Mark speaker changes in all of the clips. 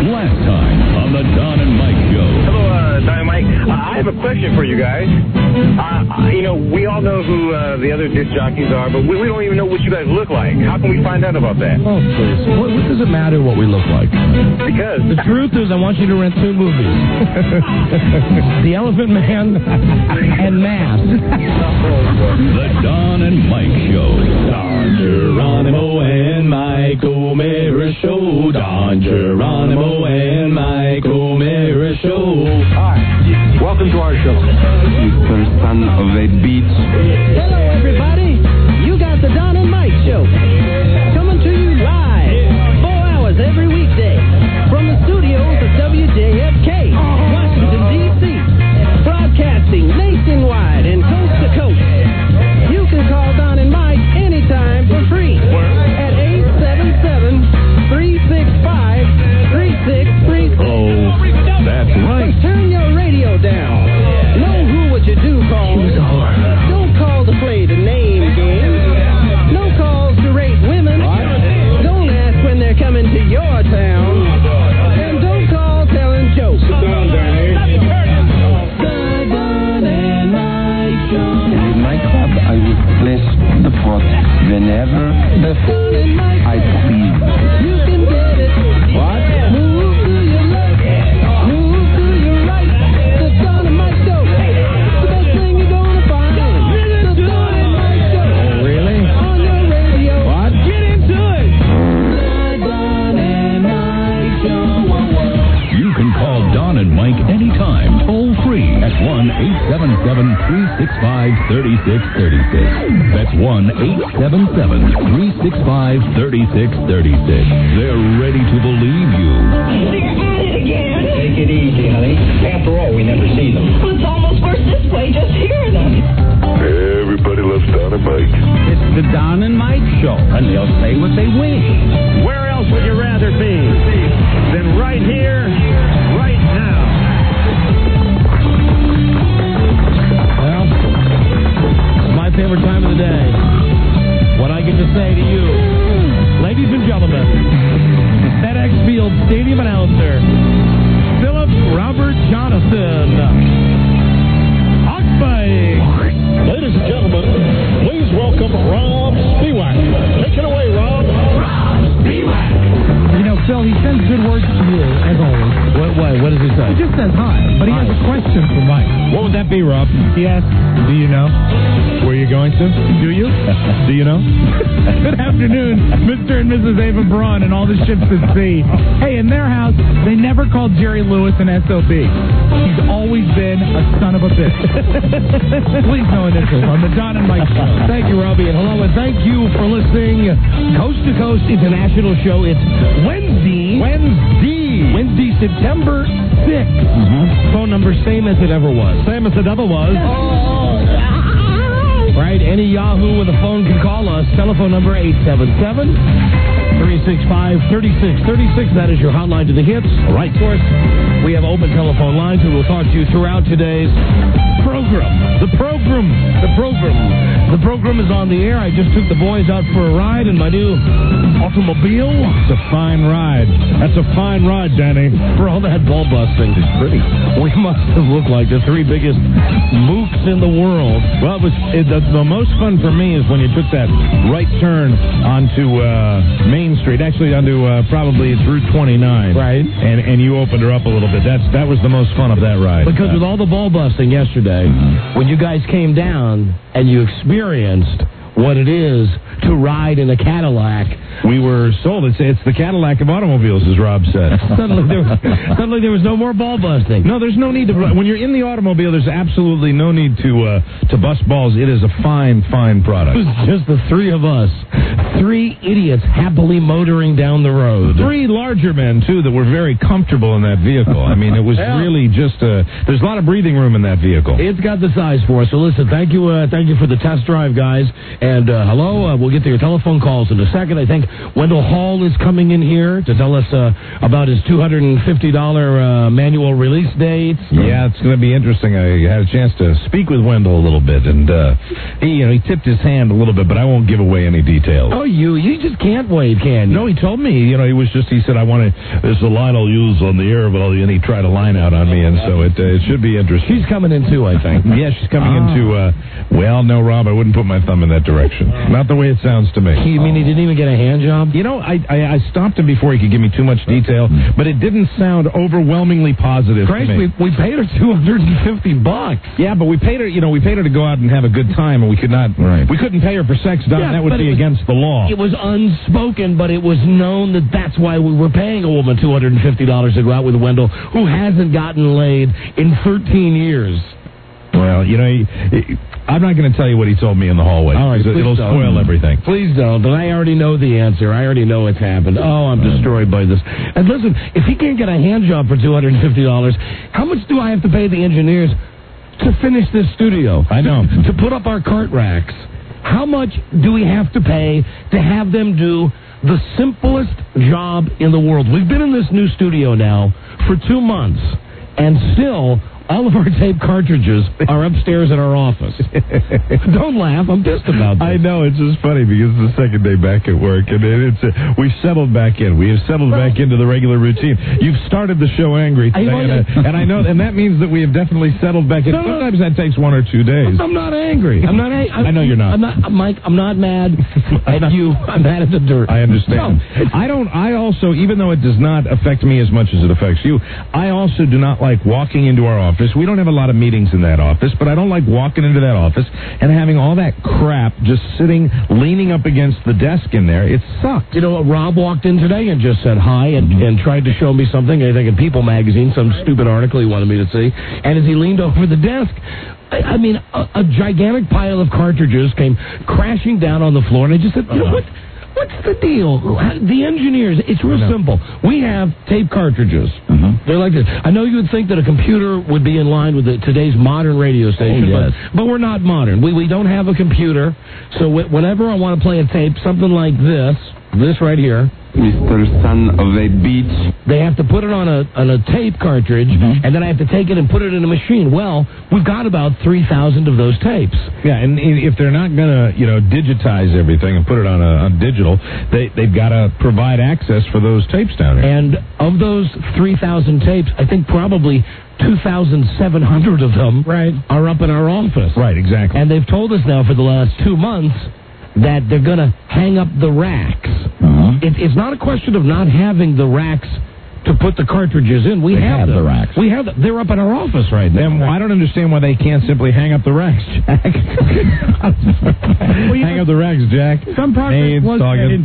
Speaker 1: Last time on the Don and Mike Show.
Speaker 2: Hello, Don and Mike. I have a question for you guys. We all know who the other disc jockeys are, but we don't even know what you guys look like. How can we find out about that?
Speaker 3: Oh, please. What does it matter what we look like?
Speaker 2: Because
Speaker 3: the truth is, I want you to rent 2 movies. The Elephant Man and Mask.
Speaker 1: The Don and Mike Show.
Speaker 3: Don Geronimo and Mike O'Meara Show. Don Geronimo and Mike O'Meara Show.
Speaker 2: Hi. Welcome to our show.
Speaker 4: Mr. Son of a Beach.
Speaker 5: Hello, everybody. You got the Don and Mike Show. Coming to you live, 4 hours every weekday, from the studios of WJFK, Washington, D.C., broadcasting nationwide and coast to coast. You can call Don and Mike anytime for free at 877-365-3636.
Speaker 1: Oh, that's right.
Speaker 5: But turn your radio down. Know who what you do call. Don't call to play the name game. No calls to rate women. Don't ask when they're coming to your town. And don't call telling jokes.
Speaker 2: Sit down, Danny.
Speaker 4: In my club, I would place the pot whenever I please.
Speaker 5: You can get it.
Speaker 4: What?
Speaker 5: Move to your left. Move to your right. The Don and Mike Show. The best thing you're gonna find. The Don and Mike Show.
Speaker 3: Oh, really?
Speaker 5: On your radio.
Speaker 3: What?
Speaker 5: Get into it. The Don and Mike Show.
Speaker 1: You can call Don and Mike anytime, toll free at 1-877-365-3636. That's 1-877-365-3636. They're ready to believe you.
Speaker 6: Take it easy, honey. After all, we never see them.
Speaker 7: Well, it's almost worse this way, just hearing them.
Speaker 8: Everybody loves Don and Mike.
Speaker 3: It's the Don and Mike Show, and they'll say what they wish.
Speaker 2: Where else would you rather be than right here, right now?
Speaker 3: Well, it's my favorite time of the day. What I get to say to you, ladies and gentlemen, the FedEx Field Stadium announcer, Philip Robert Jonathan. Hawkbite.
Speaker 9: Ladies and gentlemen, please welcome Rob Spiewak. Take it away, Rob. Rob Spiewak.
Speaker 10: Phil, he sends good words to you, as always.
Speaker 3: What does he say?
Speaker 10: He just says hi, but he has a question for Mike.
Speaker 9: What would that be, Rob?
Speaker 10: He asks, do you know?
Speaker 9: Where are you going to?
Speaker 10: Do you?
Speaker 9: Do you know?
Speaker 10: Good afternoon, Mr. and Mrs. Ava Braun and all the ships at sea. Hey, in their house, they never called Jerry Lewis an SOB. He's always been a son of a bitch. Please no initials on the Don and Mike Show.
Speaker 3: Thank you, Robbie, and hello, and thank you for listening. Coast to Coast International Show. It's Wednesday, September 6th. Phone number same as it ever was.
Speaker 9: Same as it ever was.
Speaker 3: Right, any Yahoo with a phone can call us. Telephone number 877-365-3636. That is your hotline to the hits. Right, of course, we have open telephone lines and we'll talk to you throughout today's program. The program is on the air. I just took the boys out for a ride in my new automobile.
Speaker 9: It's a fine ride. That's a fine ride, Danny.
Speaker 3: For all that ball busting, it's pretty. We must have looked like the 3 biggest mooks in the world.
Speaker 9: Well, the most fun for me is when you took that right turn onto Main Street, actually onto probably it's Route 29.
Speaker 3: Right.
Speaker 9: And you opened her up a little bit. That was the most fun of that ride.
Speaker 3: Because with all the ball busting yesterday, when you guys came down and you experienced what it is to ride in a Cadillac.
Speaker 9: We were sold. It's the Cadillac of automobiles, as Rob said.
Speaker 3: Suddenly there was no more ball busting.
Speaker 9: No, there's no need to. When you're in the automobile, there's absolutely no need to bust balls. It is a fine product.
Speaker 3: It was just the 3 of us. 3 idiots happily motoring down the road.
Speaker 9: 3 larger men, too, that were very comfortable in that vehicle. I mean, it was really just there's a lot of breathing room in that vehicle.
Speaker 3: It's got the size for us. So listen, thank you for the test drive, guys. And hello, we'll get to your telephone calls in a second. I think Wendell Hall is coming in here to tell us about his $250 manual release date.
Speaker 9: Yeah, it's going to be interesting. I had a chance to speak with Wendell a little bit, and he tipped his hand a little bit, but I won't give away any details.
Speaker 3: Oh, you just can't wait, can you?
Speaker 9: No, he told me, he said, I want to, there's a line I'll use on the air, and he tried a line out on me, and so it should be interesting.
Speaker 3: She's coming in too, I think.
Speaker 9: Yeah, she's coming into, no, Rob, I wouldn't put my thumb in that direction. Not the way it sounds to me.
Speaker 3: You mean he didn't even get a hand job?
Speaker 9: I stopped him before he could give me too much detail, but it didn't sound overwhelmingly positive
Speaker 3: Grace,
Speaker 9: to me.
Speaker 3: we paid her $250.
Speaker 9: Yeah, but we paid her, we paid her to go out and have a good time, and we could not, we couldn't pay her for sex, Don.
Speaker 3: Yeah,
Speaker 9: that would be against the law.
Speaker 3: It was unspoken, but it was known that that's why we were paying a woman $250 to go out with Wendell, who hasn't gotten laid in 13 years.
Speaker 9: Well, I'm not going to tell you what he told me in the hallway.
Speaker 3: All right,
Speaker 9: it'll spoil everything.
Speaker 3: Please don't, but I already know the answer. I already know it's happened. Oh, I'm destroyed by this. And listen, if he can't get a hand job for $250, how much do I have to pay the engineers to finish this studio?
Speaker 9: I know.
Speaker 3: To put up our cart racks. How much do we have to pay to have them do the simplest job in the world? We've been in this new studio now for 2 months, and still all of our tape cartridges are upstairs in our office. Don't laugh. I'm pissed about this.
Speaker 9: I know. It's just funny because it's the second day back at work, and we've settled back in. We have settled back into the regular routine. You've started the show angry today, and I know, and that means that we have definitely settled back in. Sometimes that takes 1 or 2 days.
Speaker 3: I'm not angry. I'm not.
Speaker 9: I know you're not.
Speaker 3: I'm not, Mike. I'm not mad at you. I'm mad at the dirt.
Speaker 9: I understand.
Speaker 3: No,
Speaker 9: I also, even though it does not affect me as much as it affects you, I also do not like walking into our office. We don't have a lot of meetings in that office, but I don't like walking into that office and having all that crap just sitting, leaning up against the desk in there. It sucks.
Speaker 3: Rob walked in today and just said hi and tried to show me something, I think in People magazine, some stupid article he wanted me to see. And as he leaned over the desk, I mean, a gigantic pile of cartridges came crashing down on the floor, and I just said, What's the deal? The engineers, it's real simple. We have tape cartridges. They're like this. I know you would think that a computer would be in line with today's modern radio station, but we're not modern. We don't have a computer, so whenever I want to play a tape, something like this right here,
Speaker 4: Mr. Son of a Beach.
Speaker 3: They have to put it on a tape cartridge, and then I have to take it and put it in a machine. Well, we've got about 3,000 of those tapes.
Speaker 9: Yeah, and if they're not going to, digitize everything and put it on digital, they've got to provide access for those tapes down here.
Speaker 3: And of those 3,000 tapes, I think probably 2,700 of them are up in our office.
Speaker 9: Right, exactly.
Speaker 3: And they've told us now for the last 2 months that they're going to hang up the racks. It's not a question of not having the racks to put the cartridges in. We have
Speaker 9: the racks.
Speaker 3: We have them. They're up in our office right now.
Speaker 9: Then I don't understand why they can't simply hang up the racks, Jack. Hang up the racks, Jack.
Speaker 10: Some progress was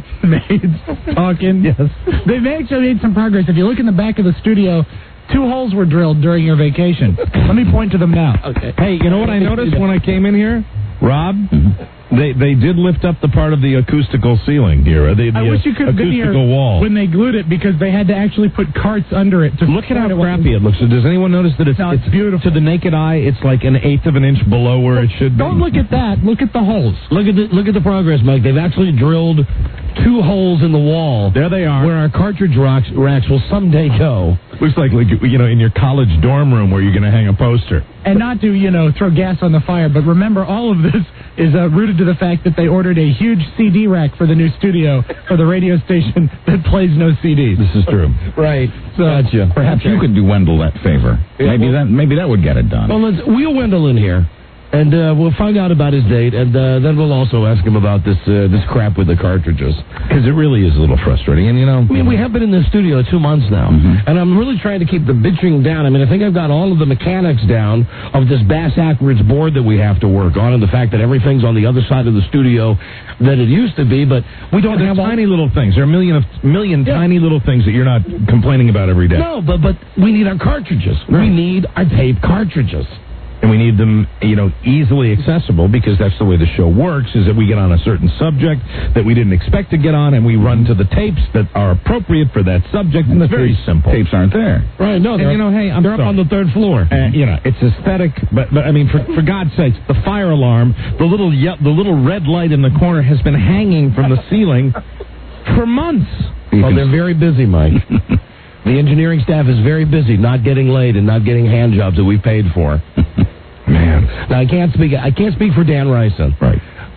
Speaker 10: made. Talking.
Speaker 3: Yes.
Speaker 10: They've actually made some progress. If you look in the back of the studio, 2 holes were drilled during your vacation. Let me point to them now.
Speaker 3: Okay.
Speaker 9: Hey, you know what I noticed when I came in here, Rob? They did lift up the part of the acoustical ceiling here. The
Speaker 10: I wish you could have been here
Speaker 9: wall.
Speaker 10: when they glued it, because they had to actually put carts under it.
Speaker 9: Look at how crappy it looks. Does anyone notice that it's
Speaker 10: beautiful?
Speaker 9: To the naked eye, it's like 1/8 of an inch below where it should be.
Speaker 10: Don't look at that. Look at the holes.
Speaker 3: Look at the progress, Mike. They've actually drilled 2 holes in the wall.
Speaker 9: There they are.
Speaker 3: Where our cartridge racks will someday go.
Speaker 9: Looks like in your college dorm room where you're going to hang a poster.
Speaker 10: And not to, throw gas on the fire, but remember, all of this is rooted to the fact that they ordered a huge CD rack for the new studio for the radio station that plays no CDs.
Speaker 9: This is true.
Speaker 3: Right.
Speaker 10: So
Speaker 3: gotcha.
Speaker 11: Perhaps you could do Wendell that favor.
Speaker 3: Yeah,
Speaker 11: maybe that would get it done.
Speaker 3: Well, let's wheel Wendell in here. And we'll find out about his date, and then we'll also ask him about this crap with the cartridges.
Speaker 9: Because it really is a little frustrating. And,
Speaker 3: I mean, we have been in the studio 2 months now, and I'm really trying to keep the bitching down. I mean, I think I've got all of the mechanics down of this bass-backwards board that we have to work on, and the fact that everything's on the other side of the studio than it used to be, but we don't have
Speaker 9: tiny little things. There are a million tiny little things that you're not complaining about every day.
Speaker 3: No, but we need our cartridges. Right. We need our tape cartridges.
Speaker 9: And we need them, easily accessible, because that's the way the show works, is that we get on a certain subject that we didn't expect to get on, and we run to the tapes that are appropriate for that subject, and it's very simple.
Speaker 11: Tapes aren't there.
Speaker 3: Right, no, they're up on the 3rd floor.
Speaker 9: It's aesthetic, but I mean, for God's sakes, the fire alarm, the little red light in the corner has been hanging from the ceiling for months.
Speaker 3: Well, they're very busy, Mike. The engineering staff is very busy not getting laid and not getting hand jobs that we paid for.
Speaker 9: Man.
Speaker 3: Now, I can't speak for Dan Ryson.
Speaker 9: Right.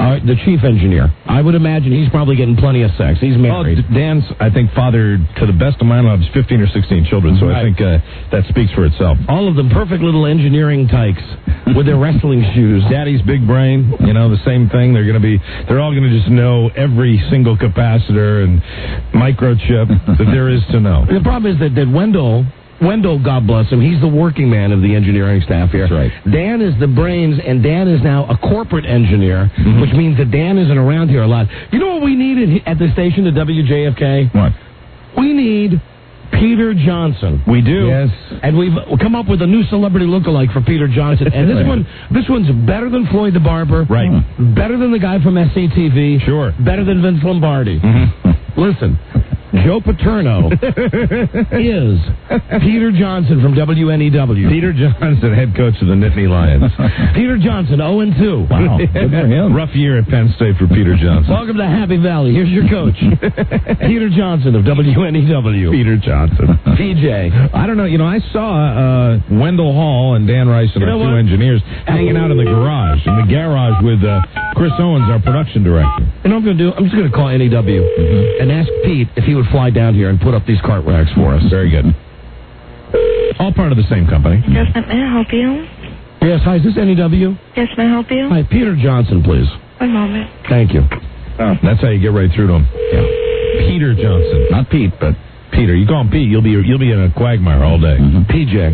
Speaker 3: The chief engineer. I would imagine he's probably getting plenty of sex. He's married.
Speaker 9: Dan's, I think, fathered, to the best of my knowledge, 15 or 16 children, so I think that speaks for itself.
Speaker 3: All of them perfect little engineering tykes with their wrestling shoes.
Speaker 9: Daddy's big brain, the same thing. They're all going to just know every single capacitor and microchip that there is to know.
Speaker 3: The problem is that Wendell, God bless him, he's the working man of the engineering staff here.
Speaker 9: That's right.
Speaker 3: Dan is the brains, and Dan is now a corporate engineer, which means that Dan isn't around here a lot. You know what we need at the station, the WJFK?
Speaker 9: What?
Speaker 3: We need Peter Johnson.
Speaker 9: We do.
Speaker 3: Yes. And we've come up with a new celebrity lookalike for Peter Johnson. And this one's better than Floyd the Barber.
Speaker 9: Right.
Speaker 3: Better than the guy from SCTV.
Speaker 9: Sure.
Speaker 3: Better than Vince Lombardi. Listen. Joe Paterno is Peter Johnson from WNEW.
Speaker 9: Peter Johnson, head coach of the Nittany Lions.
Speaker 3: Peter Johnson, 0-2.
Speaker 9: Wow, good for him. Rough year at Penn State for Peter Johnson.
Speaker 3: Welcome to Happy Valley. Here's your coach, Peter Johnson of WNEW.
Speaker 9: Peter Johnson.
Speaker 3: PJ.
Speaker 9: I don't know. I saw Wendell Hall and Dan Rice and our two engineers hanging out in the garage with Chris Owens, our production director.
Speaker 3: You know what I'm going to do? I'm just going to call NEW and ask Pete if he would fly down here and put up these cart racks for us.
Speaker 9: Very good. All part of the same company.
Speaker 12: Yes, may I help you?
Speaker 3: Yes, hi, is this NEW?
Speaker 12: Yes, may I help you?
Speaker 3: Hi, Peter Johnson, please.
Speaker 12: One moment.
Speaker 3: Thank you.
Speaker 9: That's how you get right through to him. Yeah. Peter Johnson. Not Pete, but Peter. You call him Pete, you'll be in a quagmire all day.
Speaker 3: PJ.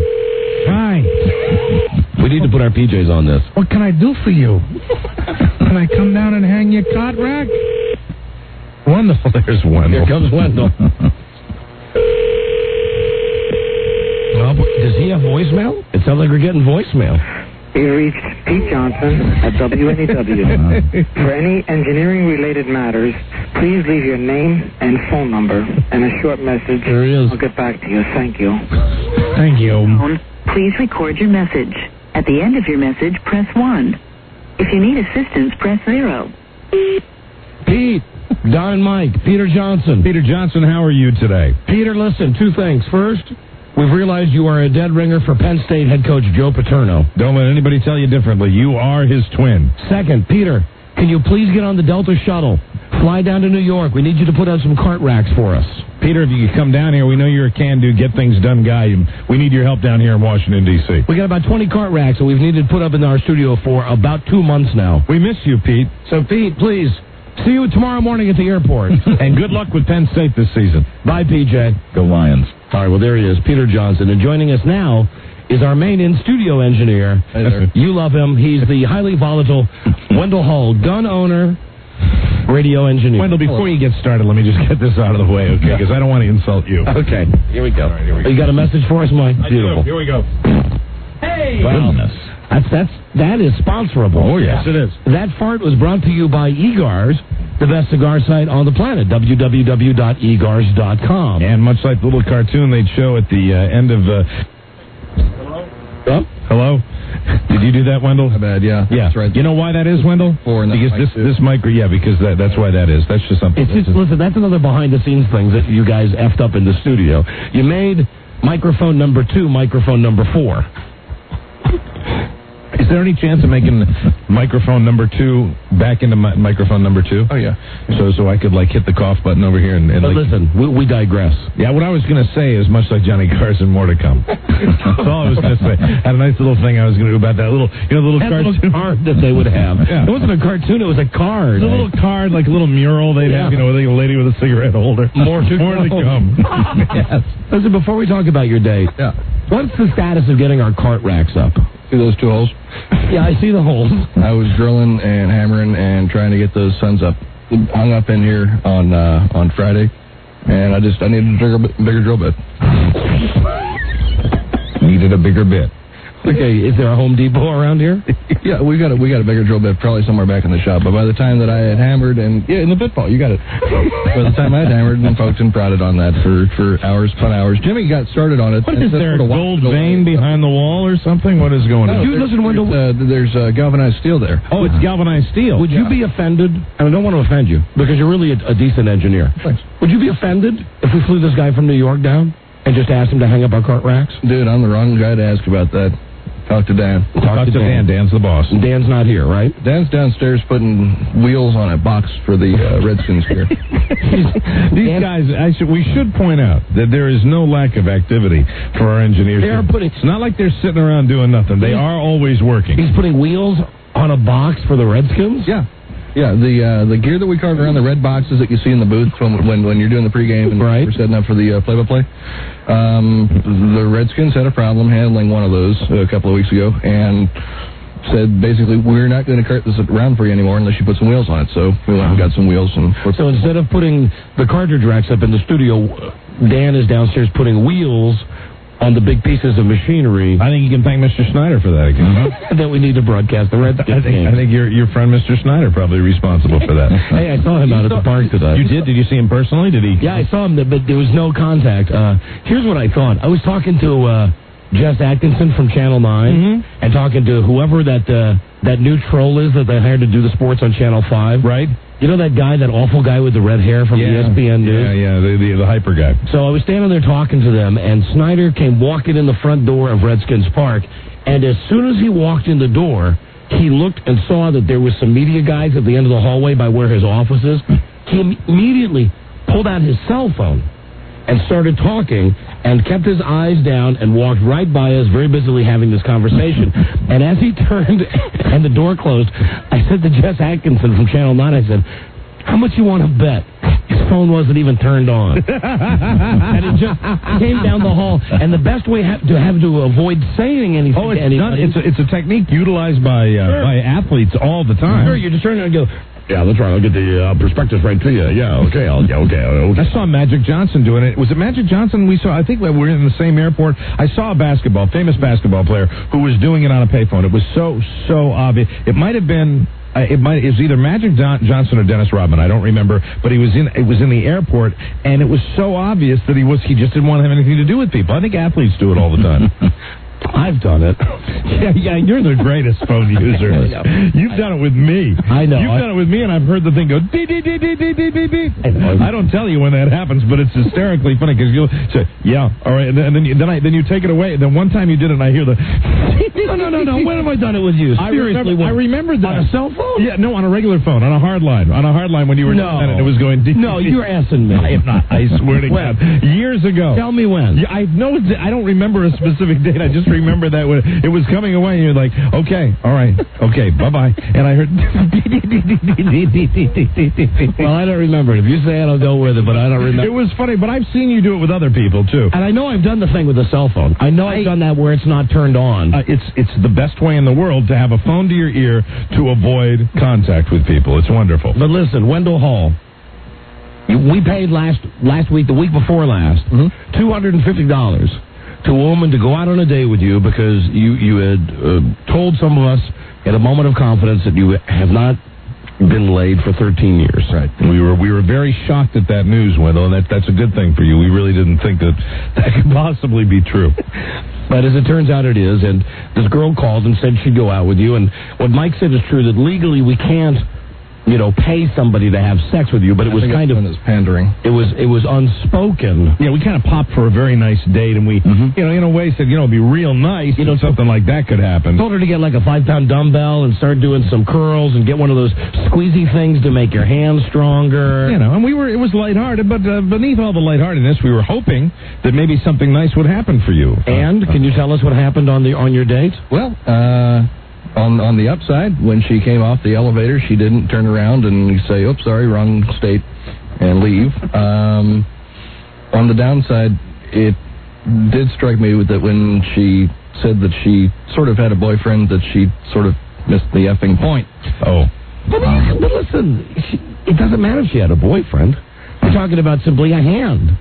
Speaker 10: Hi.
Speaker 3: We need to put our PJs on this.
Speaker 10: What can I do for you? Can I come down and hang your cart rack?
Speaker 9: Wonderful. There's Wendell.
Speaker 3: Here comes Wendell. Does he have voicemail? It sounds like we're getting voicemail.
Speaker 13: You reached Pete Johnson at WNEW. For any engineering-related matters, please leave your name and phone number and a short message.
Speaker 3: There he is.
Speaker 13: I'll get back to you. Thank you.
Speaker 10: Thank you.
Speaker 14: Please record your message. At the end of your message, press 1. If you need assistance, press 0.
Speaker 3: Pete. Don and Mike. Peter Johnson.
Speaker 9: Peter Johnson, how are you today?
Speaker 3: Peter, listen, two things. First, we've realized you are a dead ringer for Penn State head coach Joe Paterno.
Speaker 9: Don't let anybody tell you differently. You are his twin.
Speaker 3: Second, Peter, can you please get on the Delta shuttle? Fly down to New York. We need you to put out some cart racks for us.
Speaker 9: Peter, if you could come down here, we know you're a can-do, get-things-done guy. We need your help down here in Washington, D.C.
Speaker 3: We got about 20 cart racks that we've needed to put up in our studio for about 2 months now.
Speaker 9: We miss you, Pete.
Speaker 3: So, Pete, please, see you tomorrow morning at the airport.
Speaker 9: And good luck with Penn State this season.
Speaker 3: Bye, PJ.
Speaker 9: Go Lions.
Speaker 3: All right, well, there he is, Peter Johnson. And joining us now is our main in-studio engineer.
Speaker 9: Hey there.
Speaker 3: You love him. He's the highly volatile Wendell Hall, gun owner, radio engineer.
Speaker 9: Wendell, before you get started, let me just get this out of the way, okay? Because I don't want to insult you.
Speaker 3: Okay, here we go.
Speaker 9: All right, here we go.
Speaker 3: You got a message for us, Mike? Beautiful.
Speaker 9: Here we go.
Speaker 10: Hey!
Speaker 3: Wow.
Speaker 9: Goodness.
Speaker 3: That is sponsorable.
Speaker 9: Oh, yes, it is.
Speaker 3: That fart was brought to you by Egars, the best cigar site on the planet, www.egars.com.
Speaker 9: And much like the little cartoon they'd show at the end of... Hello? Did you do that, Wendell?
Speaker 15: My bad, yeah.
Speaker 9: Yeah.
Speaker 15: That's right.
Speaker 9: You know why that is, Wendell? Because this mic, because that's why that is. That's just something.
Speaker 3: Listen, that's another behind-the-scenes thing that you guys effed up in the studio. You made microphone number 2 microphone number 4.
Speaker 9: Is there any chance of making microphone number 2 back into microphone number 2?
Speaker 15: Oh, yeah.
Speaker 9: So I could, hit the cough button over here and
Speaker 3: but listen, we digress.
Speaker 9: Yeah, what I was going to say is much like Johnny Carson, more to come. That's all I was going to say. I had a nice little thing I was going to do about that little cartoon.
Speaker 3: Little card that they would have.
Speaker 9: Yeah.
Speaker 3: It wasn't a cartoon, it was a card.
Speaker 9: It was a little card, like a little mural they'd have, with a lady with a cigarette holder.
Speaker 3: More to come.
Speaker 9: Yes.
Speaker 3: Listen, before we talk about your day, what's the status of getting our cart racks up?
Speaker 15: See those 2 holes?
Speaker 3: Yeah, I see the holes.
Speaker 15: I was drilling and hammering and trying to get those suns hung up in here on Friday, and I needed a bigger drill bit.
Speaker 9: Needed a bigger bit.
Speaker 3: Okay, is there a Home Depot around here?
Speaker 15: Yeah, we got a bigger drill bit, probably somewhere back in the shop. But by the time that I had hammered in the pit ball, you got it. By the time I had hammered and poked and prodded on that for hours upon hours, Jimmy got started on it.
Speaker 9: What is there, a gold vein behind the wall or something? What is going on?
Speaker 15: There's galvanized steel there.
Speaker 9: Oh, it's galvanized steel.
Speaker 3: Would you be offended? And I don't want to offend you, because you're really a decent engineer.
Speaker 15: Thanks.
Speaker 3: Would you be offended if we flew this guy from New York down and just asked him to hang up our cart racks?
Speaker 15: Dude, I'm the wrong guy to ask about that. Talk to Dan.
Speaker 9: Talk to Dan. Dan's the boss.
Speaker 3: Dan's not here, right?
Speaker 15: Dan's downstairs putting wheels on a box for the Redskins gear.
Speaker 9: These guys, we should point out that there is no lack of activity for our engineers. It's not like they're sitting around doing nothing. They are always working.
Speaker 3: He's putting wheels on a box for the Redskins?
Speaker 15: Yeah. Yeah, the gear that we carve around the red boxes that you see in the booth when you're doing the pregame and we're setting up for the play-by-play. The Redskins had a problem handling one of those a couple of weeks ago and said basically we're not going to cart this around for you anymore unless you put some wheels on it. So we went and got some wheels.
Speaker 3: So instead of putting the cartridge racks up in the studio, Dan is downstairs putting wheels on the big pieces of machinery.
Speaker 9: I think you can thank Mr. Snyder for that again.
Speaker 3: That we need to broadcast the Redskins.
Speaker 9: I think your friend Mr. Snyder probably responsible for that.
Speaker 3: Hey, I saw him out at the park today.
Speaker 9: You did? Did you see him personally? Did he?
Speaker 3: Yeah, I saw him, but there was no contact. Here's what I thought. I was talking to Jess Atkinson from Channel 9 and talking to whoever that new troll is that they hired to do the sports on Channel 5.
Speaker 9: Right.
Speaker 3: You know that guy, that awful guy with the red hair from ESPN News?
Speaker 9: Yeah, the hyper guy.
Speaker 3: So I was standing there talking to them, and Snyder came walking in the front door of Redskins Park, and as soon as he walked in the door, he looked and saw that there was some media guys at the end of the hallway by where his office is. He immediately pulled out his cell phone and started talking and kept his eyes down and walked right by us, very busily having this conversation. And as he turned and the door closed, I said to Jess Atkinson from Channel 9, I said, how much you want to bet his phone wasn't even turned on? And it just came down the hall. And the best way to avoid saying anything to anybody...
Speaker 9: It's a technique utilized by athletes all the time.
Speaker 3: Sure, you just turn around and go... Yeah, that's right. I'll get the prospectus right to you. Yeah, okay.
Speaker 9: I saw Magic Johnson doing it. Was it Magic Johnson we saw? I think we were in the same airport. I saw a famous basketball player who was doing it on a payphone. It was so obvious. It might have been... It was either Magic Johnson or Dennis Rodman. I don't remember, but it was in the airport, and it was so obvious that he just didn't want to have anything to do with people. I think athletes do it all the time.
Speaker 3: I've done it.
Speaker 9: Yeah, you're the greatest phone user. You've done it with me.
Speaker 3: I know.
Speaker 9: You've done it with me, and I've heard the thing go beep, beep, beep, beep, beep, beep, beep. I don't tell you when that happens, but it's hysterically funny because you'll say, yeah, all right, and then you take it away. And then one time you did it, and I hear the...
Speaker 3: No. When have I done it with you? Seriously,
Speaker 9: I remember that.
Speaker 3: On a cell phone?
Speaker 9: Yeah, no, on a regular phone, on a hard line. On a hard line when you were doing that, and it was going...
Speaker 3: No, you're assing me.
Speaker 9: I am not. I swear to God. Years ago.
Speaker 3: Tell me when.
Speaker 9: Yeah, I don't remember a specific date. I just remember that when it was coming away, and you're like, okay, all right, okay, bye-bye. And I heard...
Speaker 3: Well, I don't remember it. If you say it, I'll go with it, but I don't remember.
Speaker 9: It was funny, but I've seen you do it with other people, too.
Speaker 3: And I know I've done the thing with the cell phone. I know I've done that where it's not turned on.
Speaker 9: It's the best way in the world to have a phone to your ear to avoid contact with people. It's wonderful.
Speaker 3: But listen, Wendell Hall, we paid last week, the week before last, $250 to a woman to go out on a date with you because you had told some of us in a moment of confidence that you have not been laid for 13 years.
Speaker 9: Right. We were very shocked at that news, Wendell, and that's a good thing for you. We really didn't think that could possibly be true.
Speaker 3: But as it turns out, it is. And this girl called and said she'd go out with you. And what Mike said is true, that legally we can't, pay somebody to have sex with you. But it was kind of
Speaker 15: pandering.
Speaker 3: It was unspoken.
Speaker 9: Yeah, we kind of popped for a very nice date, and we, in a way said, it'd be real nice. Something like that could happen.
Speaker 3: Told her to get like a 5-pound dumbbell and start doing some curls and get one of those squeezy things to make your hands stronger.
Speaker 9: And it was lighthearted, but beneath all the lightheartedness, we were hoping that maybe something nice would happen for you.
Speaker 3: And can you tell us what happened on your date?
Speaker 15: Well, on the upside, when she came off the elevator, she didn't turn around and say, "Oops, sorry, wrong state," and leave. On the downside, it did strike me that when she said that she sort of had a boyfriend, that she sort of missed the effing point.
Speaker 9: Oh.
Speaker 3: But listen, it doesn't matter if she had a boyfriend. We're talking about simply a hand.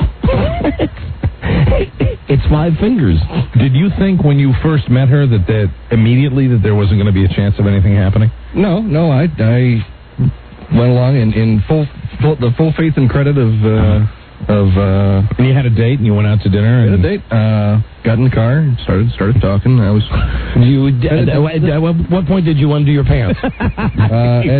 Speaker 3: It's 5 fingers.
Speaker 9: Did you think when you first met her that immediately that there wasn't going to be a chance of anything happening?
Speaker 15: No, I went along in full faith and credit of.
Speaker 9: And you had a date and you went out to dinner.
Speaker 15: Had a date. Got in the car and started talking. I was.
Speaker 3: At what point did you undo your pants?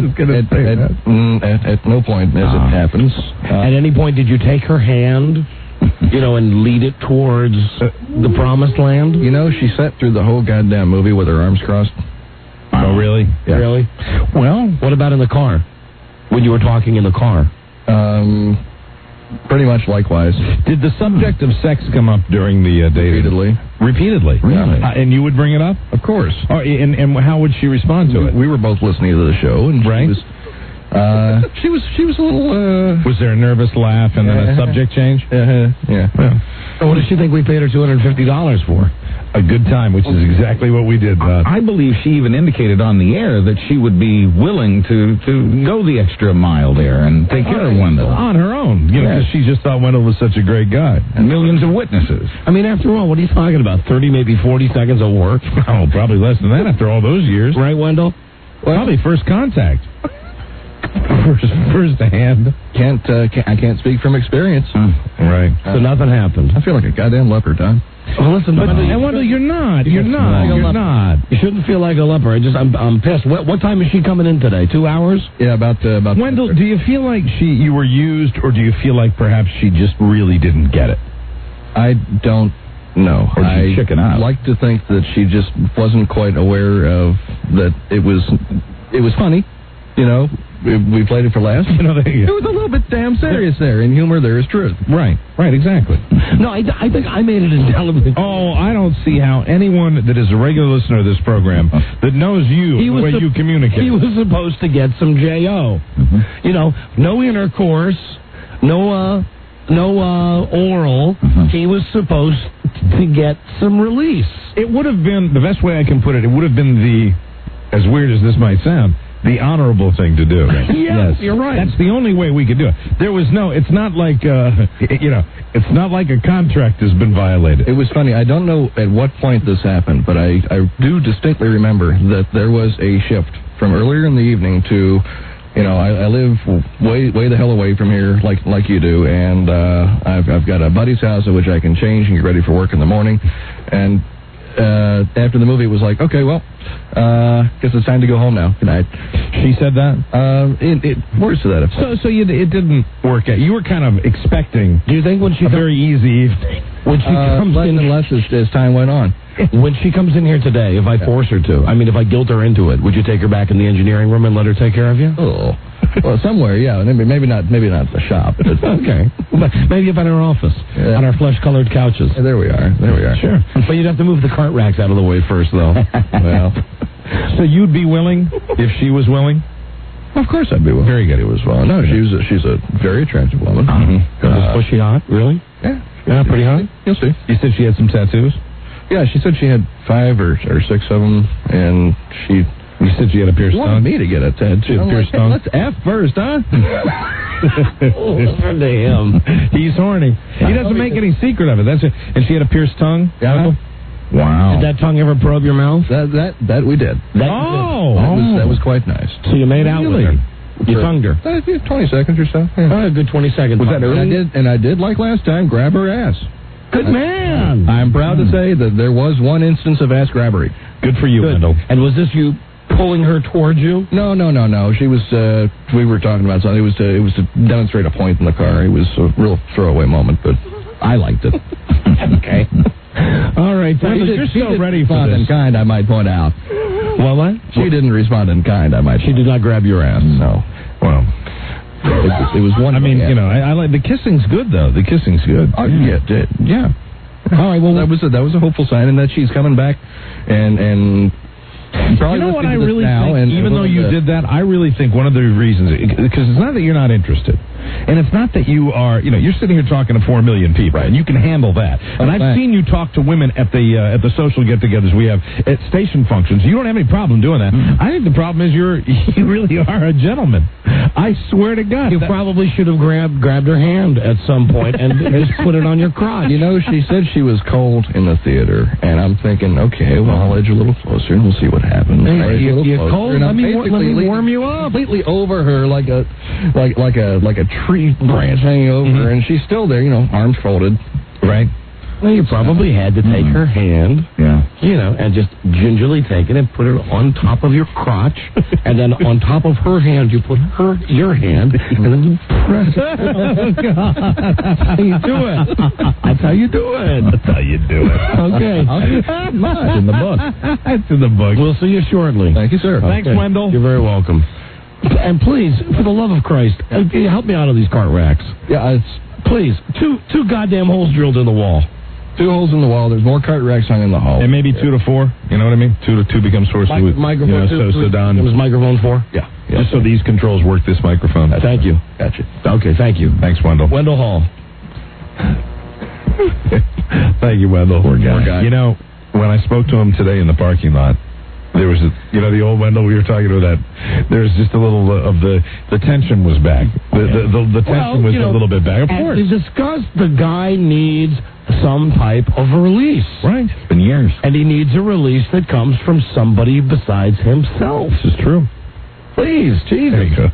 Speaker 15: At no point as it happens.
Speaker 3: At any point did you take her hand and lead it towards the promised land?
Speaker 15: You know, she sat through the whole goddamn movie with her arms crossed.
Speaker 9: Oh, really?
Speaker 15: Yeah.
Speaker 3: Really?
Speaker 9: Well,
Speaker 3: what about in the car? When you were talking in the car?
Speaker 15: Pretty much likewise.
Speaker 9: Did the subject of sex come up during the date? Repeatedly?
Speaker 15: Really?
Speaker 9: And you would bring it up?
Speaker 15: Of course.
Speaker 9: Oh, and how would she respond to it?
Speaker 15: We were both listening to the show, and
Speaker 9: right?
Speaker 15: She was a little...
Speaker 9: Was there a nervous laugh and then a subject change?
Speaker 15: Yeah.
Speaker 3: So what does she think we paid her $250 for?
Speaker 9: A good time, which is exactly what we did.
Speaker 11: I believe she even indicated on the air that she would be willing to go the extra mile there and take care of Wendell.
Speaker 9: On her own, because she just thought Wendell was such a great guy.
Speaker 11: And millions of witnesses.
Speaker 3: I mean, after all, what are you talking about? 30, maybe 40 seconds of work?
Speaker 9: Oh, probably less than that after all those years.
Speaker 3: Right, Wendell?
Speaker 9: Well, probably first contact. First hand.
Speaker 15: I can't speak from experience.
Speaker 9: Right.
Speaker 3: So nothing happened.
Speaker 15: I feel like a goddamn leopard, Don.
Speaker 3: Well, listen,
Speaker 9: Wendell, you're not. You're not.
Speaker 3: You shouldn't feel like a leper. I'm pissed. What time is she coming in today? 2 hours?
Speaker 15: Yeah, about.
Speaker 9: Wendell, do you feel like you were used, or do you feel like perhaps she just really didn't get it?
Speaker 15: I don't know.
Speaker 11: Or did she chicken out?
Speaker 15: I like to think that she just wasn't quite aware of that. It was funny, We played it for laughs. It was a little bit damn serious there. In humor, there is truth.
Speaker 9: Right, exactly.
Speaker 3: No, I think I made it intelligent.
Speaker 9: Oh, I don't see how anyone that is a regular listener of this program that knows you, the way you communicate.
Speaker 3: He was supposed to get some J.O. No intercourse, no oral. He was supposed to get some release.
Speaker 9: It would have been, the best way I can put it, would have been as weird as this might sound, the honorable thing to do.
Speaker 3: Yes, you're right.
Speaker 9: That's the only way we could do it. It's not like, it's not like a contract has been violated.
Speaker 15: It was funny. I don't know at what point this happened, but I do distinctly remember that there was a shift from earlier in the evening to, I live way the hell away from here, like you do, and I've got a buddy's house at which I can change and get ready for work in the morning, and after the movie, it was like, okay, well, guess it's time to go home now. Good night.
Speaker 9: She said that?
Speaker 15: Words to that effect.
Speaker 9: So it didn't work out. You were kind of expecting.
Speaker 3: Do you think when she
Speaker 9: very easy evening?
Speaker 3: When she comes
Speaker 15: less and less as time went on.
Speaker 3: When she comes in here today, if I force her to, if I guilt her into it, would you take her back in the engineering room and let her take care of you?
Speaker 15: Oh. Well, somewhere, yeah. Maybe not the shop. But
Speaker 3: okay. But maybe up in our office, on our flesh-colored couches.
Speaker 15: Yeah, there we are.
Speaker 3: Sure. But you'd have to move the cart racks out of the way first, though.
Speaker 15: Well.
Speaker 9: So you'd be willing if she was willing?
Speaker 15: Of course I'd be willing.
Speaker 9: Very good. It was well.
Speaker 15: No, she's a very attractive woman.
Speaker 3: Was she hot? Really?
Speaker 15: Yeah.
Speaker 3: Yeah, pretty hot?
Speaker 15: You'll see.
Speaker 9: You said she had some tattoos?
Speaker 15: Yeah, she said she had 5 or 6 of them, and she...
Speaker 9: You said she had a pierced tongue?
Speaker 15: wanted me to get a tattoo.
Speaker 9: Pierced tongue?
Speaker 15: Let's F first, huh?
Speaker 3: Listen to him.
Speaker 9: He's horny. He doesn't make any secret of it. That's it. And she had a pierced tongue?
Speaker 15: Yeah.
Speaker 9: Wow.
Speaker 3: Did that tongue ever probe your mouth?
Speaker 15: That we did. That was quite nice.
Speaker 3: So you made out with her? You tongued her?
Speaker 15: 20 seconds or so. Yeah.
Speaker 3: A good 20 seconds.
Speaker 15: Was that early? And I did, like last time, grab her ass.
Speaker 3: Good man.
Speaker 15: I'm proud to say that there was one instance of ass grabbery.
Speaker 9: Good for you, Wendell.
Speaker 3: And was this you pulling her towards you?
Speaker 15: No. She was. We were talking about something. It was to demonstrate a point in the car. It was a real throwaway moment, but I liked it.
Speaker 3: Okay.
Speaker 9: All right. You're so ready for this.
Speaker 15: In kind, I might point out.
Speaker 3: Well, what?
Speaker 15: She didn't respond in kind. I might.
Speaker 3: She did not grab your ass.
Speaker 15: No. Well. It was one.
Speaker 9: I mean, I like the kissing's good though. The kissing's good.
Speaker 15: Oh, yeah. All right. Well, that was a hopeful sign, and that she's coming back, and probably.
Speaker 9: You know what I really
Speaker 15: now,
Speaker 9: think? Even though you did that, I really think one of the reasons, because it's not that you're not interested, and it's not that you are. You're sitting here talking to 4 million people, and you can handle that. And I've seen you talk to women at the social get-togethers we have at station functions. You don't have any problem doing that. I think the problem is you really are a gentleman. I swear to God,
Speaker 3: you probably should have grabbed her hand at some point and just put it on your crotch.
Speaker 15: She said she was cold in the theater, and I'm thinking, okay, well, I'll edge a little closer, and we'll see what happens.
Speaker 3: You're cold. Let me warm you up.
Speaker 15: Completely over her, like a tree branch hanging over her, and she's still there, arms folded.
Speaker 9: Right.
Speaker 3: Well, you probably had to take her hand.
Speaker 11: Yeah.
Speaker 16: and just gingerly take it and put it on top of your crotch, and then on top of her hand, you put your hand, and then you press it. Oh, God. That's how you do it. That's how you do it.
Speaker 9: That's how you do it.
Speaker 16: Okay.
Speaker 9: It's in the book. It's in the book.
Speaker 16: We'll see you shortly.
Speaker 15: Thank you, sir.
Speaker 9: Thanks,
Speaker 16: Okay.
Speaker 9: Wendell.
Speaker 16: You're very welcome. And please, for the love of Christ, help me out on these cart racks.
Speaker 15: Yeah, it's
Speaker 16: Please, two goddamn holes drilled in the wall.
Speaker 15: 2 holes in the wall. There's more cart racks hung in the hall.
Speaker 9: And maybe 2 to 4. You know what I mean? 2 to 2 becomes 4.
Speaker 16: Microphone
Speaker 9: so Don.
Speaker 16: It was microphone 4?
Speaker 15: Yeah.
Speaker 9: Just so these controls work this microphone.
Speaker 16: Thank you.
Speaker 15: Gotcha.
Speaker 16: Okay, thank you.
Speaker 9: Thanks, Wendell.
Speaker 16: Wendell Hall.
Speaker 9: Thank you, Wendell.
Speaker 15: Poor guy.
Speaker 9: You know, when I spoke to him today in the parking lot, there was, the old Wendell we were talking about that. There was just a little of the tension was back. The tension was a little bit back. Of course.
Speaker 16: As we discussed, the guy needs some type of a release.
Speaker 9: Right.
Speaker 11: It's been years.
Speaker 16: And he needs a release that comes from somebody besides himself.
Speaker 9: This is true.
Speaker 16: Please, Jesus.
Speaker 9: There he goes.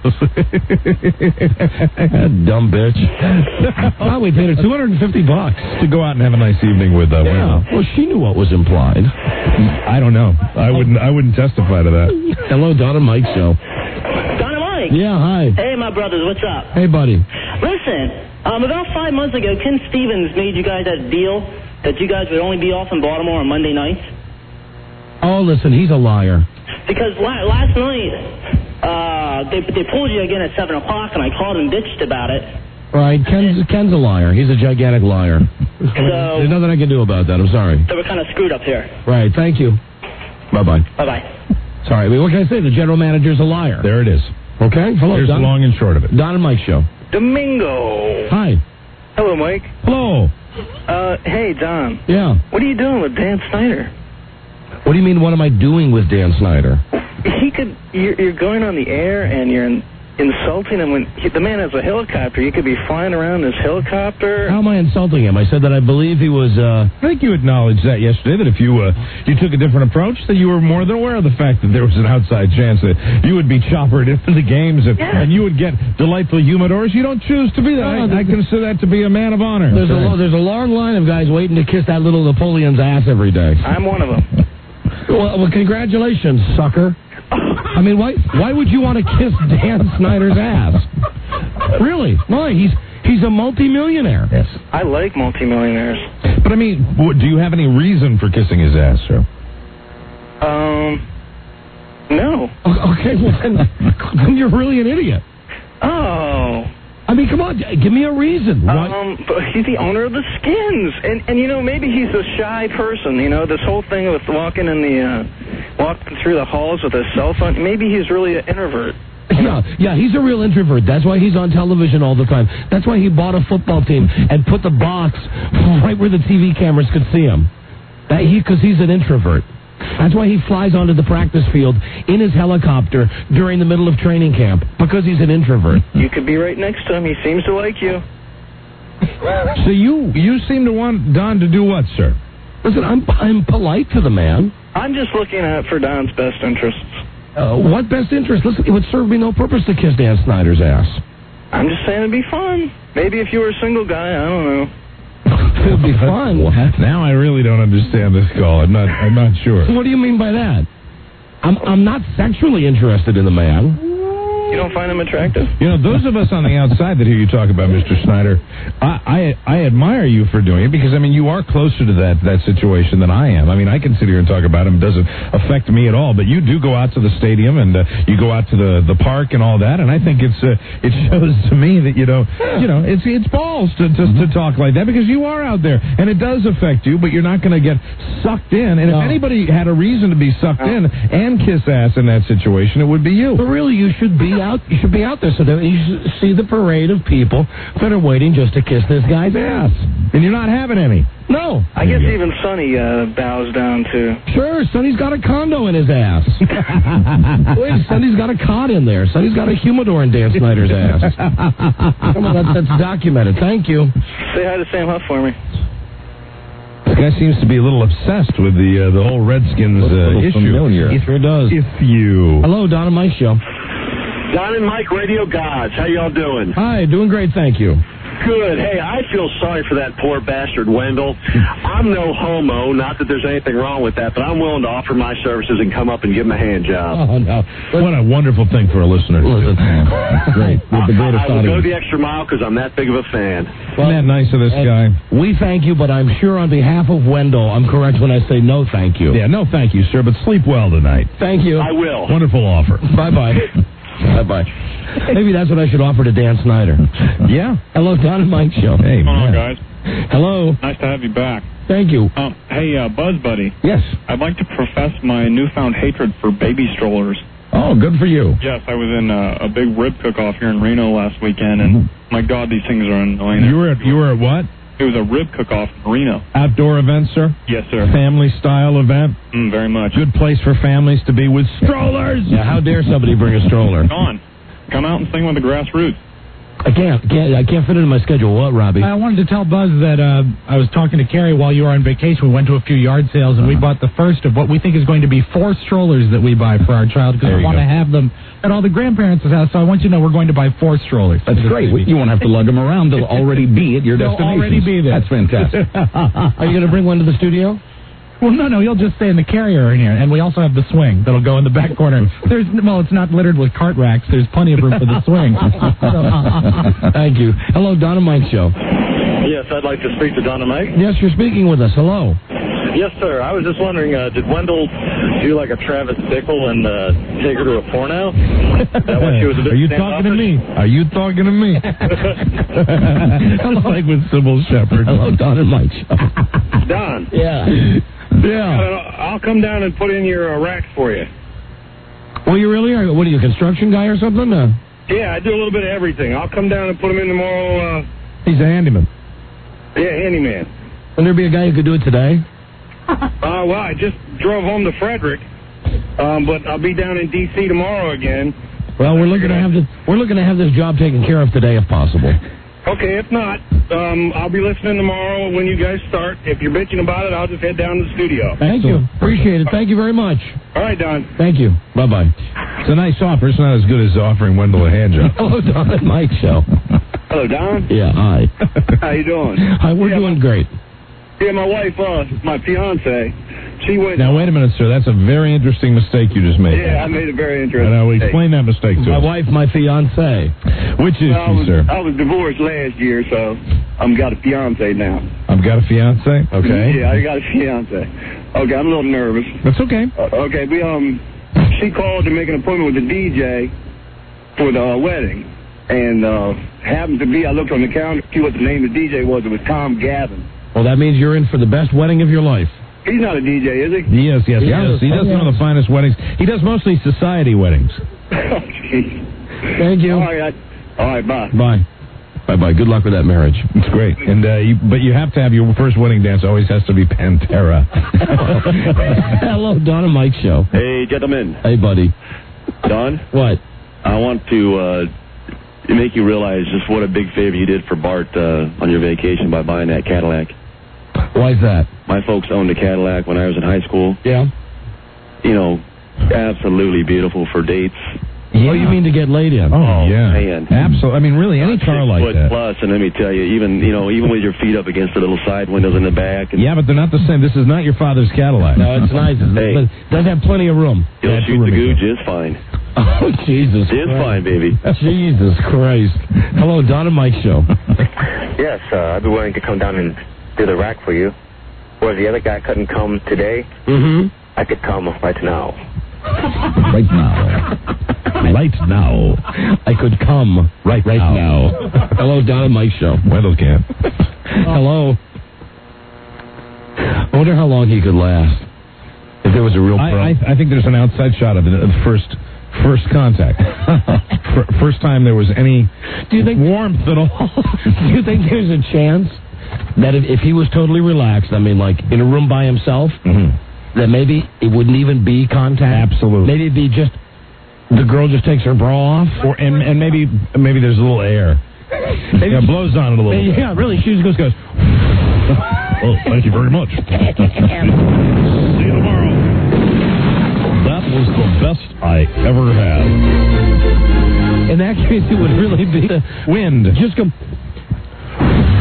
Speaker 16: That dumb bitch. Well, we paid her $250
Speaker 9: to go out and have a nice evening with Wendell.
Speaker 16: Well, she knew what was implied.
Speaker 9: I don't know. I wouldn't testify to that.
Speaker 16: Hello, Don and Mike Show.
Speaker 17: Don and Mike.
Speaker 16: Yeah, hi.
Speaker 17: Hey, my brothers, what's up?
Speaker 16: Hey, buddy.
Speaker 17: Listen, about 5 months ago, Ken Stevens made you guys that deal that you guys would only be off in Baltimore on Monday nights.
Speaker 16: Oh, listen, he's a liar.
Speaker 17: Because last night, they pulled you again at 7 o'clock, and I called and bitched about it.
Speaker 16: Right, Ken's a liar. He's a gigantic liar. There's nothing I can do about that. I'm sorry.
Speaker 17: So we're kind of screwed up here.
Speaker 16: Right, thank you. Bye-bye.
Speaker 17: Bye-bye.
Speaker 16: Sorry, I mean, what can I say? The general manager's a liar.
Speaker 9: There it is.
Speaker 16: Okay, hello,
Speaker 9: Here's
Speaker 16: Don.
Speaker 9: the long and short of it.
Speaker 16: Don and Mike Show.
Speaker 2: Domingo.
Speaker 16: Hi.
Speaker 2: Hello, Mike.
Speaker 16: Hello.
Speaker 2: Hey, Don.
Speaker 16: Yeah.
Speaker 2: What are you doing with Dan Snyder?
Speaker 16: What do you mean, what am I doing with Dan Snyder?
Speaker 2: You're going on the air and you're insulting him when the man has a helicopter. You could be flying around his helicopter.
Speaker 16: How am I insulting him? I said that I believe he was,
Speaker 9: I think you acknowledged that yesterday, that if you took a different approach, that you were more than aware of the fact that there was an outside chance that you would be choppered into the games and you would get delightful humidors. You don't choose to be that. I consider that to be a man of honor.
Speaker 16: There's a long line of guys waiting to kiss that little Napoleon's ass every day.
Speaker 2: I'm one of them.
Speaker 16: Well, congratulations, sucker. I mean, why would you want to kiss Dan Snyder's ass? Really? Why? He's a multimillionaire.
Speaker 9: Yes.
Speaker 2: I like multimillionaires.
Speaker 9: But I mean, do you have any reason for kissing his ass, sir?
Speaker 2: No.
Speaker 16: Okay, well then you're really an idiot.
Speaker 2: Oh.
Speaker 16: I mean, come on, give me a reason.
Speaker 2: But he's the owner of the Skins, and maybe he's a shy person. This whole thing with walking through the halls with his cell phone. Maybe he's really an introvert.
Speaker 16: Yeah, he's a real introvert. That's why he's on television all the time. That's why he bought a football team and put the box right where the TV cameras could see him. Because he's an introvert. That's why he flies onto the practice field in his helicopter during the middle of training camp, because he's an introvert.
Speaker 2: You could be right next to him. He seems to like you.
Speaker 9: So you seem to want Don to do what, sir?
Speaker 16: Listen, I'm polite to the man.
Speaker 2: I'm just looking out for Don's best interests.
Speaker 16: What best interest? Listen, it would serve me no purpose to kiss Dan Snyder's ass.
Speaker 2: I'm just saying it'd be fun. Maybe if you were a single guy, I don't know.
Speaker 16: It would be fun.
Speaker 9: Now I really don't understand this call. I'm not sure.
Speaker 16: What do you mean by that? I'm not sexually interested in the man.
Speaker 2: You don't find him attractive?
Speaker 9: Those of us on the outside that hear you talk about Mr. Snyder, I admire you for doing it, because, I mean, you are closer to that situation than I am. I mean, I can sit here and talk about him. It doesn't affect me at all. But you do go out to the stadium and you go out to the park and all that, and I think it shows to me that, it's balls to talk like that, because you are out there, and it does affect you, but you're not going to get sucked in. And if anybody had a reason to be sucked in and kiss ass in that situation, it would be you.
Speaker 16: But really, you should be out there so that you should see the parade of people that are waiting just to kiss this guy's ass.
Speaker 9: And you're not having any.
Speaker 16: No.
Speaker 2: I guess even Sonny bows down too.
Speaker 16: Sure, Sonny's got a condo in his ass. Wait, Sonny's got a cot in there. Sonny's got a humidor in Dan Snyder's ass. Come on, that's documented. Thank you.
Speaker 2: Say hi to Sam Huff for me.
Speaker 9: This guy seems to be a little obsessed with the whole Redskins issue.
Speaker 16: Familiar. He sure does. Hello, Don and Mike Show.
Speaker 18: Don and Mike, Radio Gods. How y'all doing?
Speaker 16: Hi, doing great, thank you.
Speaker 18: Good. Hey, I feel sorry for that poor bastard Wendell. I'm no homo, not that there's anything wrong with that, but I'm willing to offer my services and come up and give him a hand job.
Speaker 9: Oh, no. What a wonderful thing for a listener to do. Great. With the greatest
Speaker 18: I will go
Speaker 9: audience.
Speaker 18: the extra mile because I'm that big of a fan.
Speaker 9: Isn't that nice of this guy?
Speaker 16: We thank you, but I'm sure on behalf of Wendell, I'm correct when I say no thank you.
Speaker 9: Yeah, no thank you, sir, but sleep well tonight.
Speaker 16: Thank you.
Speaker 18: I will.
Speaker 9: Wonderful offer.
Speaker 16: Bye-bye. Bye-bye. Maybe that's what I should offer to Dan Snyder.
Speaker 9: Yeah.
Speaker 16: Hello, Don and Mike Show.
Speaker 9: Hey,
Speaker 19: What's going on, guys?
Speaker 16: Hello.
Speaker 19: Nice to have you back.
Speaker 16: Thank you.
Speaker 19: Hey, Buzz Buddy.
Speaker 16: Yes.
Speaker 19: I'd like to profess my newfound hatred for baby strollers.
Speaker 9: Oh, good for you.
Speaker 19: Yes, I was in a big rib cook-off here in Reno last weekend, and my God, these things are annoying.
Speaker 9: You were at what?
Speaker 19: It was a rib cook-off in Reno.
Speaker 9: Outdoor event, sir?
Speaker 19: Yes, sir.
Speaker 9: Family-style event?
Speaker 19: Very much.
Speaker 9: Good place for families to be with strollers.
Speaker 16: Yeah, how dare somebody bring a stroller?
Speaker 19: Come out and sing with the grassroots.
Speaker 16: I can't fit it in my schedule. What, Robbie?
Speaker 10: I wanted to tell Buzz that I was talking to Carrie while you were on vacation. We went to a few yard sales, and we bought the first of what we think is going to be 4 strollers that we buy for our child, because we want to have them at all the grandparents' house. So I want you to know we're going to buy 4 strollers.
Speaker 11: That's great. You won't have to lug them around. They'll already be at your
Speaker 10: They'll
Speaker 11: destination.
Speaker 10: already be there.
Speaker 11: That's fantastic.
Speaker 16: Are you going to bring one to the studio?
Speaker 10: Well, no, he'll just stay in the carrier in here, and we also have the swing that'll go in the back corner. It's not littered with cart racks. There's plenty of room for the swing.
Speaker 16: Thank you. Hello, Don and Mike Show.
Speaker 18: Yes, I'd like to speak to Don and Mike.
Speaker 16: Yes, you're speaking with us. Hello.
Speaker 18: Yes, sir. I was just wondering, did Wendell do like a Travis Bickle and take her to a porno? Is that why she was a bit
Speaker 9: Are you talking to me? Are you talking to me? Like with Sybil Shepherd.
Speaker 16: Hello, Don and Mike Show.
Speaker 18: Don.
Speaker 16: Yeah.
Speaker 18: I'll come down and put in your racks for you.
Speaker 16: Well, you really are? What are you, a construction guy or something?
Speaker 18: Yeah, I do a little bit of everything. I'll come down and put them in tomorrow.
Speaker 9: He's a handyman.
Speaker 18: Yeah, handyman.
Speaker 16: Will there be a guy who could do it today?
Speaker 18: Well, I just drove home to Frederick, but I'll be down in D.C. tomorrow again.
Speaker 16: Well, we're looking to have this job taken care of today, if possible.
Speaker 18: Okay, if not, I'll be listening tomorrow when you guys start. If you're bitching about it, I'll just head down to the studio.
Speaker 16: Thank you. Appreciate it. Thank you very much.
Speaker 18: All right, Don.
Speaker 16: Thank you. Bye-bye.
Speaker 9: It's a nice offer. It's not as good as offering Wendell a hand job.
Speaker 16: Hello, Don and Mike Show.
Speaker 18: Hello, Don.
Speaker 16: Yeah, hi.
Speaker 18: How you doing?
Speaker 16: Hi, we're doing great.
Speaker 18: Yeah, my wife, my fiance, she went...
Speaker 9: Now, wait a minute, sir. That's a very interesting mistake you just made.
Speaker 18: Yeah, I made a very interesting
Speaker 9: Now,
Speaker 18: mistake.
Speaker 9: explain that mistake to
Speaker 16: My
Speaker 9: us.
Speaker 16: wife, my fiance.
Speaker 9: Which is she, sir?
Speaker 18: I was divorced last year, so I've got a fiance now.
Speaker 9: I've got a fiance? Okay.
Speaker 18: Yeah, I got a fiance. Okay, I'm a little nervous.
Speaker 9: That's okay.
Speaker 18: Okay, she called to make an appointment with the DJ for the wedding. And happened to be, I looked on the calendar to see what the name of the DJ was. It was Tom Gavin.
Speaker 16: Well, that means you're in for the best wedding of your life.
Speaker 18: He's not a DJ, is he?
Speaker 9: Yes. He does some of the finest weddings. He does mostly society weddings.
Speaker 16: Thank you.
Speaker 18: All right, bye.
Speaker 16: Bye. Bye-bye. Good luck with that marriage.
Speaker 9: It's great. And but you have to have your first wedding dance always has to be Pantera.
Speaker 16: Hello, Don and Mike Show.
Speaker 18: Hey, gentlemen.
Speaker 16: Hey, buddy.
Speaker 18: Don?
Speaker 16: What?
Speaker 18: I want to make you realize just what a big favor you did for Bart on your vacation by buying that Cadillac.
Speaker 16: Why's that?
Speaker 18: My folks owned a Cadillac when I was in high school.
Speaker 16: Yeah?
Speaker 18: You know, absolutely beautiful for dates.
Speaker 16: Yeah. Oh, you mean to get laid in?
Speaker 9: Oh, yeah.
Speaker 18: Man.
Speaker 9: Absolutely. I mean, really, any car like that.
Speaker 18: Plus, and let me tell you, even with your feet up against the little side windows in the back. And
Speaker 9: Yeah, but they're not the same. This is not your father's Cadillac.
Speaker 16: No, it's nice.
Speaker 18: Hey.
Speaker 16: It does have plenty of room.
Speaker 18: You'll shoot the goo just fine.
Speaker 16: Oh, Jesus
Speaker 18: Just
Speaker 16: Christ.
Speaker 18: fine, baby.
Speaker 16: Jesus Christ. Hello, Don and Mike Show.
Speaker 20: Yes, I'd be willing to come down and do the rack for you. Where the other guy couldn't come today, I could come right now.
Speaker 11: Right now.
Speaker 9: Right now.
Speaker 16: I could come right now. Hello, Don and Mike Show.
Speaker 9: Wendell can't.
Speaker 16: Hello. I wonder how long he could last. If there was a real problem.
Speaker 9: I think there's an outside shot of it, the first contact. First time there was any warmth at all.
Speaker 16: Do you think there's a chance that if he was totally relaxed, I mean, like in a room by himself, that maybe it wouldn't even be contact?
Speaker 9: Absolutely.
Speaker 16: Maybe it'd be just the girl just takes her bra off,
Speaker 9: and maybe there's a little air. Maybe it blows on it a little bit.
Speaker 16: Yeah, really. She just goes.
Speaker 9: Oh, thank you very much. See you tomorrow. That was the best I ever had.
Speaker 16: In that case, it would really be the
Speaker 9: wind.
Speaker 16: Just go.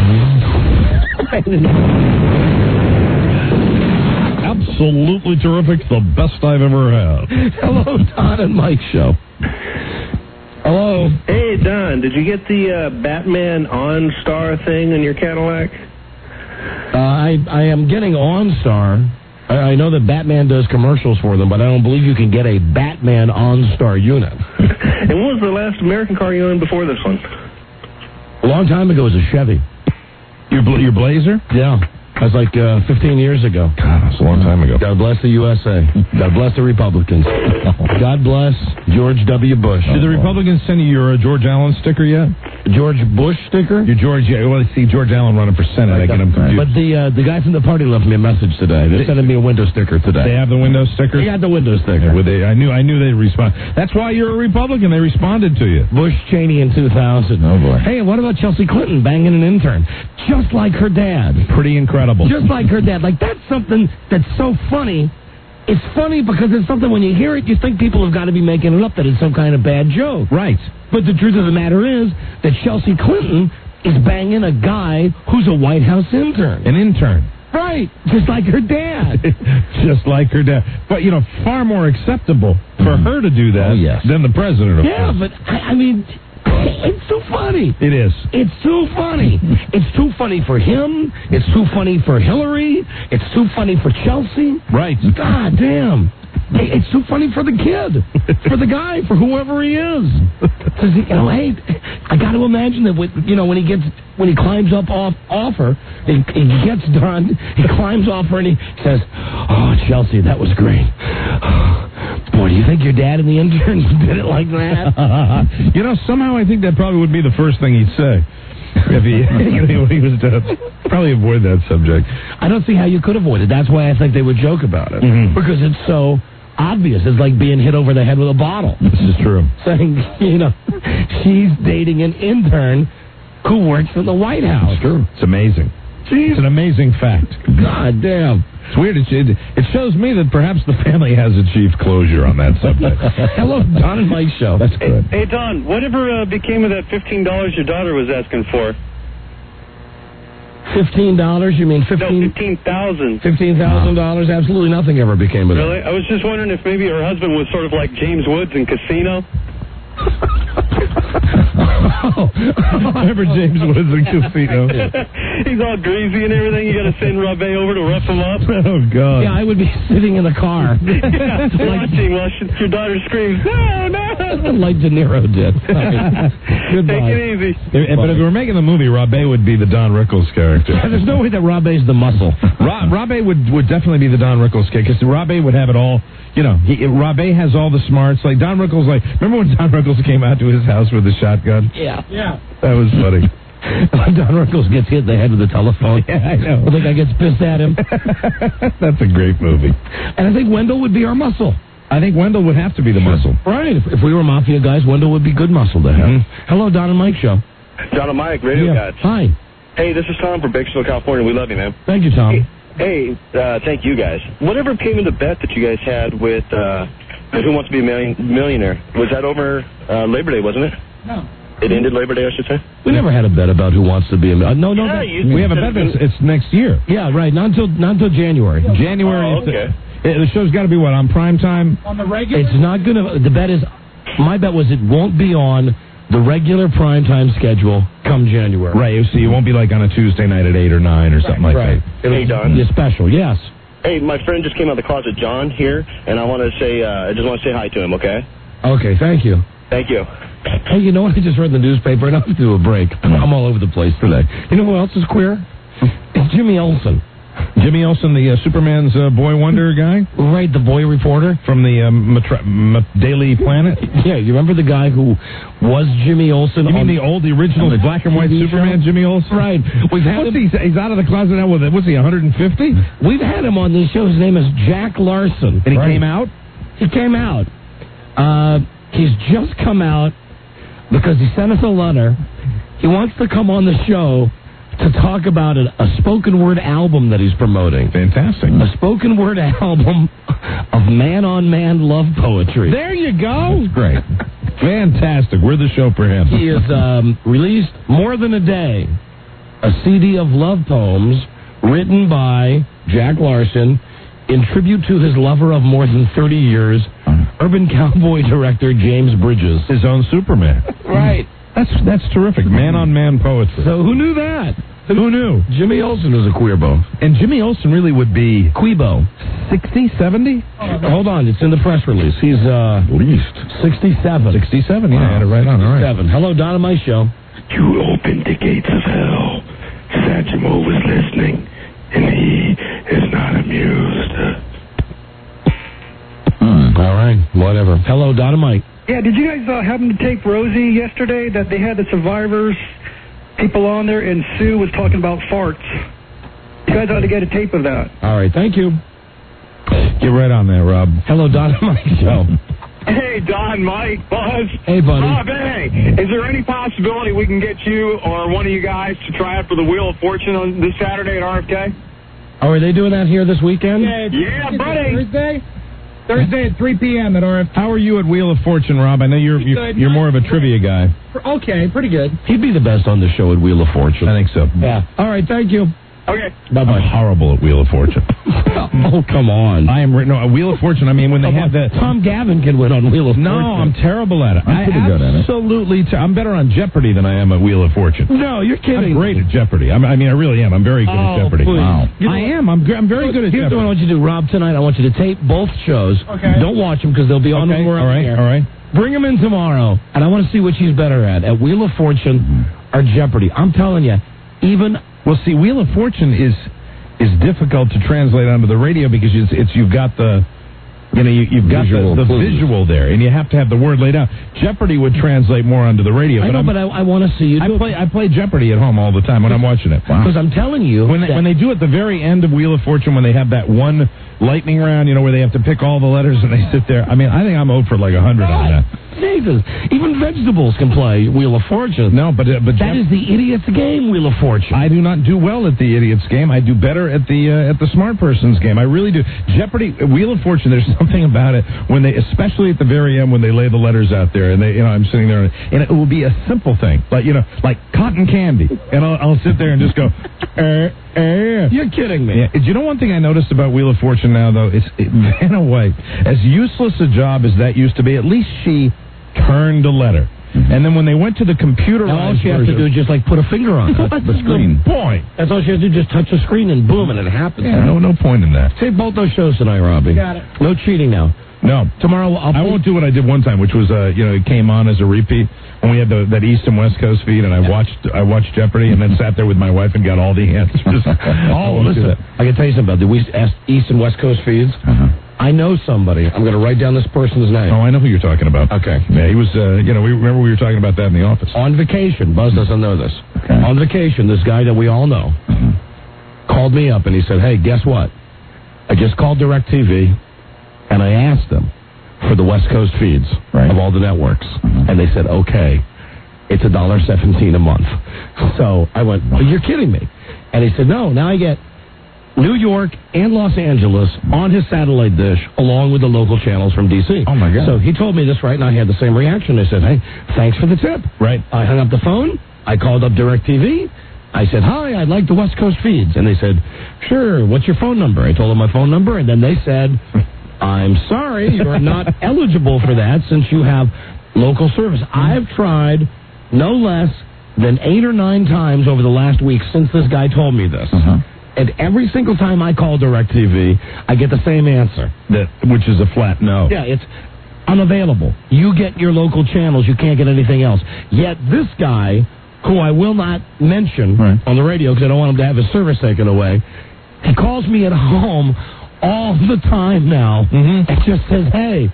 Speaker 9: Absolutely terrific. The best I've ever had.
Speaker 16: Hello, Don and Mike Show. Hello.
Speaker 21: Hey, Don, did you get the Batman OnStar thing in your Cadillac?
Speaker 16: I am getting OnStar. I know that Batman does commercials for them, but I don't believe you can get a Batman OnStar unit.
Speaker 21: And what was the last American car you owned before this one?
Speaker 16: A long time ago, it was a Chevy.
Speaker 9: Your Blazer?
Speaker 16: Yeah. That was like 15 years ago.
Speaker 9: God, that's a long time ago.
Speaker 16: God bless the USA. God bless the Republicans. God bless George W. Bush.
Speaker 9: Did the Republicans send you your George Allen sticker yet?
Speaker 16: George Bush sticker?
Speaker 9: Your George, well, I see George Allen running for Senate. I get him confused.
Speaker 16: But the guy from the party left me a message today. They're sending me a window sticker today.
Speaker 9: They have the window sticker?
Speaker 16: They got the window sticker.
Speaker 9: I knew they'd respond. That's why you're a Republican. They responded to you.
Speaker 16: Bush Cheney in 2000.
Speaker 9: Oh, boy.
Speaker 16: Hey, what about Chelsea Clinton banging an intern? Just like her dad.
Speaker 9: Pretty incredible.
Speaker 16: Just like her dad. Like, that's something that's so funny. It's funny because it's something when you hear it, you think people have got to be making it up, that it's some kind of bad joke.
Speaker 9: Right.
Speaker 16: But the truth of the matter is that Chelsea Clinton is banging a guy who's a White House intern.
Speaker 9: An intern.
Speaker 16: Right. Just like her dad.
Speaker 9: Just like her dad. But, far more acceptable for her to do that than the president, of course.
Speaker 16: But, I mean... It's too funny.
Speaker 9: It is.
Speaker 16: It's too funny. It's too funny for him. It's too funny for Hillary. It's too funny for Chelsea.
Speaker 9: Right.
Speaker 16: God damn. It's too funny for the kid, for the guy, for whoever he is. Because, hey, I got to imagine that when he climbs up off her, he gets done, he climbs off her and he says, "Oh, Chelsea, that was great. Boy, do you think your dad and the interns did it like that?"
Speaker 9: Somehow I think that probably would be the first thing he'd say. If he was to probably avoid that subject.
Speaker 16: I don't see how you could avoid it. That's why I think they would joke about it.
Speaker 9: Mm-hmm.
Speaker 16: Because it's so obvious. It's like being hit over the head with a bottle.
Speaker 9: This is true.
Speaker 16: Saying, she's dating an intern who works for the White House.
Speaker 9: It's true. It's amazing.
Speaker 16: Jeez.
Speaker 9: It's an amazing fact.
Speaker 16: God damn.
Speaker 9: It's weird. It shows me that perhaps the family has achieved closure on that subject.
Speaker 16: Hello, Don and Mike Show.
Speaker 9: That's good.
Speaker 21: Hey, Don, whatever became of that $15 your daughter was asking for?
Speaker 16: $15? You mean 15?
Speaker 21: No, $15,000.
Speaker 16: $15,000? Absolutely nothing ever became of that.
Speaker 21: Really? I was just wondering if maybe her husband was sort of like James Woods in Casino.
Speaker 9: Remember James Woods in Casino?
Speaker 21: He's all greasy and everything. You got to send Rob over to rough him up.
Speaker 9: Oh, God.
Speaker 16: Yeah, I would be sitting in the car.
Speaker 21: Watching while your daughter screams, "No, no!"
Speaker 16: Like De Niro did. Goodbye.
Speaker 21: Take it easy.
Speaker 9: But if we were making the movie, Rob would be the Don Rickles character.
Speaker 16: There's no way that Rob is the muscle.
Speaker 9: Rob would definitely be the Don Rickles character, because Rob would have it all. Rob has all the smarts. Like Don Rickles, remember when Don Rickles came out to his house with a shotgun?
Speaker 16: Yeah.
Speaker 9: That was funny.
Speaker 16: Don Rickles gets hit in the head with the telephone.
Speaker 9: Yeah, I know.
Speaker 16: The guy gets pissed at him.
Speaker 9: That's a great movie.
Speaker 16: And I think Wendell would be our muscle.
Speaker 9: I think Wendell would have to be the muscle.
Speaker 16: Right. If we were mafia guys, Wendell would be good muscle to have. Mm-hmm. Hello, Don and Mike Show.
Speaker 21: Don and Mike, radio guys.
Speaker 16: Hi.
Speaker 21: Hey, this is Tom from Bakersfield, California. We love you, man.
Speaker 16: Thank you, Tom.
Speaker 21: Hey, thank you guys. Whatever came in the bet that you guys had with Who Wants to Be a Millionaire, was that over Labor Day, wasn't it?
Speaker 16: No.
Speaker 21: It ended Labor Day, I should say?
Speaker 16: We never had a bet about Who Wants to Be a Millionaire. No.
Speaker 21: Yeah,
Speaker 9: we have a bet that's it's next year.
Speaker 16: Yeah, right. Not until January.
Speaker 9: January.
Speaker 21: Oh, okay.
Speaker 9: The show's got to be on prime time?
Speaker 10: On the regular?
Speaker 16: It's not going to... The bet is... My bet was it won't be on the regular primetime schedule come January.
Speaker 9: Right, so you won't be on a Tuesday night at 8 or 9 or something like that.
Speaker 21: Hey, Don.
Speaker 16: It's special, yes.
Speaker 21: Hey, my friend just came out of the closet, John, here, and I want to say, I just want to say hi to him, okay?
Speaker 16: Okay, thank you.
Speaker 21: Thank you.
Speaker 16: Hey, you know what? I just read the newspaper, and I'll do a break. I'm all over the place today. You know who else is queer? It's Jimmy Olsen.
Speaker 9: Jimmy Olsen, the Superman's boy wonder guy?
Speaker 16: Right, the boy reporter.
Speaker 9: From the Daily Planet?
Speaker 16: Yeah, you remember the guy who was Jimmy Olsen?
Speaker 9: You mean the original black and white Superman, Jimmy Olsen?
Speaker 16: Right. We've had him.
Speaker 9: He's out of the closet now with, what's he, 150?
Speaker 16: We've had him on this show. His name is Jack Larson.
Speaker 9: And he came out?
Speaker 16: He came out. He's just come out because he sent us a letter. He wants to come on the show to talk about a spoken word album that he's promoting.
Speaker 9: Fantastic.
Speaker 16: A spoken word album of man-on-man love poetry.
Speaker 9: There you go.
Speaker 16: That's great.
Speaker 9: Fantastic. We're the show for him.
Speaker 16: He has released More Than a Day, a CD of love poems written by Jack Larson in tribute to his lover of more than 30 years, urban cowboy director James Bridges.
Speaker 9: His own Superman.
Speaker 16: Right.
Speaker 9: That's terrific. Man-on-man poetry.
Speaker 16: So who knew that?
Speaker 9: Who knew?
Speaker 16: Jimmy Olsen was a queerbo.
Speaker 9: And Jimmy Olsen really would be...
Speaker 16: Queebo.
Speaker 9: 60, 70?
Speaker 16: Hold on, it's in the press release. He's,
Speaker 9: at least.
Speaker 16: 67.
Speaker 9: 67, yeah, I had it right on. All right.
Speaker 16: 67. Hello, Don and Mike Show.
Speaker 8: You opened the gates of hell. Satchmo was listening, and he is not amused.
Speaker 16: All right, whatever. Hello, Don and Mike.
Speaker 5: Yeah, did you guys happen to take Rosie yesterday that they had the survivors, people on there, and Sue was talking about farts? You guys ought to get a tape of that.
Speaker 16: All right, thank you.
Speaker 9: Get right on there, Rob.
Speaker 16: Hello, Don and Mike Show.
Speaker 22: Hey, Don, Mike, Buzz.
Speaker 16: Hey, buddy.
Speaker 22: Bob, hey. Is there any possibility we can get you or one of you guys to try out for the Wheel of Fortune on this Saturday at RFK?
Speaker 16: Oh, are they doing that here this weekend?
Speaker 22: Yeah, buddy.
Speaker 10: Thursday at 3 p.m. at RFK.
Speaker 9: How are you at Wheel of Fortune, Rob? I know you're more of a trivia guy.
Speaker 10: Okay, pretty good.
Speaker 16: He'd be the best on the show at Wheel of Fortune.
Speaker 9: I think so.
Speaker 16: Yeah. All right, thank you.
Speaker 22: Okay.
Speaker 9: Bye-bye. I'm horrible at Wheel of Fortune.
Speaker 16: Oh, come on.
Speaker 9: I am a Wheel of Fortune. I mean, when they have that...
Speaker 16: Tom Gavin can win on Wheel of Fortune.
Speaker 9: No, I'm terrible at it.
Speaker 11: I'm pretty good at it.
Speaker 9: Absolutely. I'm better on Jeopardy than I am at Wheel of Fortune.
Speaker 16: No, you're kidding.
Speaker 9: I'm great at Jeopardy. I mean, I really am. I'm very good at Jeopardy.
Speaker 16: Please.
Speaker 9: Wow. I am. I'm very good at
Speaker 16: Here's
Speaker 9: Jeopardy.
Speaker 16: what I want you to do, Rob, tonight. I want you to tape both shows.
Speaker 10: Okay.
Speaker 16: Don't watch them because they'll be on when we're
Speaker 9: all
Speaker 16: on
Speaker 9: right,
Speaker 16: the air.
Speaker 9: all right.
Speaker 16: Bring them in tomorrow, and I want to see what she's better at Wheel of Fortune or Jeopardy. I'm telling you, even...
Speaker 9: Well, see, Wheel of Fortune is difficult to translate onto the radio because you've got the you've got the visual there, and you have to have the word laid out. Jeopardy would translate more onto the radio.
Speaker 16: I know, but I want to see you.
Speaker 9: I play Jeopardy at home all the time when I'm watching it.
Speaker 16: Because I'm telling you,
Speaker 9: when they do at the very end of Wheel of Fortune, when they have that one lightning round, where they have to pick all the letters and they sit there. I mean, I think I'm out for like 100 on that.
Speaker 16: Jesus, even vegetables can play Wheel of Fortune.
Speaker 9: No, but
Speaker 16: that is the idiot's game, Wheel of Fortune.
Speaker 9: I do not do well at the idiot's game. I do better at the smart person's game. I really do. Jeopardy, Wheel of Fortune. There's something about it when they, especially at the very end, when they lay the letters out there, and they, I'm sitting there, and it will be a simple thing, like cotton candy, and I'll sit there and just go.
Speaker 16: You're kidding me.
Speaker 9: Yeah. Do you know one thing I noticed about Wheel of Fortune now, though? Vanna White, as useless a job as that used to be, at least she turned a letter. And then when they went to the computer,
Speaker 16: all she has to do is just put a finger on the screen.
Speaker 9: Point.
Speaker 16: That's all she has to do. Just touch the screen and boom, and it happens.
Speaker 9: Yeah, no point in that.
Speaker 16: Save both those shows tonight, Robbie.
Speaker 10: Got it.
Speaker 16: No cheating now.
Speaker 9: No.
Speaker 16: Tomorrow
Speaker 9: I won't do what I did one time, which was it came on as a repeat when we had that East and West Coast feed, and I watched Jeopardy, and then sat there with my wife and got all the answers.
Speaker 16: Listen, I can tell you something about the East and West Coast feeds. I know somebody. I'm going to write down this person's name.
Speaker 9: Oh, I know who you're talking about.
Speaker 16: Okay.
Speaker 9: Yeah, he was, we were talking about that in the office.
Speaker 16: On vacation. Buzz doesn't know this.
Speaker 9: Okay.
Speaker 16: On vacation, this guy that we all know called me up and he said, hey, guess what? I just called DirecTV and I asked them for the West Coast feeds of all the networks. And they said, okay, it's $1.17 a month. So I went, well, you're kidding me. And he said, no, now I get New York and Los Angeles on his satellite dish, along with the local channels from D.C.
Speaker 9: Oh, my God.
Speaker 16: So he told me this, right, and I had the same reaction. I said, hey, thanks for the tip.
Speaker 9: Right.
Speaker 16: I hung up the phone. I called up DirecTV. I said, hi, I'd like the West Coast feeds. And they said, sure, what's your phone number? I told them my phone number, and then they said, I'm sorry, you're not eligible for that since you have local service. I've tried no less than 8 or 9 times over the last week since this guy told me this. And every single time I call DirecTV, I get the same answer.
Speaker 9: Which is a flat no.
Speaker 16: Yeah, it's unavailable. You get your local channels. You can't get anything else. Yet this guy, who I will not mention on the radio because I don't want him to have his service taken away, he calls me at home all the time now and just says, hey,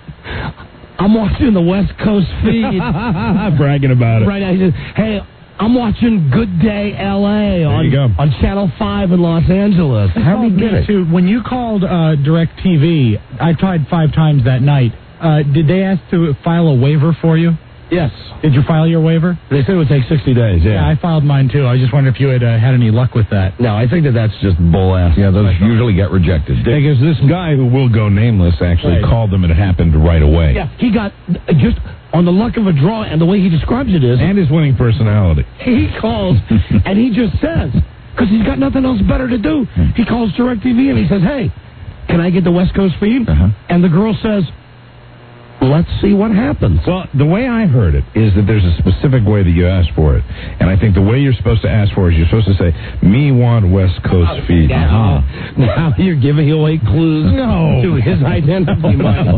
Speaker 16: I'm watching the West Coast feed.
Speaker 9: Bragging about it.
Speaker 16: Right now, he says, hey, I'm watching Good Day L.A. on Channel 5 in Los Angeles.
Speaker 10: How did he get it? When you called DirecTV, I tried 5 times that night. Did they ask to file a waiver for you?
Speaker 16: Yes.
Speaker 10: Did you file your waiver?
Speaker 16: They said it would take 60 days,
Speaker 10: Yeah, I filed mine too. I just wondered if you had had any luck with that.
Speaker 16: No, I think that's just bull ass.
Speaker 11: Yeah, those usually get rejected.
Speaker 9: Because this guy who will go nameless actually called them and it happened right away.
Speaker 16: Yeah, he got just on the luck of a draw, and the way he describes it is...
Speaker 9: And his winning personality.
Speaker 16: He calls, and he just says, because he's got nothing else better to do, he calls DirecTV and he says, hey, can I get the West Coast feed? And the girl says... Let's see what happens.
Speaker 9: Well, the way I heard it is that there's a specific way that you ask for it. And I think the way you're supposed to ask for it is you're supposed to say, me want West Coast feed.
Speaker 16: Now you're giving away clues to his identity.
Speaker 9: No,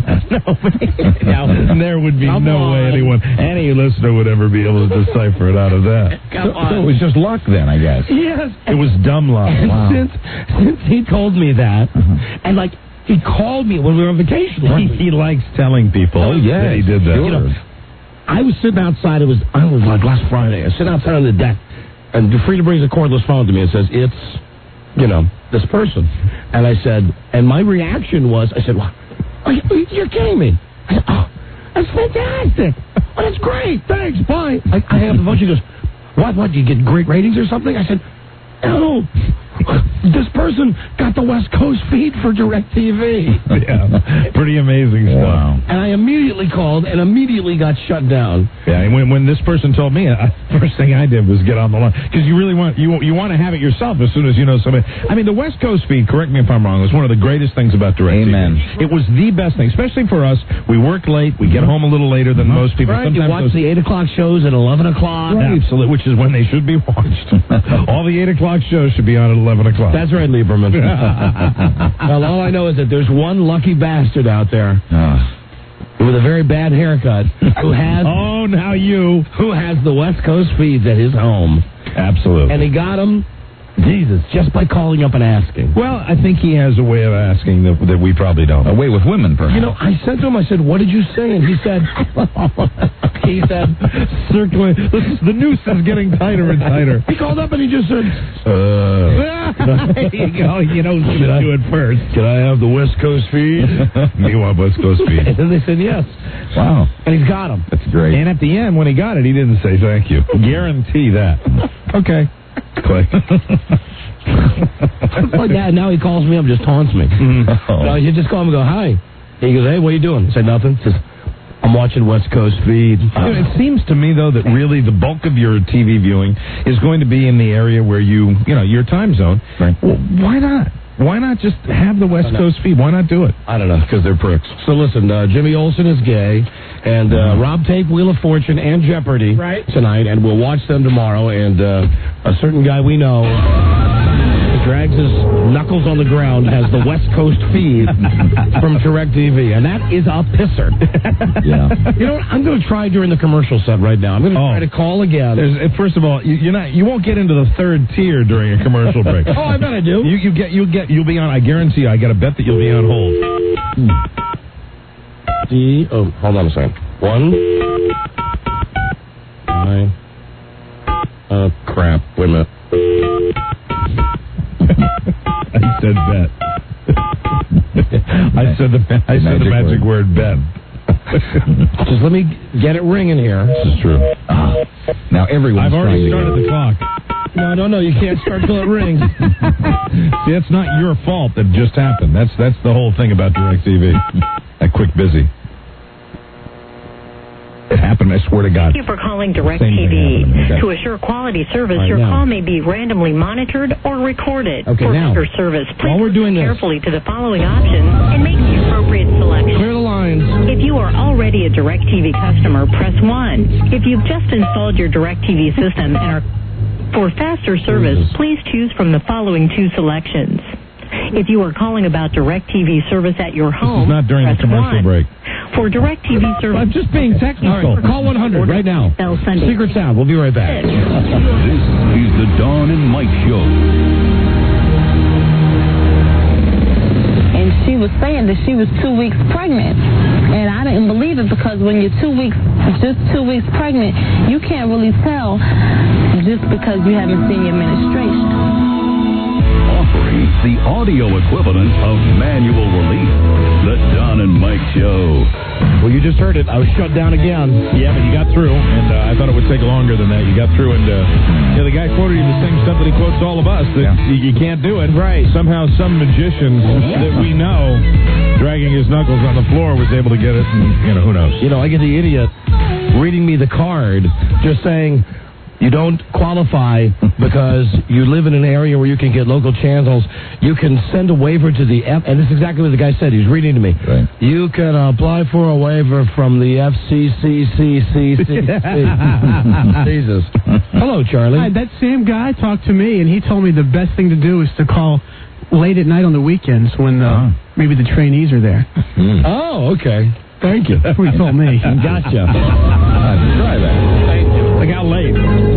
Speaker 9: there would be no way any listener would ever be able to decipher it out of that.
Speaker 11: So it was just luck then, I guess.
Speaker 16: Yes.
Speaker 9: It was dumb luck.
Speaker 16: And
Speaker 9: Wow.
Speaker 16: since he told me that, and like, he called me when we were on vacation.
Speaker 9: He likes telling people that he did that.
Speaker 16: You know, I was sitting outside. It was like last Friday. I sit outside on the deck, and Frida brings a cordless phone to me and says, it's, this person. And I said, and my reaction was, I said, well, you're kidding me. I said, oh, that's fantastic. Oh, that's great. Thanks. Bye. I hang up the phone. She goes, what, you get great ratings or something? I said, no. This person got the West Coast feed for DirecTV.
Speaker 9: Yeah, pretty amazing stuff. Wow.
Speaker 16: And I immediately called and immediately got shut down.
Speaker 9: Yeah, and when this person told me, first thing I did was get on the line. Because you really want you want to have it yourself as soon as you know somebody. I mean, the West Coast feed, correct me if I'm wrong, was one of the greatest things about DirecTV.
Speaker 11: Amen.
Speaker 9: It was the best thing, especially for us. We work late. We get home a little later than most people.
Speaker 16: Right, you watch the 8 o'clock shows at 11 o'clock.
Speaker 9: Right. Absolutely, which is when they should be watched. All the 8 o'clock shows should be on at 11 o'clock.
Speaker 16: That's right, Lieberman. Well, all I know is that there's one lucky bastard out there with a very bad haircut who has who has the West Coast feeds at his home.
Speaker 9: Absolutely.
Speaker 16: And he got them, Jesus, just by calling up and asking.
Speaker 9: Well, I think he has a way of asking that we probably don't.
Speaker 11: A way with women, perhaps.
Speaker 16: I said to him, I said, what did you say? And he said,
Speaker 9: circling. The noose is getting tighter and tighter.
Speaker 16: He called up and he just said,
Speaker 9: there you go. You know, should I do it first?
Speaker 16: Can I have the West Coast feed?
Speaker 9: Me want West Coast feed.
Speaker 16: And they said yes.
Speaker 11: Wow.
Speaker 16: And he's got them.
Speaker 11: That's great.
Speaker 9: And at the end, when he got it, he didn't say thank you. Guarantee that. Okay. Click.
Speaker 16: Like that. Now he calls me up, just taunts me. No, you just call him and go, hi. He goes, hey, what are you doing? I said, nothing. He says, I'm watching West Coast feed.
Speaker 9: It seems to me, though, that really the bulk of your TV viewing is going to be in the area where your time zone.
Speaker 11: Right.
Speaker 9: Well, why not? Why not just have the West Coast feed? Why not do it?
Speaker 16: I don't know, because they're pricks. So listen, Jimmy Olsen is gay, and Rob Tape, Wheel of Fortune, and Jeopardy tonight, and we'll watch them tomorrow, and a certain guy we know drags his knuckles on the ground, has the West Coast feed from DirecTV, and that is a pisser.
Speaker 11: Yeah.
Speaker 16: You know what? I'm going to try during the commercial set right now. I'm going to try to call again.
Speaker 9: First of all, you won't get into the third tier during a commercial break.
Speaker 16: Oh, I bet I do.
Speaker 9: You'll be on. I guarantee you. I got to bet that you'll be on hold.
Speaker 16: Hold on a second. 1 9. Crap. Wait a minute.
Speaker 9: I said bet. I said the magic word bet.
Speaker 16: Just let me get it ringing here.
Speaker 9: This is true.
Speaker 11: Now everyone's
Speaker 9: I've already started the clock.
Speaker 16: No, you can't start till it rings.
Speaker 9: See, that's not your fault that just happened. That's the whole thing about DirecTV. That quick busy. It happened, I swear to God.
Speaker 1: Thank you for calling DirecTV. To assure quality service, your call may be randomly monitored or recorded.
Speaker 16: Okay,
Speaker 1: for
Speaker 16: now,
Speaker 1: better service, please
Speaker 16: listen
Speaker 1: carefully to the following options and make the appropriate selection.
Speaker 16: Clear the lines.
Speaker 1: If you are already a DirecTV customer, press 1. If you've just installed your DirecTV system and are for faster service, please choose from the following 2 selections. If you are calling about DirecTV service at your home,
Speaker 9: this is not during the commercial
Speaker 1: 1.
Speaker 9: break.
Speaker 1: For DirecTV service...
Speaker 16: I'm just being technical. Right, call 100 right now. Secret sound. We'll be right back.
Speaker 6: This is the Dawn and Mike Show.
Speaker 23: And she was saying that she was 2 weeks pregnant. And I didn't believe it because when you're 2 weeks, just 2 weeks pregnant, you can't really tell just because you haven't seen your menstruation.
Speaker 6: Offering the audio equivalent of manual relief. The Don and Mike Show.
Speaker 16: Well, you just heard it. I was shut down again.
Speaker 9: Yeah, but you got through, and I thought it would take longer than that. You got through, and the guy quoted you the same stuff that he quotes all of us, that you can't do it.
Speaker 16: Right.
Speaker 9: Somehow some magician that we know, dragging his knuckles on the floor, was able to get it, and, who knows.
Speaker 16: I get the idiot reading me the card, just saying, you don't qualify because you live in an area where you can get local channels. You can send a waiver to the and this is exactly what the guy said. He's reading to me.
Speaker 9: Right.
Speaker 16: You can apply for a waiver from the FCCCCCC. Jesus. Hello, Charlie.
Speaker 4: Hi, that same guy talked to me, and he told me the best thing to do is to call late at night on the weekends when maybe the trainees are there.
Speaker 16: Oh, okay. Thank you.
Speaker 4: That's what he told me.
Speaker 16: Gotcha.
Speaker 9: Try that. Thank you. Like how late?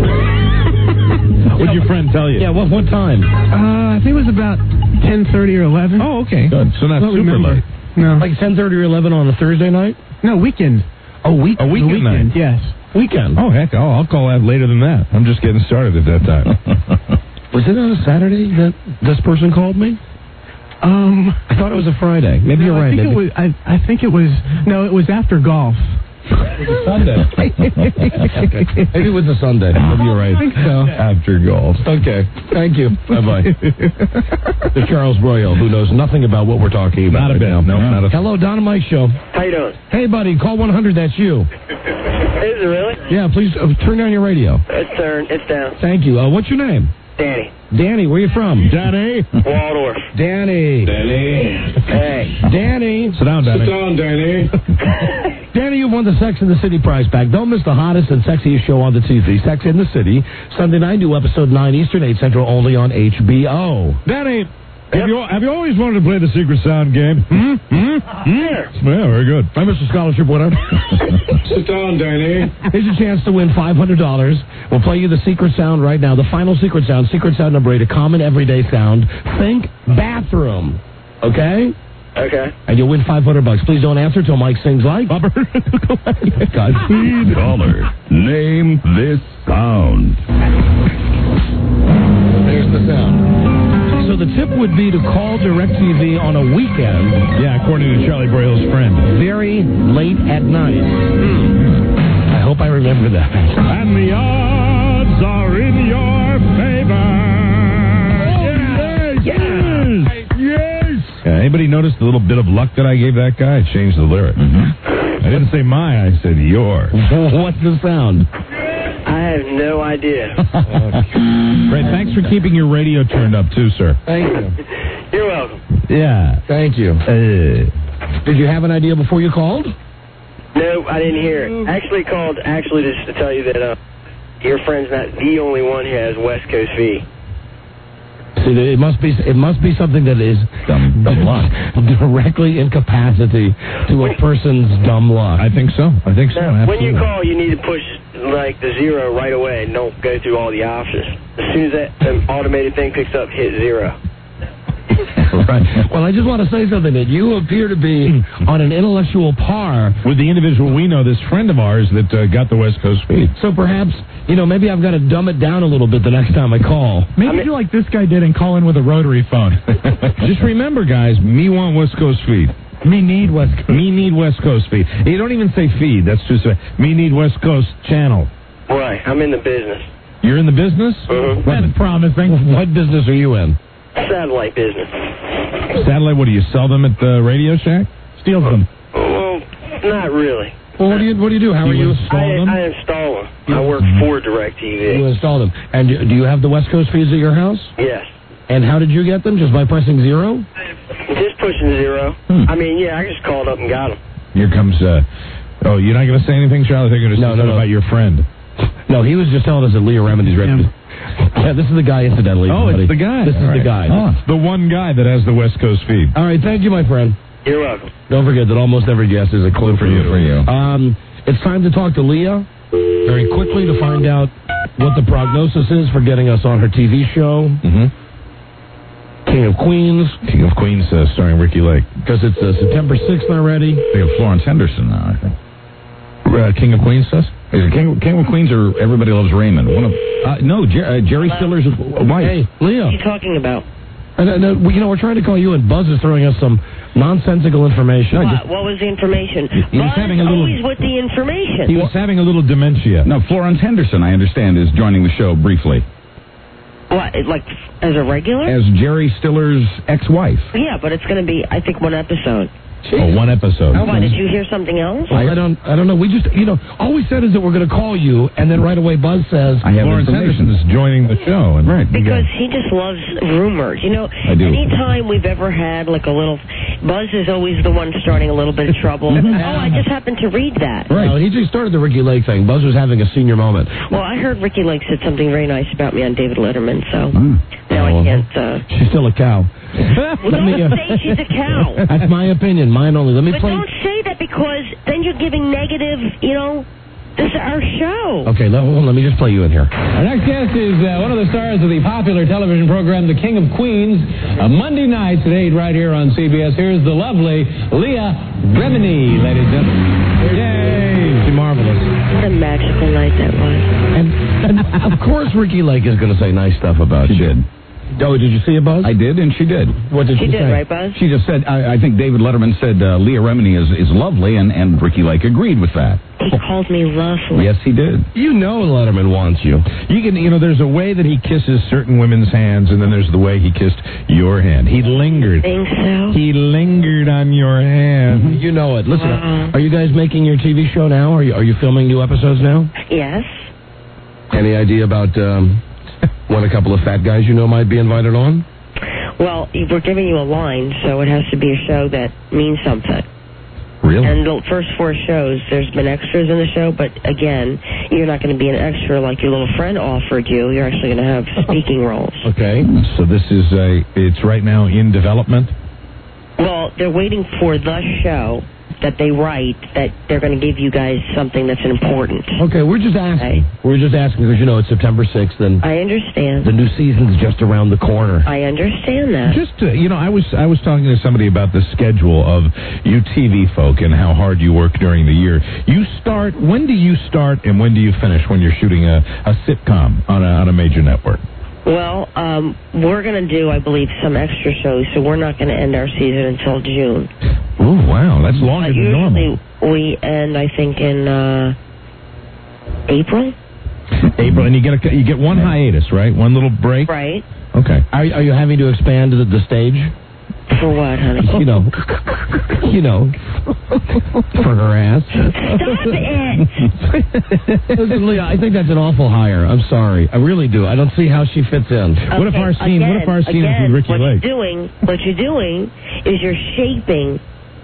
Speaker 9: What'd your friend tell you?
Speaker 16: Yeah, what time?
Speaker 4: I think it was about 10:30 or 11.
Speaker 9: Oh, okay. Good. So not super
Speaker 4: remember.
Speaker 9: late.
Speaker 4: No.
Speaker 16: Like 10:30 or 11 on a Thursday night?
Speaker 4: No, weekend.
Speaker 16: Oh, weekend.
Speaker 9: A weekend night?
Speaker 4: Yes.
Speaker 16: Weekend.
Speaker 9: Oh, heck, I'll call that later than that. I'm just getting started at that time.
Speaker 16: Was it on a Saturday that this person called me? I thought it was a Friday. Maybe you're right.
Speaker 4: I think it was. No, it was after golf.
Speaker 9: It was a Sunday.
Speaker 16: Maybe it was a Sunday.
Speaker 9: Maybe you're right.
Speaker 4: I think so.
Speaker 9: After golf.
Speaker 16: Okay. Thank you. Bye-bye. The Charles Royal, who knows nothing about what we're talking about.
Speaker 9: Not a bit.
Speaker 16: Now.
Speaker 9: No, not a
Speaker 16: Hello, Don and Mike Show.
Speaker 20: How you doing?
Speaker 16: Hey, buddy. Call 100. That's you.
Speaker 20: Is it really?
Speaker 16: Yeah, please turn down your radio.
Speaker 20: It's down.
Speaker 16: Thank you. What's your name?
Speaker 20: Danny.
Speaker 16: Danny, where you from?
Speaker 9: Danny.
Speaker 20: Waldorf.
Speaker 16: Danny.
Speaker 20: Hey.
Speaker 16: Danny.
Speaker 9: Sit down, Danny.
Speaker 18: Sit down, Danny.
Speaker 16: Danny, you've won the Sex in the City prize pack. Don't miss the hottest and sexiest show on the TV, Sex in the City, Sunday night, new episode 9 Eastern, 8 Central, only on HBO.
Speaker 9: Danny, have you always wanted to play the Secret Sound game? Yeah, very good.
Speaker 16: I'm Mr. Scholarship winner.
Speaker 18: Sit down, Danny.
Speaker 16: Here's your chance to win $500. We'll play you the Secret Sound right now. The final Secret Sound number 8, a common everyday sound. Think bathroom. Okay?
Speaker 20: Okay.
Speaker 16: And you'll win $500. Please don't answer till Mike sings like.
Speaker 6: Godspeed. Caller, name this sound.
Speaker 16: There's the sound. So the tip would be to call DirecTV on a weekend.
Speaker 9: Yeah, according to Charlie Broyle's friend.
Speaker 16: Very late at night. I hope I remember that.
Speaker 9: And the odds are in your favor. Yes. Anybody notice the little bit of luck that I gave that guy? I changed the lyric. I didn't say my, I said your.
Speaker 16: What's the sound?
Speaker 20: I have no idea.
Speaker 9: Great. Thanks for keeping your radio turned up, too, sir.
Speaker 16: Thank you.
Speaker 20: You're welcome.
Speaker 9: Yeah.
Speaker 16: Thank you. Did you have an idea before you called?
Speaker 20: No, I didn't hear it. I actually called just to tell you that your friend's not the only one who has West Coast V.
Speaker 16: See, it must be something that is dumb luck, directly in capacity to a person's dumb luck.
Speaker 9: I think so.
Speaker 20: When you call, you need to push like the 0 right away and don't go through all the options. As soon as that automated thing picks up, hit 0.
Speaker 16: Right. Well, I just want to say something that you appear to be on an intellectual par
Speaker 9: with the individual we know, this friend of ours that got the West Coast speed.
Speaker 16: So perhaps, maybe I've got to dumb it down a little bit the next time I call.
Speaker 10: Maybe do like this guy did and call in with a rotary phone.
Speaker 9: Just remember, guys, me want West Coast feed.
Speaker 10: Me need West Coast.
Speaker 9: Me need West Coast feed. You don't even say feed. That's just me need West Coast channel.
Speaker 20: Right. I'm in the business.
Speaker 9: You're in the business?
Speaker 10: That's promising.
Speaker 16: What business are you in?
Speaker 20: Satellite business.
Speaker 9: Satellite, what do you sell them at the Radio Shack?
Speaker 10: Steals them.
Speaker 20: Well, not really.
Speaker 16: Well, what do you do? How are you installing them?
Speaker 20: I install them. I work for DirecTV.
Speaker 16: You install them. And do you have the West Coast feeds at your house?
Speaker 20: Yes.
Speaker 16: And how did you get them? Just by pressing 0?
Speaker 20: Just pushing 0. I mean, I just called up and got them.
Speaker 9: Here comes, you're not going to say anything, Charlie? I think you're going to say something about your friend.
Speaker 16: No, he was just telling us that Leah Remedy's ready. Yeah, this is the guy, incidentally.
Speaker 9: Oh,
Speaker 16: buddy.
Speaker 9: It's the guy.
Speaker 16: This is the guy.
Speaker 9: The one guy that has the West Coast feed.
Speaker 16: All right, thank you, my friend.
Speaker 20: You're welcome.
Speaker 16: Don't forget that almost every guest is a clue for you. It's time to talk to Leah very quickly to find out what the prognosis is for getting us on her TV show. King of Queens.
Speaker 9: King of Queens, starring Ricky Lake.
Speaker 16: Because it's September 6th already.
Speaker 11: They have Florence Henderson now, I think.
Speaker 9: King of Queens says?
Speaker 11: Is it King of Queens or Everybody Loves Raymond? No, Jerry Stiller's wife.
Speaker 16: Hey, Leah.
Speaker 17: What are you talking about?
Speaker 16: We're trying to call you, and Buzz is throwing us some nonsensical information.
Speaker 7: What was the information?
Speaker 9: He was having a little.
Speaker 7: Always with the information.
Speaker 9: He was having a little dementia.
Speaker 11: No, Florence Henderson, I understand, is joining the show briefly.
Speaker 7: What, like as a regular?
Speaker 11: As Jerry Stiller's ex-wife.
Speaker 7: Yeah, but it's going to be, I think, one episode.
Speaker 9: Oh, one episode.
Speaker 7: Why, did you hear something else?
Speaker 16: I don't know. We just, all we said is that we're going to call you, and then right away Buzz says,
Speaker 11: I have
Speaker 9: Florence Henderson is joining the show. And
Speaker 11: right.
Speaker 7: Because he just loves rumors.
Speaker 11: I do.
Speaker 7: Anytime we've ever had like a little, Buzz is always the one starting a little bit of trouble. I just happened to read that.
Speaker 16: Right. No, he just started the Ricky Lake thing. Buzz was having a senior moment.
Speaker 7: Well, I heard Ricky Lake said something very nice about me on David Letterman, so now I can't.
Speaker 16: She's still a cow.
Speaker 7: Well, don't say she's a cow.
Speaker 16: That's my opinion, mine only. Let me play.
Speaker 7: Don't say that because then you're giving negative, this is our show.
Speaker 16: Okay, let me just play you in here.
Speaker 12: Our next guest is one of the stars of the popular television program The King of Queens, Monday nights at 8 right here on CBS. Here's the lovely Leah Remini, ladies and gentlemen. Yay!
Speaker 16: She's marvelous.
Speaker 7: What a magical night that was.
Speaker 16: And of course Ricky Lake is going to say nice stuff about you. She did. Oh, did you see it, Buzz?
Speaker 11: I did, and she did.
Speaker 16: What did she say?
Speaker 7: Right, Buzz?
Speaker 11: She just said, I think David Letterman said Leah Remini is lovely, and Ricky Lake agreed with that.
Speaker 7: He called me lovely.
Speaker 11: Yes, he did.
Speaker 16: Letterman wants you.
Speaker 9: There's a way that he kisses certain women's hands, and then there's the way he kissed your hand. He lingered.
Speaker 7: Think so?
Speaker 9: He lingered on your hand.
Speaker 16: Mm-hmm. You know it. Listen, are you guys making your TV show now? Are you filming new episodes now?
Speaker 7: Yes.
Speaker 15: Any idea about when a couple of fat guys you know might be invited on?
Speaker 7: Well, we're giving you a line, so it has to be a show that means something.
Speaker 15: Really?
Speaker 7: And the first 4 shows, there's been extras in the show, but again, you're not going to be an extra like your little friend offered you. You're actually going to have speaking roles.
Speaker 9: Okay. So this is it's right now in development?
Speaker 7: Well, they're waiting for the show that they write that they're going to give you guys something that's important.
Speaker 16: Okay, we're just asking. Okay. We're just asking because, it's September 6th, and
Speaker 7: I understand.
Speaker 16: The new season's just around the corner.
Speaker 7: I understand that.
Speaker 9: Just, I was talking to somebody about the schedule of you TV folk and how hard you work during the year. When do you start and when do you finish when you're shooting a sitcom on a major network?
Speaker 7: Well, we're going to do, I believe, some extra shows, so we're not going to end our season until June.
Speaker 9: Oh, wow, that's longer than normal.
Speaker 7: Usually we end, I think, in April.
Speaker 9: April, and you get one hiatus, right? One little break?
Speaker 7: Right.
Speaker 9: Okay.
Speaker 16: Are you having to expand the stage?
Speaker 7: For what, honey?
Speaker 16: For her ass.
Speaker 7: Stop it!
Speaker 16: Listen, Leah, I think that's an awful hire. I'm sorry. I really do. I don't see how she fits in.
Speaker 7: Okay,
Speaker 9: what if our scene is with Ricky Lake?
Speaker 7: What you're doing is you're shaping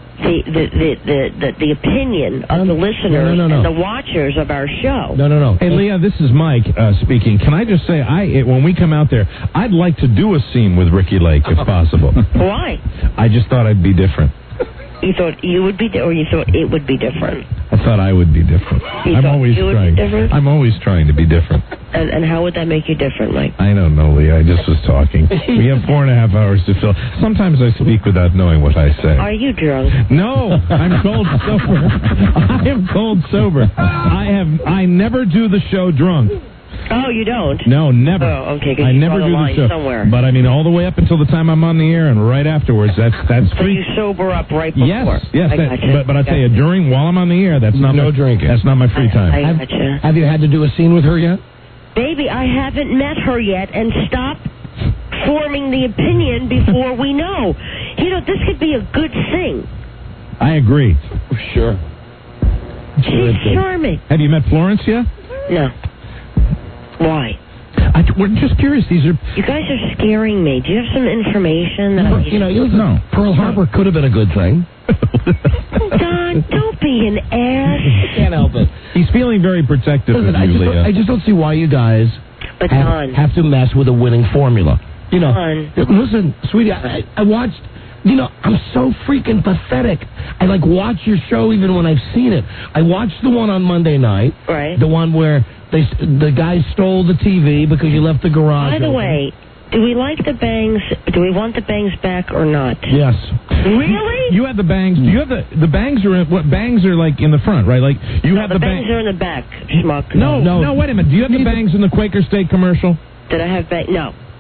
Speaker 7: the opinion of the listeners and the watchers of our show.
Speaker 9: No. Hey, Leah, this is Mike speaking. Can I just say, when we come out there, I'd like to do a scene with Ricky Lake if possible.
Speaker 7: Why?
Speaker 9: I just thought I'd be different.
Speaker 7: You thought you would be, or you thought it would be different?
Speaker 9: I thought I would be different. I'm always trying to be different.
Speaker 7: And how would that make you different, Mike?
Speaker 9: I don't know, Leah. I just was talking. We have 4.5 hours to fill. Sometimes I speak without knowing what I say.
Speaker 7: Are you drunk?
Speaker 9: No, I'm cold sober. I am cold sober. I never do the show drunk.
Speaker 7: Oh, you don't?
Speaker 9: No, never.
Speaker 7: Oh, okay.
Speaker 9: I never do the show
Speaker 7: somewhere.
Speaker 9: But all the way up until the time I'm on the air and right afterwards. That's
Speaker 7: so
Speaker 9: free.
Speaker 7: You sober up right before?
Speaker 9: Yes. But I tell you, while I'm on the air, that's not
Speaker 16: drinking.
Speaker 9: That's not my free time.
Speaker 7: I gotcha.
Speaker 16: Have you had to do a scene with her yet?
Speaker 7: Baby, I haven't met her yet, and stop forming the opinion before we know. This could be a good thing.
Speaker 9: I agree.
Speaker 16: Sure.
Speaker 7: She's charming.
Speaker 9: Have you met Florence yet?
Speaker 7: No. Why?
Speaker 9: We're just curious.
Speaker 7: You guys are scaring me. Do you have some information that
Speaker 16: No. Pearl Harbor could have been a good thing.
Speaker 7: Don, don't be an ass.
Speaker 16: Can't help it.
Speaker 9: He's feeling very protective of you, Leah.
Speaker 16: I just don't see why you guys have to mess with a winning formula. Listen, sweetie, I watched... I'm so freaking pathetic. I watch your show even when I've seen it. I watched the one on Monday night.
Speaker 7: Right.
Speaker 16: The one where the guy stole the TV because you left the garage.
Speaker 7: By the way, do we like the bangs? Do we want the bangs back or not?
Speaker 16: Yes.
Speaker 7: Really?
Speaker 9: You have the bangs. Do you have the bangs are what bangs are like in the front, right? Like you have
Speaker 7: the bangs are in the back, schmuck.
Speaker 9: No. Wait a minute. Do you have the bangs in the Quaker State commercial?
Speaker 7: Did I have bangs? No.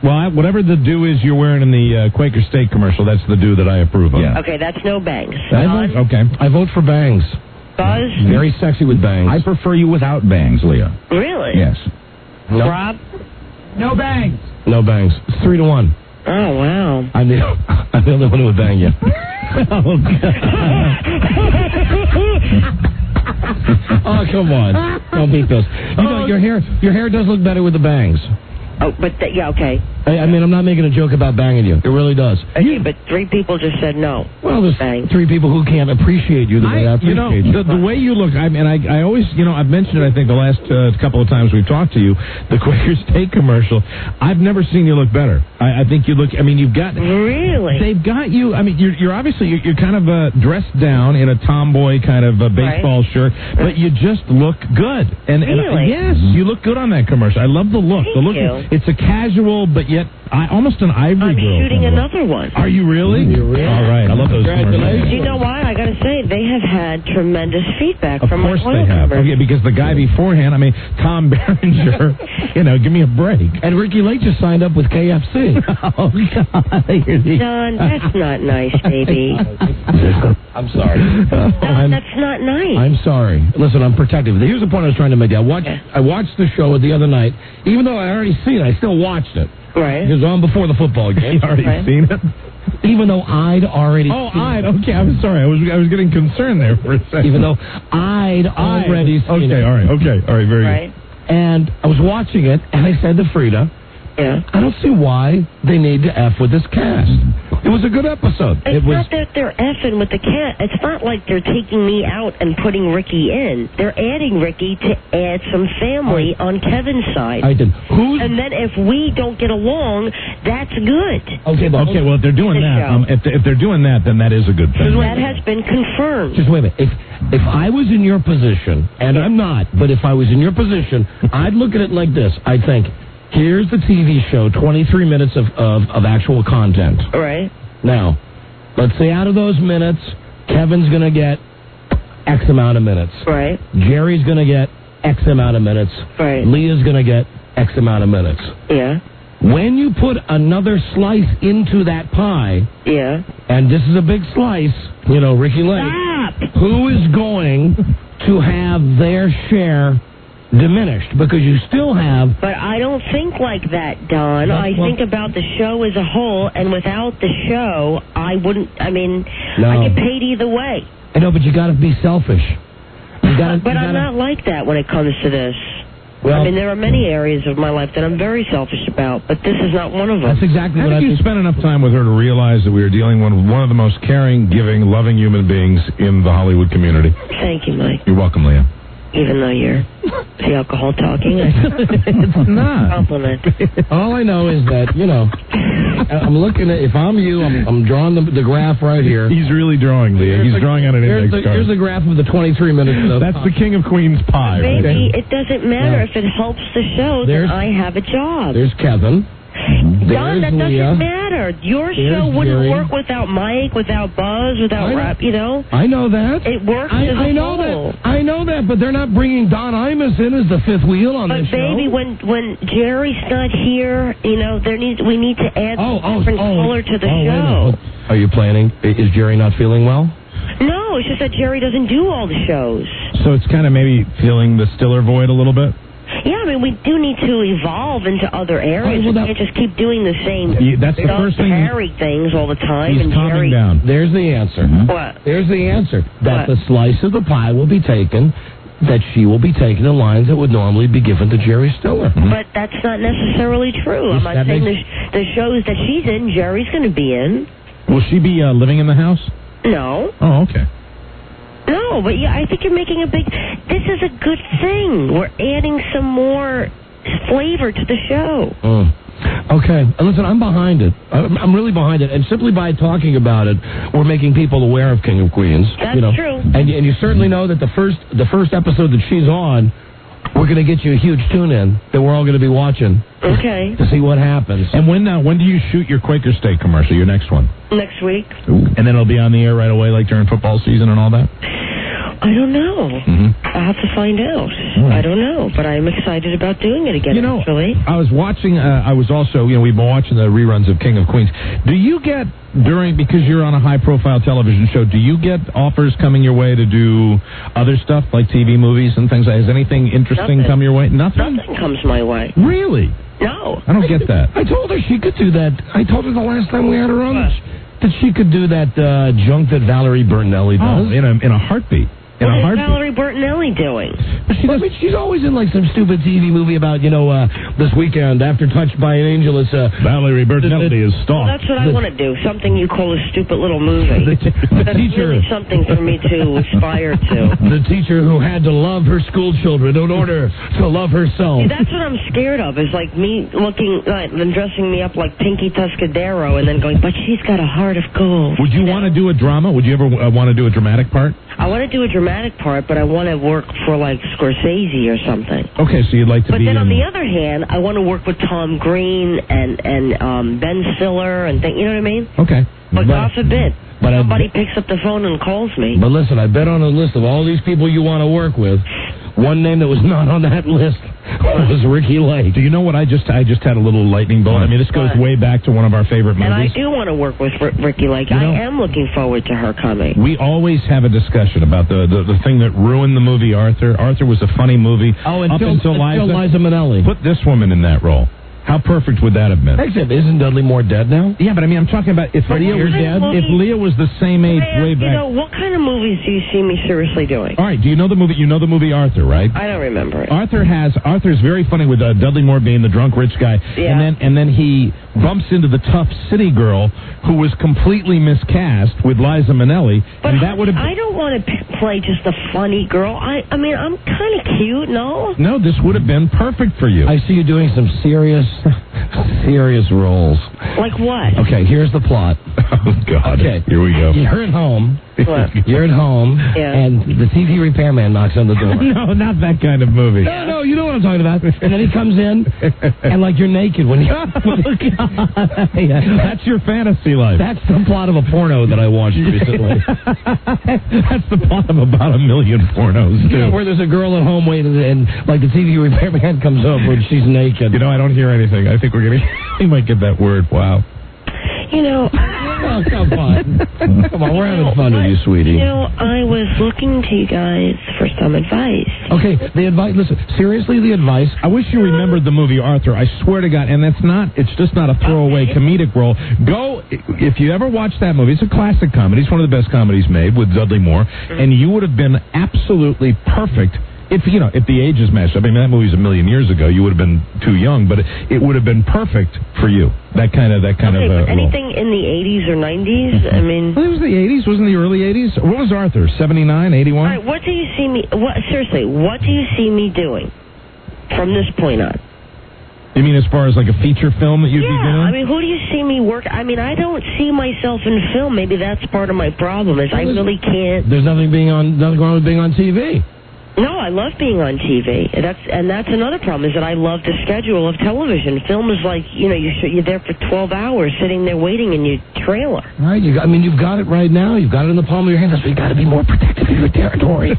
Speaker 9: Well, whatever the do is you're wearing in the Quaker Steak commercial, that's the do that I approve of.
Speaker 11: Yeah.
Speaker 7: Okay, that's no bangs.
Speaker 9: Okay.
Speaker 16: I vote for bangs.
Speaker 7: Buzz?
Speaker 16: Very sexy with bangs.
Speaker 11: I prefer you without bangs, Leah.
Speaker 7: Really?
Speaker 11: Yes.
Speaker 16: Nope.
Speaker 7: Rob?
Speaker 10: No bangs.
Speaker 16: No bangs. It's 3-1.
Speaker 7: Oh, wow.
Speaker 16: I'm the only one who would bang you. Oh, come on. Don't beat those. You know, your hair does look better with the bangs.
Speaker 7: Oh, but, yeah, okay.
Speaker 16: I mean, I'm not making a joke about banging you. It really does.
Speaker 7: Okay, but 3 people just said no.
Speaker 16: Well, there's
Speaker 7: Bang.
Speaker 16: 3 people who can't appreciate you the way I appreciate you.
Speaker 9: The way you look, I always, I've mentioned it, I think, the last couple of times we've talked to you, the Quaker Steak commercial. I've never seen you look better. I think you look, you've got...
Speaker 7: Really?
Speaker 9: They've got you, you're obviously, you're kind of dressed down in a tomboy kind of baseball shirt, but you just look good.
Speaker 7: Really?
Speaker 9: Yes, you look good on that commercial. I love the look.
Speaker 7: Thank you.
Speaker 9: It's a casual, but yet almost an ivory girl.
Speaker 7: I'm shooting another one.
Speaker 9: Are you really? All right. I love those commercials.
Speaker 7: Do you know why? I got to say, they have had tremendous feedback from my
Speaker 9: Of course they have. Okay, because the guy beforehand, Tom Berenger, give me a break.
Speaker 16: And Ricky Lake just signed up with KFC.
Speaker 9: Oh, God.
Speaker 7: John, that's not nice, baby.
Speaker 16: I'm sorry.
Speaker 7: That's not nice.
Speaker 16: I'm sorry. Listen, I'm protective. Here's the point I was trying to make. I watched the show the other night. Even though I already seen it, I still watched it.
Speaker 7: Right.
Speaker 16: It was on before the football game.
Speaker 9: You already seen it?
Speaker 16: Even though I'd already seen
Speaker 9: it. Okay, I'm sorry. I was getting concerned there for a second.
Speaker 16: Even though I'd already seen it.
Speaker 9: Okay, all right, very good.
Speaker 16: And I was watching it, and I said to Frida, I don't see why they need to F with this cast. It was a good episode.
Speaker 7: It's not that they're effing with the cat. It's not like they're taking me out and putting Ricky in. They're adding Ricky to add some family on Kevin's side.
Speaker 16: I did.
Speaker 7: And then if we don't get along, that's good.
Speaker 16: Okay,
Speaker 9: well, if they're doing that, if they're doing that, then that is a good thing.
Speaker 7: That has been confirmed.
Speaker 16: Just wait a minute. If I was in your position, and I'm not, but if I was in your position, I'd look at it like this. I'd think, here's the TV show, 23 minutes of actual content.
Speaker 7: Right.
Speaker 16: Now, let's say out of those minutes, Kevin's going to get X amount of minutes.
Speaker 7: Right.
Speaker 16: Jerry's going to get X amount of minutes.
Speaker 7: Right.
Speaker 16: Leah's going to get X amount of minutes.
Speaker 7: Yeah.
Speaker 16: When you put another slice into that pie, and this is a big slice, Ricky Lake, who is going to have their share diminished? Because you still have...
Speaker 7: But I don't think like that, Don. I think about the show as a whole, and without the show, I wouldn't... I get paid either way.
Speaker 16: I know, but you got to be selfish.
Speaker 7: I'm not like that when it comes to this.
Speaker 9: Well,
Speaker 7: there are many areas of my life that I'm very selfish about, but this is not one of them.
Speaker 16: That's exactly
Speaker 9: what I think. You spent enough time with her to realize that we are dealing with one of the most caring, giving, loving human beings in the Hollywood community.
Speaker 7: Thank you, Mike.
Speaker 9: You're welcome, Leah.
Speaker 7: Even though you're the alcohol talking,
Speaker 16: it's not.
Speaker 7: Compliment.
Speaker 16: All I know is that, I'm looking at, if I'm you, I'm drawing the graph right here.
Speaker 9: He's really drawing, Leah. He's drawing on an index card.
Speaker 16: Here's the graph of the 23 minutes.
Speaker 9: That's the King of Queens pie.
Speaker 7: Baby, it doesn't matter if it helps the show, then I have a job.
Speaker 16: There's Kevin.
Speaker 7: Don, that doesn't matter. Your show wouldn't
Speaker 16: Jerry.
Speaker 7: work without Mike, without Buzz, without Rap,
Speaker 16: I know that.
Speaker 7: It works
Speaker 16: I know
Speaker 7: whole.
Speaker 16: that. I know that, but they're not bringing Don Imus in as the fifth wheel on this show.
Speaker 7: But baby, when Jerry's not here, we need to add some different color to the show.
Speaker 16: Are you planning? Is Jerry not feeling well?
Speaker 7: No, it's just that Jerry doesn't do all the shows.
Speaker 9: So it's kind of maybe filling the Stiller void a little bit?
Speaker 7: Yeah, we do need to evolve into other areas. We can't just keep doing the same
Speaker 9: that's the first thing.
Speaker 7: Harry things all the time.
Speaker 9: He's calming down.
Speaker 16: There's the answer.
Speaker 7: What?
Speaker 16: There's the answer. That the slice of the pie will be taken, that she will be taken in lines that would normally be given to Jerry Stiller.
Speaker 7: But that's not necessarily true. I'm not saying the shows that she's in, Jerry's going to be in.
Speaker 9: Will she be living in the house?
Speaker 7: No.
Speaker 9: Oh, okay.
Speaker 7: No, but I think you're making a big... This is a good thing. We're adding some more flavor to the show.
Speaker 16: Okay. Listen, I'm behind it. I'm really behind it. And simply by talking about it, we're making people aware of King of Queens.
Speaker 7: That's true.
Speaker 16: And you certainly know that the first episode that she's on, we're going to get you a huge tune-in that we're all going to be watching.
Speaker 7: Okay.
Speaker 16: To see what happens.
Speaker 9: And when do you shoot your Quaker Steak commercial, your next one?
Speaker 7: Next week.
Speaker 9: Ooh. And then it'll be on the air right away, like during football season and all that?
Speaker 7: I don't know.
Speaker 9: Mm-hmm.
Speaker 7: I'll have to find out.
Speaker 9: Right.
Speaker 7: I don't know, but I'm excited about doing it again, actually.
Speaker 9: I was watching, I was also, we've been watching the reruns of King of Queens. Do you get, because you're on a high-profile television show, do you get offers coming your way to do other stuff, like TV, movies, and things? Has anything interesting come your way? Nothing?
Speaker 7: Nothing comes my way.
Speaker 9: Really?
Speaker 7: No.
Speaker 9: I don't get that.
Speaker 16: I told her she could do that. I told her the last time we had her on that she could do that junk that Valerie Bertinelli does.
Speaker 9: Oh, in a heartbeat.
Speaker 7: What is Valerie Bertinelli doing?
Speaker 16: She's always in like some stupid TV movie about, this weekend after Touched by an Angel. It's
Speaker 9: Valerie Bertinelli is stalked.
Speaker 7: Well, that's what I want to do. Something you call a stupid little movie. That's
Speaker 16: teacher.
Speaker 7: really something for me to aspire to.
Speaker 16: The teacher who had to love her school children in order to love herself.
Speaker 7: See, that's what I'm scared of, is like me looking and dressing me up like Pinky Tuscadero and then going, but she's got a heart of gold.
Speaker 9: Would you want to do a drama? Would you ever want to do a dramatic part?
Speaker 7: I want to do a dramatic part, but I want to work for like Scorsese or something.
Speaker 9: Okay, so you'd like to be.
Speaker 7: But then on the other hand, I want to work with Tom Green and Ben Stiller and you know what I mean?
Speaker 16: Okay.
Speaker 7: But God forbid somebody picks up the phone and calls me.
Speaker 16: But listen, I bet on a list of all these people you want to work with, one name that was not on that list was Ricky Lake.
Speaker 9: Do you know what I just had a little lightning bolt? I mean, this goes way back to one of our favorite movies.
Speaker 7: And I do want to work with Ricky Lake. I am looking forward to her coming.
Speaker 9: We always have a discussion about the thing that ruined the movie Arthur. Arthur was a funny movie.
Speaker 16: Oh, until Liza Minnelli.
Speaker 9: Put this woman in that role. How perfect would that have been?
Speaker 16: Except, isn't Dudley Moore dead now?
Speaker 9: Yeah, but I mean, I'm talking about if Leah was dead. If Leah was the same age way back.
Speaker 7: What kind of movies do you see me seriously doing?
Speaker 9: All right, do you know the movie? You know the movie Arthur, right?
Speaker 7: I don't remember it.
Speaker 9: Arthur's very funny with Dudley Moore being the drunk rich guy,
Speaker 7: yeah.
Speaker 9: and then he bumps into the tough city girl who was completely miscast with Liza Minnelli,
Speaker 7: but
Speaker 9: and that would have.
Speaker 7: I don't want to play just a funny girl. I mean, I'm kind of cute, no?
Speaker 9: No, this would have been perfect for you.
Speaker 16: I see you doing some serious roles.
Speaker 7: Like what?
Speaker 16: Okay, here's the plot.
Speaker 9: Oh, God.
Speaker 16: Okay.
Speaker 9: Here we go.
Speaker 16: You're at home.
Speaker 7: What?
Speaker 16: You're at home, and the TV repairman knocks on the door.
Speaker 9: No, not that kind of movie.
Speaker 16: No, you know what I'm talking about. And then he comes in, and like you're naked when he...
Speaker 9: That's your fantasy life.
Speaker 16: That's the plot of a porno that I watched recently.
Speaker 9: That's the plot of about 1 million pornos, too.
Speaker 16: Yeah, where there's a girl at home waiting, and like the TV repairman comes over, and she's naked.
Speaker 9: You know, I don't hear anything. I think we might get that word. Wow.
Speaker 7: You know...
Speaker 16: Oh, come on. Come on, we're having fun with you, sweetie.
Speaker 7: You know, I was looking to you guys for some advice.
Speaker 16: Okay, the advice, listen, seriously, the advice.
Speaker 9: I wish you remembered the movie Arthur. I swear to God, and it's just not a throwaway comedic role. Go, if you ever watch that movie, it's a classic comedy. It's one of the best comedies made with Dudley Moore, and you would have been absolutely perfect. If the ages matched up. I mean, that movie's 1 million years ago. You would have been too young, but it would have been perfect for you. That kind of.
Speaker 7: But anything in the 80s or 90s? I mean,
Speaker 9: well, it was the 80s, wasn't the early 80s? What was Arthur? 79, 81?
Speaker 7: All right, what do you see me? Seriously, what do you see me doing from this point on?
Speaker 9: You mean as far as like a feature film that you'd be doing?
Speaker 7: I mean, who do you see me work? I mean, I don't see myself in film. Maybe that's part of my problem. Is I really can't.
Speaker 16: There's nothing going on with being on TV.
Speaker 7: No, I love being on TV. That's another problem, is that I love the schedule of television. Film is like, you're there for 12 hours sitting there waiting in your trailer.
Speaker 16: Right, you've got it right now. You've got it in the palm of your hand. So you got to be more protective of your territory.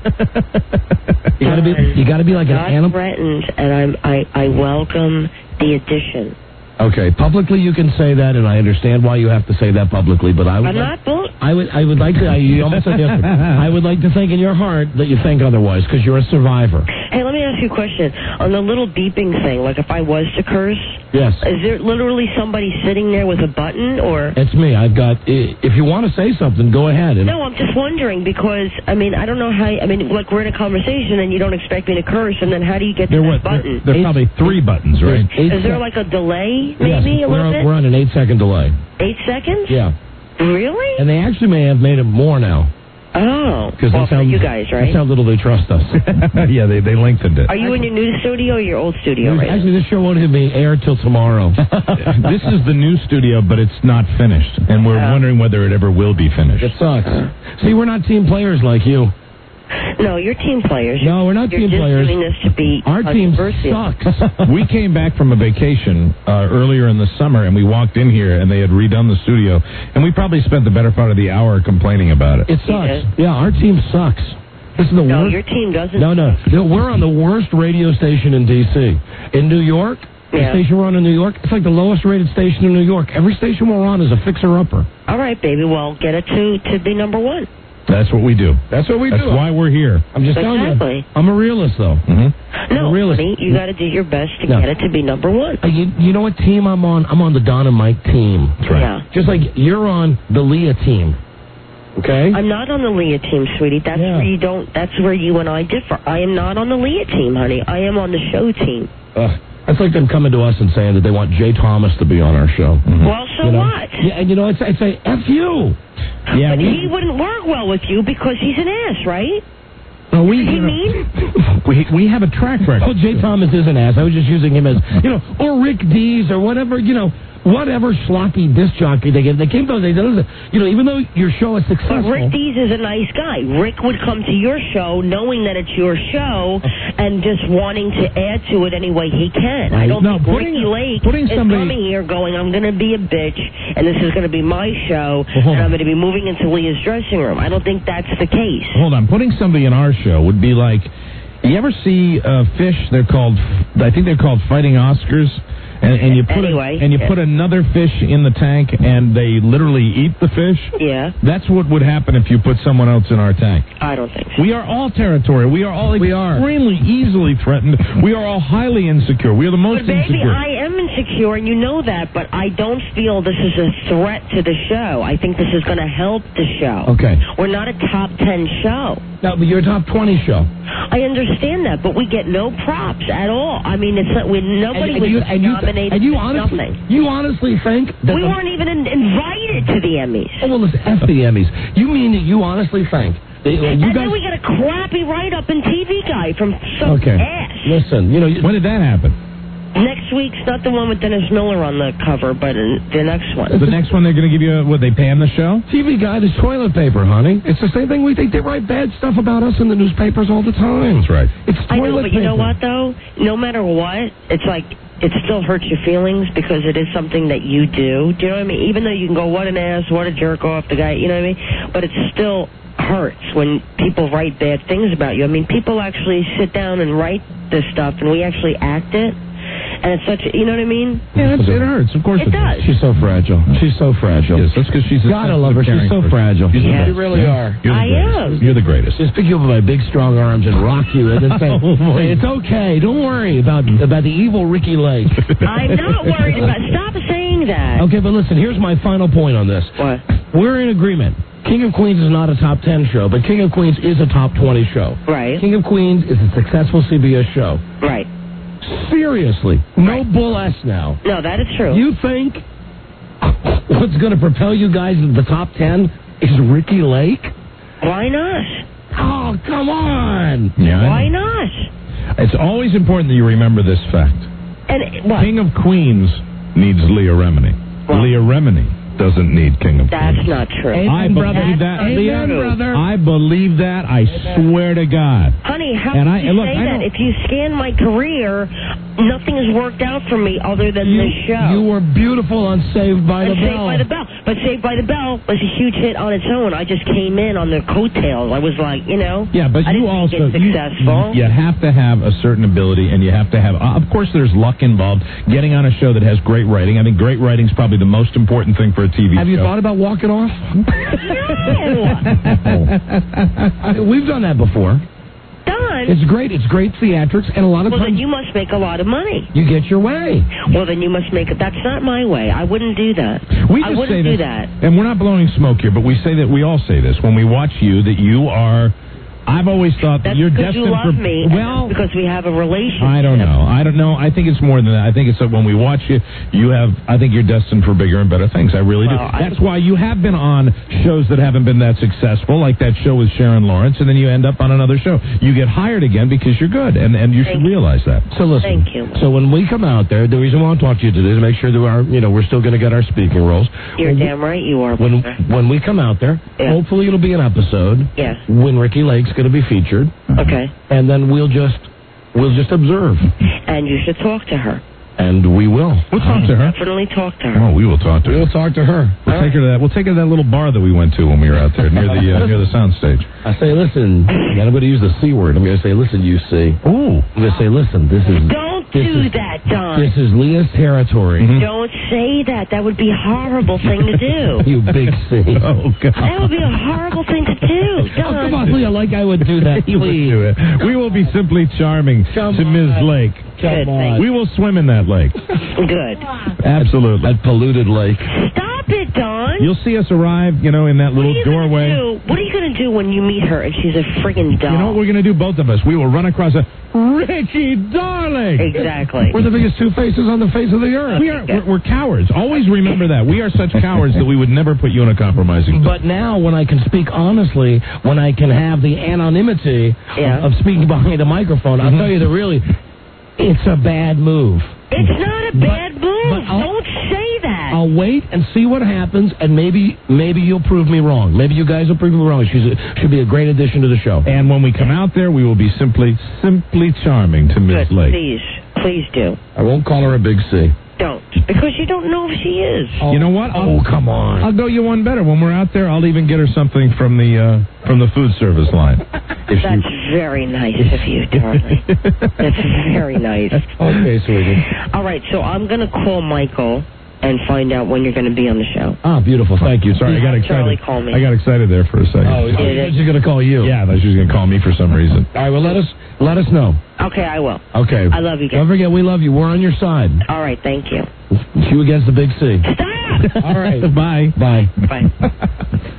Speaker 16: you got to be like an animal.
Speaker 7: Threatened, and I welcome the addition.
Speaker 16: Okay, publicly you can say that, and I understand why you have to say that publicly. But I would like to. You almost said yesterday. I would like to think in your heart that you think otherwise, because you're a survivor.
Speaker 7: Hey, let me ask you a question. On the little beeping thing, like if I was to curse,
Speaker 16: yes,
Speaker 7: is there literally somebody sitting there with a button, or?
Speaker 16: It's me. I've got. If you want to say something, go ahead.
Speaker 7: No, I'm just wondering because I don't know how. Like we're in a conversation and you don't expect me to curse, and then how do you get to that button?
Speaker 9: There are probably 3 buttons, right?
Speaker 7: Is there like a delay? Maybe
Speaker 16: yes,
Speaker 7: a little bit?
Speaker 16: We're on an 8-second delay.
Speaker 7: 8 seconds?
Speaker 16: Yeah.
Speaker 7: Really?
Speaker 16: And they actually may have made it more now.
Speaker 7: Oh. Well, for you guys, right?
Speaker 16: That's how little they trust us.
Speaker 9: Yeah, they lengthened it.
Speaker 7: Are you in your new studio or your old studio right
Speaker 16: Actually, this show won't even be aired till tomorrow.
Speaker 9: This is the new studio, but it's not finished. And we're wondering whether it ever will be finished.
Speaker 16: It sucks. See, we're not team players like you.
Speaker 7: No, you're team players.
Speaker 16: No, we're not team players.
Speaker 7: You're just doing this to be
Speaker 16: our team sucks.
Speaker 9: We came back from a vacation earlier in the summer, and we walked in here, and they had redone the studio, and we probably spent the better part of the hour complaining about it.
Speaker 16: It sucks. Yeah, our team sucks. This is the
Speaker 7: No,
Speaker 16: worst.
Speaker 7: your team doesn't.
Speaker 16: No, we're on the worst radio station in D.C. In New York, the station we're on in New York, it's like the lowest rated station in New York. Every station we're on is a fixer-upper.
Speaker 7: All right, baby. Well, get it to be number one.
Speaker 9: That's what we do.
Speaker 16: That's what we do.
Speaker 9: That's why we're here.
Speaker 16: I'm just telling you.
Speaker 7: Exactly.
Speaker 16: I'm a realist, though.
Speaker 9: Mm-hmm.
Speaker 7: No,
Speaker 16: realist.
Speaker 7: honey, you got to do your best to get it to be number one.
Speaker 16: You know what team I'm on? I'm on the Don and Mike team.
Speaker 9: That's right.
Speaker 7: Yeah.
Speaker 16: Just like you're on the Leah team. Okay?
Speaker 7: I'm not on the Leah team, sweetie. That's where you don't. That's where you and I differ. I am not on the Leah team, honey. I am on the show team.
Speaker 16: That's like them coming to us and saying that they want Jay Thomas to be on our show.
Speaker 9: Mm-hmm.
Speaker 7: Well, so what?
Speaker 16: Yeah, and I'd say, F you.
Speaker 7: Yeah, but he wouldn't work well with you because he's an ass, right?
Speaker 9: No,
Speaker 7: Is he mean?
Speaker 9: we have a track record.
Speaker 16: Oh, Jay Thomas is an ass. I was just using him as, or Rick Dees or whatever, whatever schlocky disc jockey they get. They came to us, even though your show is successful.
Speaker 7: But Rick Dees is a nice guy. Rick would come to your show knowing that it's your show and just wanting to add to it any way he can. I don't think Ricky Lake is coming here going, I'm going to be a bitch and this is going to be my show and I'm going to be moving into Leah's dressing room. I don't think that's the case.
Speaker 9: Hold on. Putting somebody in our show would be like, you ever see fish? I think they're called fighting Oscars. And you put another fish in the tank, and they literally eat the fish.
Speaker 7: Yeah.
Speaker 9: That's what would happen if you put someone else in our tank.
Speaker 7: I don't think so.
Speaker 9: We are all territorial. We are all extremely easily threatened. We are all highly insecure. We are the most
Speaker 7: But baby,
Speaker 9: insecure.
Speaker 7: I am insecure, and you know that. But I don't feel this is a threat to the show. I think this is going to help the show.
Speaker 16: Okay.
Speaker 7: We're not a top 10 show.
Speaker 16: No, but you're a top 20 show.
Speaker 7: I understand that, but we get no props at all. I mean, it's not, nobody was nominated for nothing.
Speaker 16: You honestly think that
Speaker 7: we weren't even invited to the Emmys?
Speaker 16: Oh, well, listen, F the Emmys. You mean that you honestly think that
Speaker 7: and then we got a crappy write-up in TV Guide from some ass.
Speaker 16: Listen,
Speaker 9: when did that happen?
Speaker 7: Next week's not the one with Dennis Miller on the cover, but the next one.
Speaker 9: The next one they're going to give you, they pay him the show?
Speaker 16: TV Guide is toilet paper, honey. It's the same thing we think. They write bad stuff about us in the newspapers all the time.
Speaker 9: That's right.
Speaker 16: It's
Speaker 7: I
Speaker 16: toilet
Speaker 7: know, but
Speaker 16: paper.
Speaker 7: you know what, though? No matter what, it's like, it still hurts your feelings because it is something that you do. Do you know what I mean? Even though you can go, what an ass, what a jerk off, the guy, you know what I mean? But it still hurts when people write bad things about you. I mean, people actually sit down and write this stuff, and we actually act it. And it's such, you know what I mean?
Speaker 9: Yeah, it hurts. Of course
Speaker 7: it does.
Speaker 16: She's so fragile. She's so fragile.
Speaker 9: Yes, that's because she's a
Speaker 16: God, I love her. She's so fragile.
Speaker 7: Yeah.
Speaker 16: You really are.
Speaker 9: I
Speaker 7: am.
Speaker 9: You're the greatest.
Speaker 16: Just pick you up with my big, strong arms and rock you and then say, it's okay. Don't worry about the evil Ricky Lake.
Speaker 7: I'm not worried about Stop saying that.
Speaker 16: Okay, but listen, here's my final point on this.
Speaker 7: What?
Speaker 16: We're in agreement. King of Queens is not a top 10 show, but King of Queens is a top 20 show.
Speaker 7: Right.
Speaker 16: King of Queens is a successful CBS show.
Speaker 7: Right.
Speaker 16: Seriously. No bull S now.
Speaker 7: No, that is true.
Speaker 16: You think what's going to propel you guys into the top 10 is Ricky Lake?
Speaker 7: Why not?
Speaker 16: Oh, come on.
Speaker 9: Yeah,
Speaker 7: Why not?
Speaker 9: It's always important that you remember this fact.
Speaker 7: And what?
Speaker 9: King of Queens needs Leah Remini. Leah Remini doesn't need King of Queens.
Speaker 7: That's not true.
Speaker 9: I believe that, Leah.
Speaker 7: brother.
Speaker 9: I believe that. I swear to God.
Speaker 7: Honey, how can you say that? If you scan my career, nothing has worked out for me other than this show.
Speaker 16: You were beautiful on Saved by the Bell.
Speaker 7: Saved by the Bell. But Saved by the Bell was a huge hit on its own. I just came in on the coattails. I was like,
Speaker 9: Yeah, but
Speaker 7: I
Speaker 9: you
Speaker 7: didn't
Speaker 9: also
Speaker 7: think it's successful.
Speaker 9: you have to have a certain ability, and you have to have. Of course, there's luck involved. Getting on a show that has great writing. I think great writing is probably the most important thing for a TV show.
Speaker 16: Have you thought about walking off? We've done that before.
Speaker 7: Done.
Speaker 16: It's great. It's great theatrics, and a lot of
Speaker 7: Well,
Speaker 16: times
Speaker 7: then you must make a lot of money.
Speaker 16: you get your way.
Speaker 7: Well, then you must make it. That's not my way. I wouldn't do that.
Speaker 9: We
Speaker 7: I
Speaker 9: just
Speaker 7: wouldn't
Speaker 9: say
Speaker 7: do
Speaker 9: this,
Speaker 7: that.
Speaker 9: and we're not blowing smoke here, but we say that we all say this when we watch you that you are. I've always thought that
Speaker 7: That's
Speaker 9: you're
Speaker 7: because
Speaker 9: destined
Speaker 7: you love
Speaker 9: for.
Speaker 7: me.
Speaker 9: Well,
Speaker 7: because we have a relationship.
Speaker 9: I don't know. I think it's more than that. I think it's that when we watch you, I think you're destined for bigger and better things. I really do. That's why you have been on shows that haven't been that successful, like that show with Sharon Lawrence, and then you end up on another show. You get hired again because you're good, and you should realize that.
Speaker 16: So listen.
Speaker 7: Thank you.
Speaker 16: So when we come out there, the reason we want to talk to you today is to make sure that we're still going to get our speaking roles.
Speaker 7: You're damn right you are.
Speaker 16: When we come out there, hopefully it'll be an episode.
Speaker 7: Yes.
Speaker 16: When Ricky Lake's going to be featured.
Speaker 7: Okay.
Speaker 16: And then we'll just observe.
Speaker 7: And you should talk to her.
Speaker 16: And we will.
Speaker 9: We'll talk to her.
Speaker 7: Definitely talk to her.
Speaker 9: Oh, we will talk to her.
Speaker 16: We'll talk to her.
Speaker 9: We'll take her to that little bar that we went to when we were out there near the soundstage.
Speaker 16: I say, listen, and I'm going to use the C word. I'm going to say, listen, you see.
Speaker 9: Ooh.
Speaker 16: I'm going to say, listen, this is...
Speaker 7: Don't do that, Don.
Speaker 16: This is Leah's territory.
Speaker 7: Don't say that. That would be a horrible thing to do.
Speaker 16: You big C.
Speaker 9: Oh, God.
Speaker 7: That would be a horrible thing to do. Don.
Speaker 16: Oh, come on, Leah, like I would do that, please.
Speaker 9: Do it. We will be simply charming to Ms. Lake.
Speaker 7: Come on.
Speaker 9: We will swim in that lake.
Speaker 7: Good.
Speaker 9: Absolutely.
Speaker 16: That polluted lake.
Speaker 7: Stop it, Don.
Speaker 9: You'll see us arrive, in that little doorway.
Speaker 7: What are you going to do when you meet her and she's a friggin' doll?
Speaker 9: You know what we're going to do, both of us? We will run across Richie, darling.
Speaker 7: Exactly.
Speaker 16: We're the biggest two faces on the face of the earth.
Speaker 9: We're cowards. Always remember that. We are such cowards that we would never put you in a compromising position.
Speaker 16: But now, when I can speak honestly, when I can have the anonymity of speaking behind a microphone, I'll tell you that really, it's a bad move.
Speaker 7: It's not a bad move. Don't say that.
Speaker 16: I'll wait and see what happens, and maybe you'll prove me wrong. Maybe you guys will prove me wrong. She'll be a great addition to the show.
Speaker 9: And when we come out there, we will be simply charming to Miss
Speaker 7: Good.
Speaker 9: Lake.
Speaker 7: Please do.
Speaker 16: I won't call her a big C.
Speaker 7: Don't. Because you don't know if she is.
Speaker 9: You know what?
Speaker 16: Come on.
Speaker 9: I'll go you one better. When we're out there, I'll even get her something from the food service line.
Speaker 7: That's very nice of you, darling. That's very nice.
Speaker 16: Okay, sweetie.
Speaker 7: All right, so I'm going to call Michael and find out when you're going to be on the show.
Speaker 16: Ah, beautiful. Thank you.
Speaker 9: Sorry, I got excited.
Speaker 7: Charlie, call me.
Speaker 9: I got excited there for a second.
Speaker 16: Oh, she's going to call you.
Speaker 9: Yeah, I thought she was going to call me for some reason.
Speaker 16: All right, well, let us know.
Speaker 7: Okay, I will.
Speaker 16: Okay.
Speaker 7: I love you guys.
Speaker 16: Don't forget, we love you. We're on your side.
Speaker 7: All right, thank you.
Speaker 16: You against the big C.
Speaker 7: Stop!
Speaker 16: All right.
Speaker 9: Bye.
Speaker 16: Bye.
Speaker 7: Bye.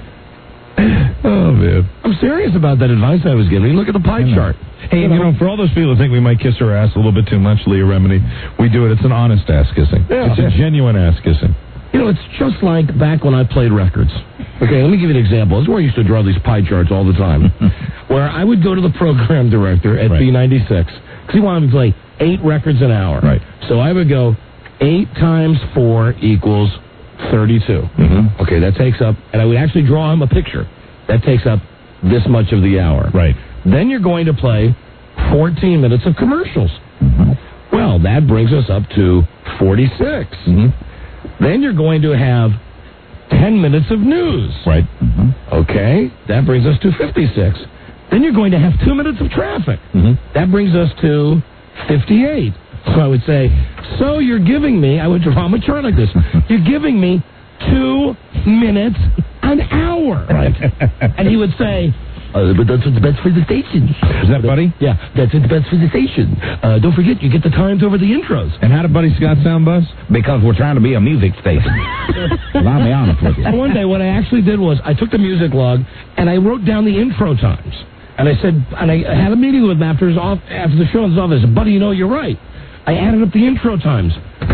Speaker 9: Oh, man.
Speaker 16: I'm serious about that advice I was giving. Look at the pie chart.
Speaker 9: Hey, for all those people who think we might kiss her ass a little bit too much, Leah Remini, we do it. It's an honest ass kissing.
Speaker 16: Yeah.
Speaker 9: It's a genuine ass kissing.
Speaker 16: It's just like back when I played records. Okay, let me give you an example. This is where I used to draw these pie charts all the time. Where I would go to the program director at B96, because he wanted me to play 8 records an hour.
Speaker 9: Right.
Speaker 16: So I would go 8 times 4 equals 32.
Speaker 9: Mm-hmm.
Speaker 16: Okay, that takes up, and I would actually draw him a picture. That takes up this much of the hour.
Speaker 9: Right.
Speaker 16: Then you're going to play 14 minutes of commercials.
Speaker 9: Mm-hmm.
Speaker 16: Well, that brings us up to 46.
Speaker 9: Mm-hmm.
Speaker 16: Then you're going to have 10 minutes of news.
Speaker 9: Right.
Speaker 16: Mm-hmm. Okay, that brings us to 56. Then you're going to have 2 minutes of traffic.
Speaker 9: Mm-hmm.
Speaker 16: That brings us to 58. So I would say, so you're giving me, I would draw a chart like this, you're giving me 2 minutes an hour.
Speaker 9: Right.
Speaker 16: And he would say, but that's what's best for the station.
Speaker 9: Is that Buddy?
Speaker 16: Yeah, that's what's best for the station. Don't forget, you get the times over the intros.
Speaker 9: And how did Buddy Scott sound, Buzz?
Speaker 11: Because we're trying to be a music station. I'll be honest with you.
Speaker 16: So one day, what I actually did was, I took the music log, and I wrote down the intro times. And I said, and I had a meeting with him after the show in his office. I said, Buddy, you're right. I added up the intro times.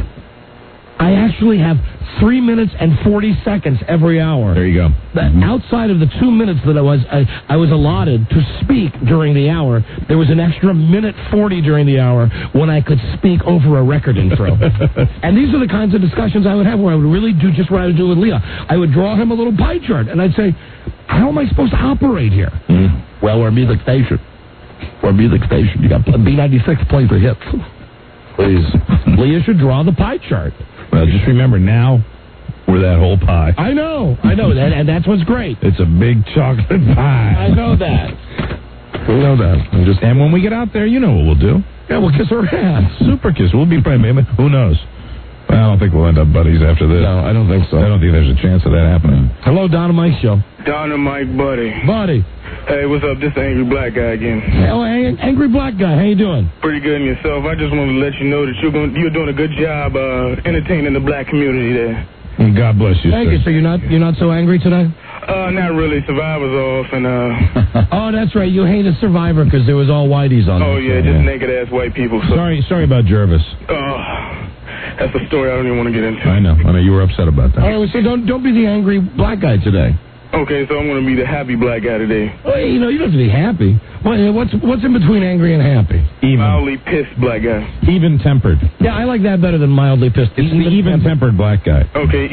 Speaker 16: I actually have 3 minutes and 40 seconds every hour.
Speaker 9: There you go.
Speaker 16: Outside of the 2 minutes that I was allotted to speak during the hour, there was an extra minute 40 during the hour when I could speak over a record intro. And these are the kinds of discussions I would have where I would really do just what I would do with Leah. I would draw him a little pie chart, and I'd say, how am I supposed to operate here?
Speaker 9: Mm-hmm.
Speaker 16: Well, we're a music station. We're a music station. You got B96 plays the hits. Please. Leah should draw the pie chart.
Speaker 9: Well, just remember, now we're that whole pie.
Speaker 16: I know, and that's what's great.
Speaker 9: It's a big chocolate pie.
Speaker 16: I know that.
Speaker 9: We know that. And when we get out there, you know what we'll do.
Speaker 16: Yeah, we'll kiss her ass.
Speaker 9: Super kiss. We'll be praying. Who knows? Well, I don't think we'll end up buddies after this.
Speaker 16: No, I don't think so.
Speaker 9: I don't think there's a chance of that happening.
Speaker 16: Hello, Don and Mike Show.
Speaker 18: Don and Mike, buddy.
Speaker 16: Buddy.
Speaker 18: Hey, what's up? This is Angry Black Guy again.
Speaker 16: Oh, Angry Black Guy. How you doing?
Speaker 18: Pretty good in yourself. I just wanted to let you know that you're doing a good job entertaining the black community there.
Speaker 9: And God bless you,
Speaker 16: Thank you. So you're not so angry today?
Speaker 18: Not really. Survivor's off, and
Speaker 16: Oh, that's right. You hated Survivor because there was all whiteys on.
Speaker 18: Oh yeah, just naked ass white people. So.
Speaker 9: Sorry about Jervis.
Speaker 18: That's a story I don't even want to get into.
Speaker 9: I know. You were upset about that.
Speaker 16: All right, well, so don't be the angry black guy today.
Speaker 18: Okay, so I'm going to be the happy black guy today.
Speaker 16: Well, you don't have to be happy. What's in between angry and happy?
Speaker 18: Mildly pissed black guy.
Speaker 9: Even-tempered.
Speaker 16: Yeah, I like that better than mildly pissed.
Speaker 9: It's the even-tempered black guy.
Speaker 18: Okay,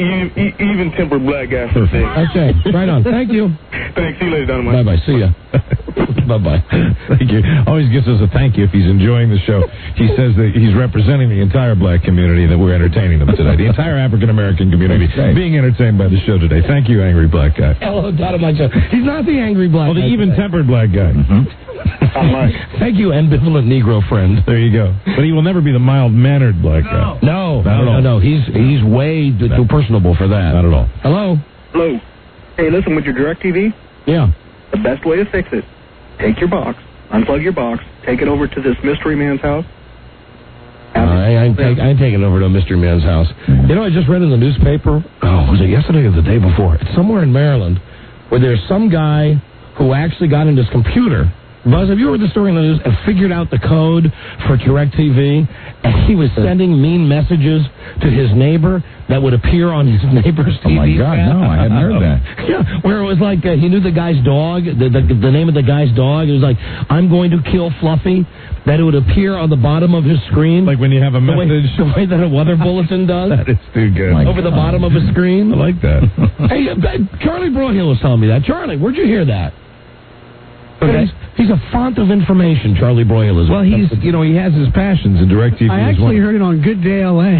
Speaker 18: even-tempered black guy for today.
Speaker 16: Okay, right on. Thank you.
Speaker 18: Thanks. See you later, Dynamite.
Speaker 16: Bye-bye. See ya. Bye-bye.
Speaker 9: Thank you. Always gives us a thank you if he's enjoying the show. He says that he's representing the entire black community, that we're entertaining them today. The entire African-American community being entertained by the show today. Thank you, angry black guy.
Speaker 16: Hello, Dynamite Show. He's not the angry black guy.
Speaker 9: The even-tempered black guy.
Speaker 16: Thank you, ambivalent Negro friend.
Speaker 9: There you go. But he will never be the mild-mannered black guy.
Speaker 16: No. He's way too personable for that.
Speaker 9: Not at all.
Speaker 16: Hello?
Speaker 2: Hello. Hey, listen, with your DirecTV,
Speaker 16: Yeah.
Speaker 2: the best way to fix it, take your box, unplug your box, take it over to this mystery man's house.
Speaker 16: I ain't taking it over to a mystery man's house. You know, I just read in the newspaper, was it yesterday or the day before? It's somewhere in Maryland, where there's some guy who actually got into his computer. Buzz, have you heard the story in the news? And figured out the code for DirecTV, and he was sending mean messages to his neighbor that would appear on his neighbor's TV.
Speaker 11: Oh, my God, no, I hadn't heard that.
Speaker 16: Yeah, where it was like he knew the guy's dog, the name of the guy's dog. It was like, I'm going to kill Fluffy, that it would appear on the bottom of his screen.
Speaker 9: Like when you have a message.
Speaker 16: The way that a weather bulletin does.
Speaker 9: That is too good.
Speaker 16: Over the bottom of a screen.
Speaker 9: I like that.
Speaker 16: Hey, Charlie Broadhill was telling me that. Charlie, where'd you hear that? Okay. He's a font of information, Charlie Broyle is.
Speaker 9: Well, he has his passions in DirecTV.
Speaker 4: I actually heard it on Good Day LA.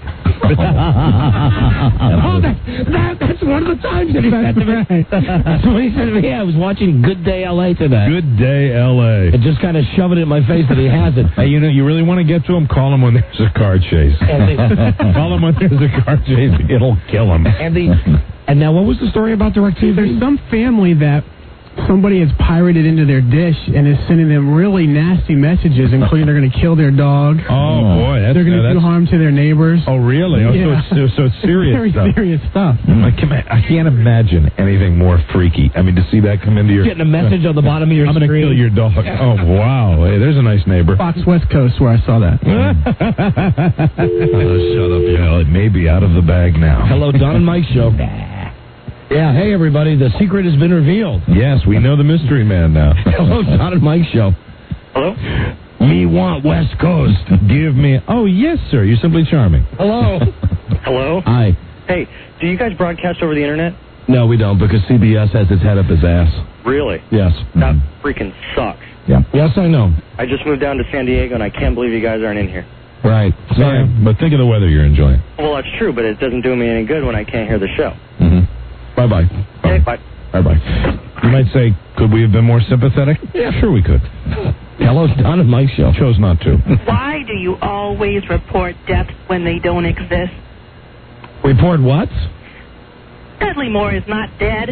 Speaker 16: That's one of the times that he said to me. That's when he said to me, I was watching Good Day LA today.
Speaker 9: Good Day LA.
Speaker 16: And just kind of shoving it in my face that he has it.
Speaker 9: Hey, you really want to get to him? Call him when there's a car chase. Call him when there's a car chase. It'll kill him.
Speaker 16: And now, what was the story about DirecTV?
Speaker 4: There's some family that somebody has pirated into their dish and is sending them really nasty messages, including they're going to kill their dog.
Speaker 9: Oh, boy.
Speaker 4: They're going to do harm to their neighbors.
Speaker 9: Oh, really? Oh,
Speaker 4: Yeah.
Speaker 9: so it's serious
Speaker 4: Very
Speaker 9: stuff.
Speaker 4: serious stuff.
Speaker 9: I can't imagine anything more freaky. I mean, to see that come into your...
Speaker 16: Getting a message on the bottom of your
Speaker 9: I'm
Speaker 16: screen.
Speaker 9: going to kill your dog. Oh, wow. Hey, there's a nice neighbor.
Speaker 4: Fox West Coast, where I saw that.
Speaker 9: Shut up, you. It may be out of the bag now.
Speaker 16: Hello, Don and Mike Show. Yeah, hey, everybody. The secret has been revealed.
Speaker 9: Yes, we know the mystery man now.
Speaker 16: Hello, Don and Mike Show.
Speaker 21: Hello?
Speaker 16: Me want West Coast.
Speaker 9: Give me... Oh, yes, sir. You're simply charming.
Speaker 16: Hello.
Speaker 21: Hello?
Speaker 16: Hi.
Speaker 21: Hey, do you guys broadcast over the internet?
Speaker 16: No, we don't, because CBS has its head up its ass.
Speaker 21: Really?
Speaker 16: Yes.
Speaker 21: That freaking sucks.
Speaker 16: Yeah. Yes, I know.
Speaker 21: I just moved down to San Diego, and I can't believe you guys aren't in here.
Speaker 16: Right. Sorry.
Speaker 9: Yeah, but think of the weather you're enjoying.
Speaker 21: Well, that's true, but it doesn't do me any good when I can't hear the show.
Speaker 9: Mm-hmm.
Speaker 16: Bye-bye.
Speaker 21: Okay, bye.
Speaker 9: Bye-bye. You might say, could we have been more sympathetic? Yeah, sure we could.
Speaker 16: Hello, Don and Mike Show.
Speaker 9: Chose not to.
Speaker 3: Why do you always report deaths when they don't exist?
Speaker 16: Report what?
Speaker 3: Dudley Moore is not dead.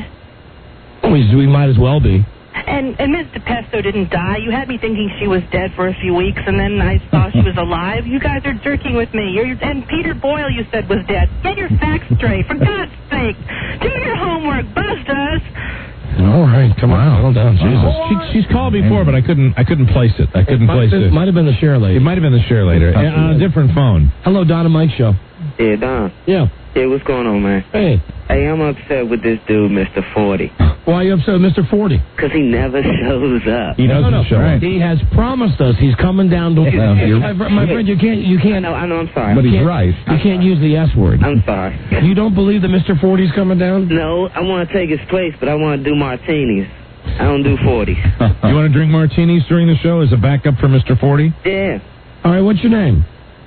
Speaker 16: We might as well be.
Speaker 3: And Ms. DePesto didn't die. You had me thinking she was dead for a few weeks, and then I saw she was alive. You guys are jerking with me. And Peter Boyle, you said, was dead. Get your facts straight, for God's sake. Do your homework. Buzz does.
Speaker 16: All right, come on, settle down, Jesus.
Speaker 9: She's called before, but I couldn't place it. I couldn't place it.
Speaker 16: It might have been the share later.
Speaker 9: It might have been the share later. On a different phone.
Speaker 16: Hello, Don and Mike Show.
Speaker 13: Yeah, Don.
Speaker 16: Yeah.
Speaker 13: Hey, what's going on, man?
Speaker 16: Hey.
Speaker 13: Hey, I'm upset with this dude, Mr. 40.
Speaker 16: Why are you upset with Mr. 40?
Speaker 13: Because he never shows up.
Speaker 16: He doesn't show up. He has promised us he's coming down to... my friend, you can't...
Speaker 13: I know, I'm sorry.
Speaker 16: But he's right. You can't use the S word.
Speaker 13: I'm sorry.
Speaker 16: You don't believe that Mr. 40's coming down?
Speaker 13: No, I want to take his place, but I want to do martinis. I don't do 40s.
Speaker 9: You want to drink martinis during the show as a backup for Mr. 40?
Speaker 13: Yeah.
Speaker 16: All right, what's your name?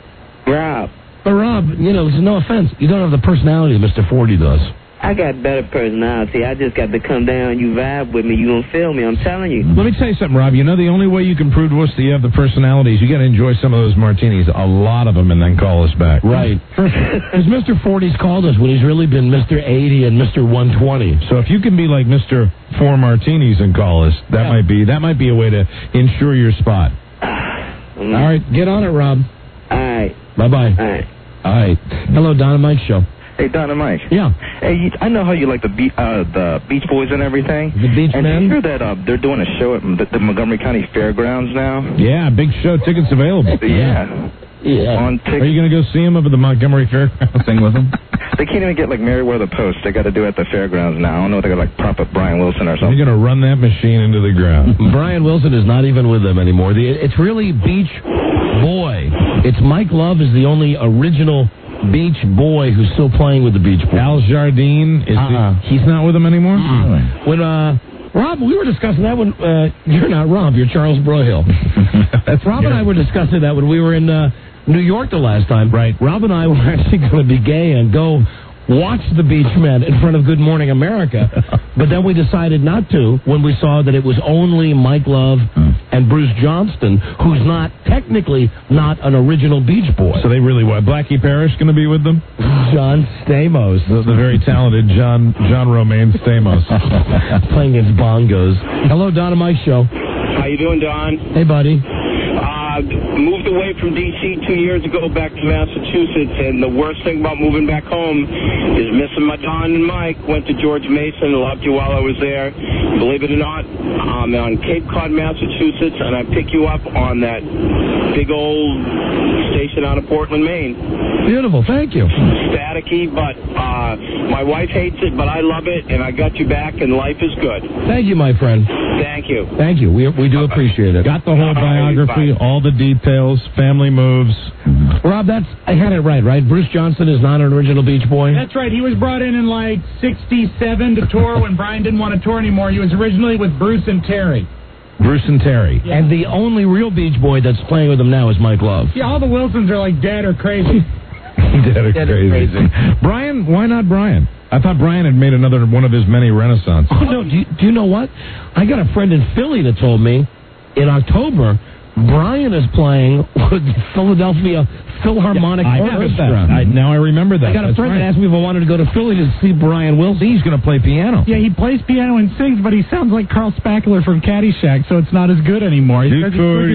Speaker 13: Rob.
Speaker 16: But Rob, no offense, you don't have the personality that Mr. 40 does.
Speaker 13: I got better personality. I just got to come down. You vibe with me. You gonna feel me. I'm telling you.
Speaker 9: Let me tell you something, Rob. You know the only way you can prove to us that you have the personality is you got to enjoy some of those martinis, a lot of them, and then call us back.
Speaker 16: Right. Because Mr. 40's called us when he's really been Mr. 80 and Mr. 120.
Speaker 9: So if you can be like Mr. 4 Martinis and call us, that might be a way to ensure your spot.
Speaker 16: All right, get on it, Rob.
Speaker 13: All right.
Speaker 16: Bye-bye. All right. Hello, Don and Mike Show.
Speaker 2: Hey, Don and Mike.
Speaker 16: Yeah.
Speaker 2: Hey, I know how you like the Beach Boys and everything.
Speaker 16: The Beach
Speaker 2: Men?
Speaker 16: Men?
Speaker 2: And you hear that thing with a show at the Montgomery County Fairgrounds now?
Speaker 9: Yeah, big show. Tickets available.
Speaker 2: Yeah. On
Speaker 9: Are you going to go see him up at the Montgomery Fairgrounds?
Speaker 11: Sing with him?
Speaker 2: They can't even get like Meriwether Post. They got to do it at the fairgrounds now. I don't know if they got like prop up Brian Wilson or something.
Speaker 9: You're going to run that machine into the ground.
Speaker 16: Brian Wilson is not even with them anymore. It's really Beach Boy. It's Mike Love is the only original Beach Boy who's still playing with the Beach Boys.
Speaker 9: Al Jardine, he's not with them anymore?
Speaker 16: When Rob, we were discussing that when you're not Rob, you're Charles Broyhill. Rob and I were discussing that when we were in New York the last time.
Speaker 9: Right.
Speaker 16: Rob and I were actually going to be gay and go watch the Beachmen in front of Good Morning America, but then we decided not to when we saw that it was only Mike Love and Bruce Johnston, who's technically not an original Beach Boy.
Speaker 9: So they really what? Blackie Parrish going to be with them?
Speaker 16: John Stamos,
Speaker 9: the very talented John Romaine Stamos,
Speaker 16: playing his bongos. Hello, Don and Mike Show.
Speaker 8: How you doing, Don?
Speaker 16: Hey, buddy.
Speaker 8: Moved away from D.C. 2 years ago back to Massachusetts, and the worst thing about moving back home is missing my Don and Mike. Went to George Mason, loved you while I was there. Believe it or not, I'm on Cape Cod, Massachusetts, and I pick you up on that big old station out of Portland, Maine.
Speaker 16: Beautiful, thank you.
Speaker 8: Staticky, but my wife hates it, but I love it, and I got you back, and life is good.
Speaker 16: Thank you, my friend.
Speaker 8: Thank you.
Speaker 16: Thank you. We do appreciate it.
Speaker 9: Got the whole biography, all the details, family moves.
Speaker 16: Rob, I had it right? Bruce Johnston is not an original Beach Boy?
Speaker 10: That's right. He was brought in like 67 to tour when Brian didn't want to tour anymore. He was originally with Bruce and Terry.
Speaker 9: Bruce and Terry.
Speaker 16: Yeah. And the only real Beach Boy that's playing with them now is Mike Love.
Speaker 10: Yeah, all the Wilsons are like dead or crazy.
Speaker 9: Dead or crazy. Brian, why not Brian? I thought Brian had made another one of his many renaissance.
Speaker 16: Oh, no. Do you know what? I got a friend in Philly that told me in October Brian is playing with Philadelphia Philharmonic Orchestra.
Speaker 9: Now I remember that.
Speaker 16: I got a friend that asked me if I wanted to go to Philly to see Brian Wilson.
Speaker 9: He's going to play piano.
Speaker 10: Yeah, he plays piano and sings, but he sounds like Carl Spackler from Caddyshack, so it's not as good anymore. Is he going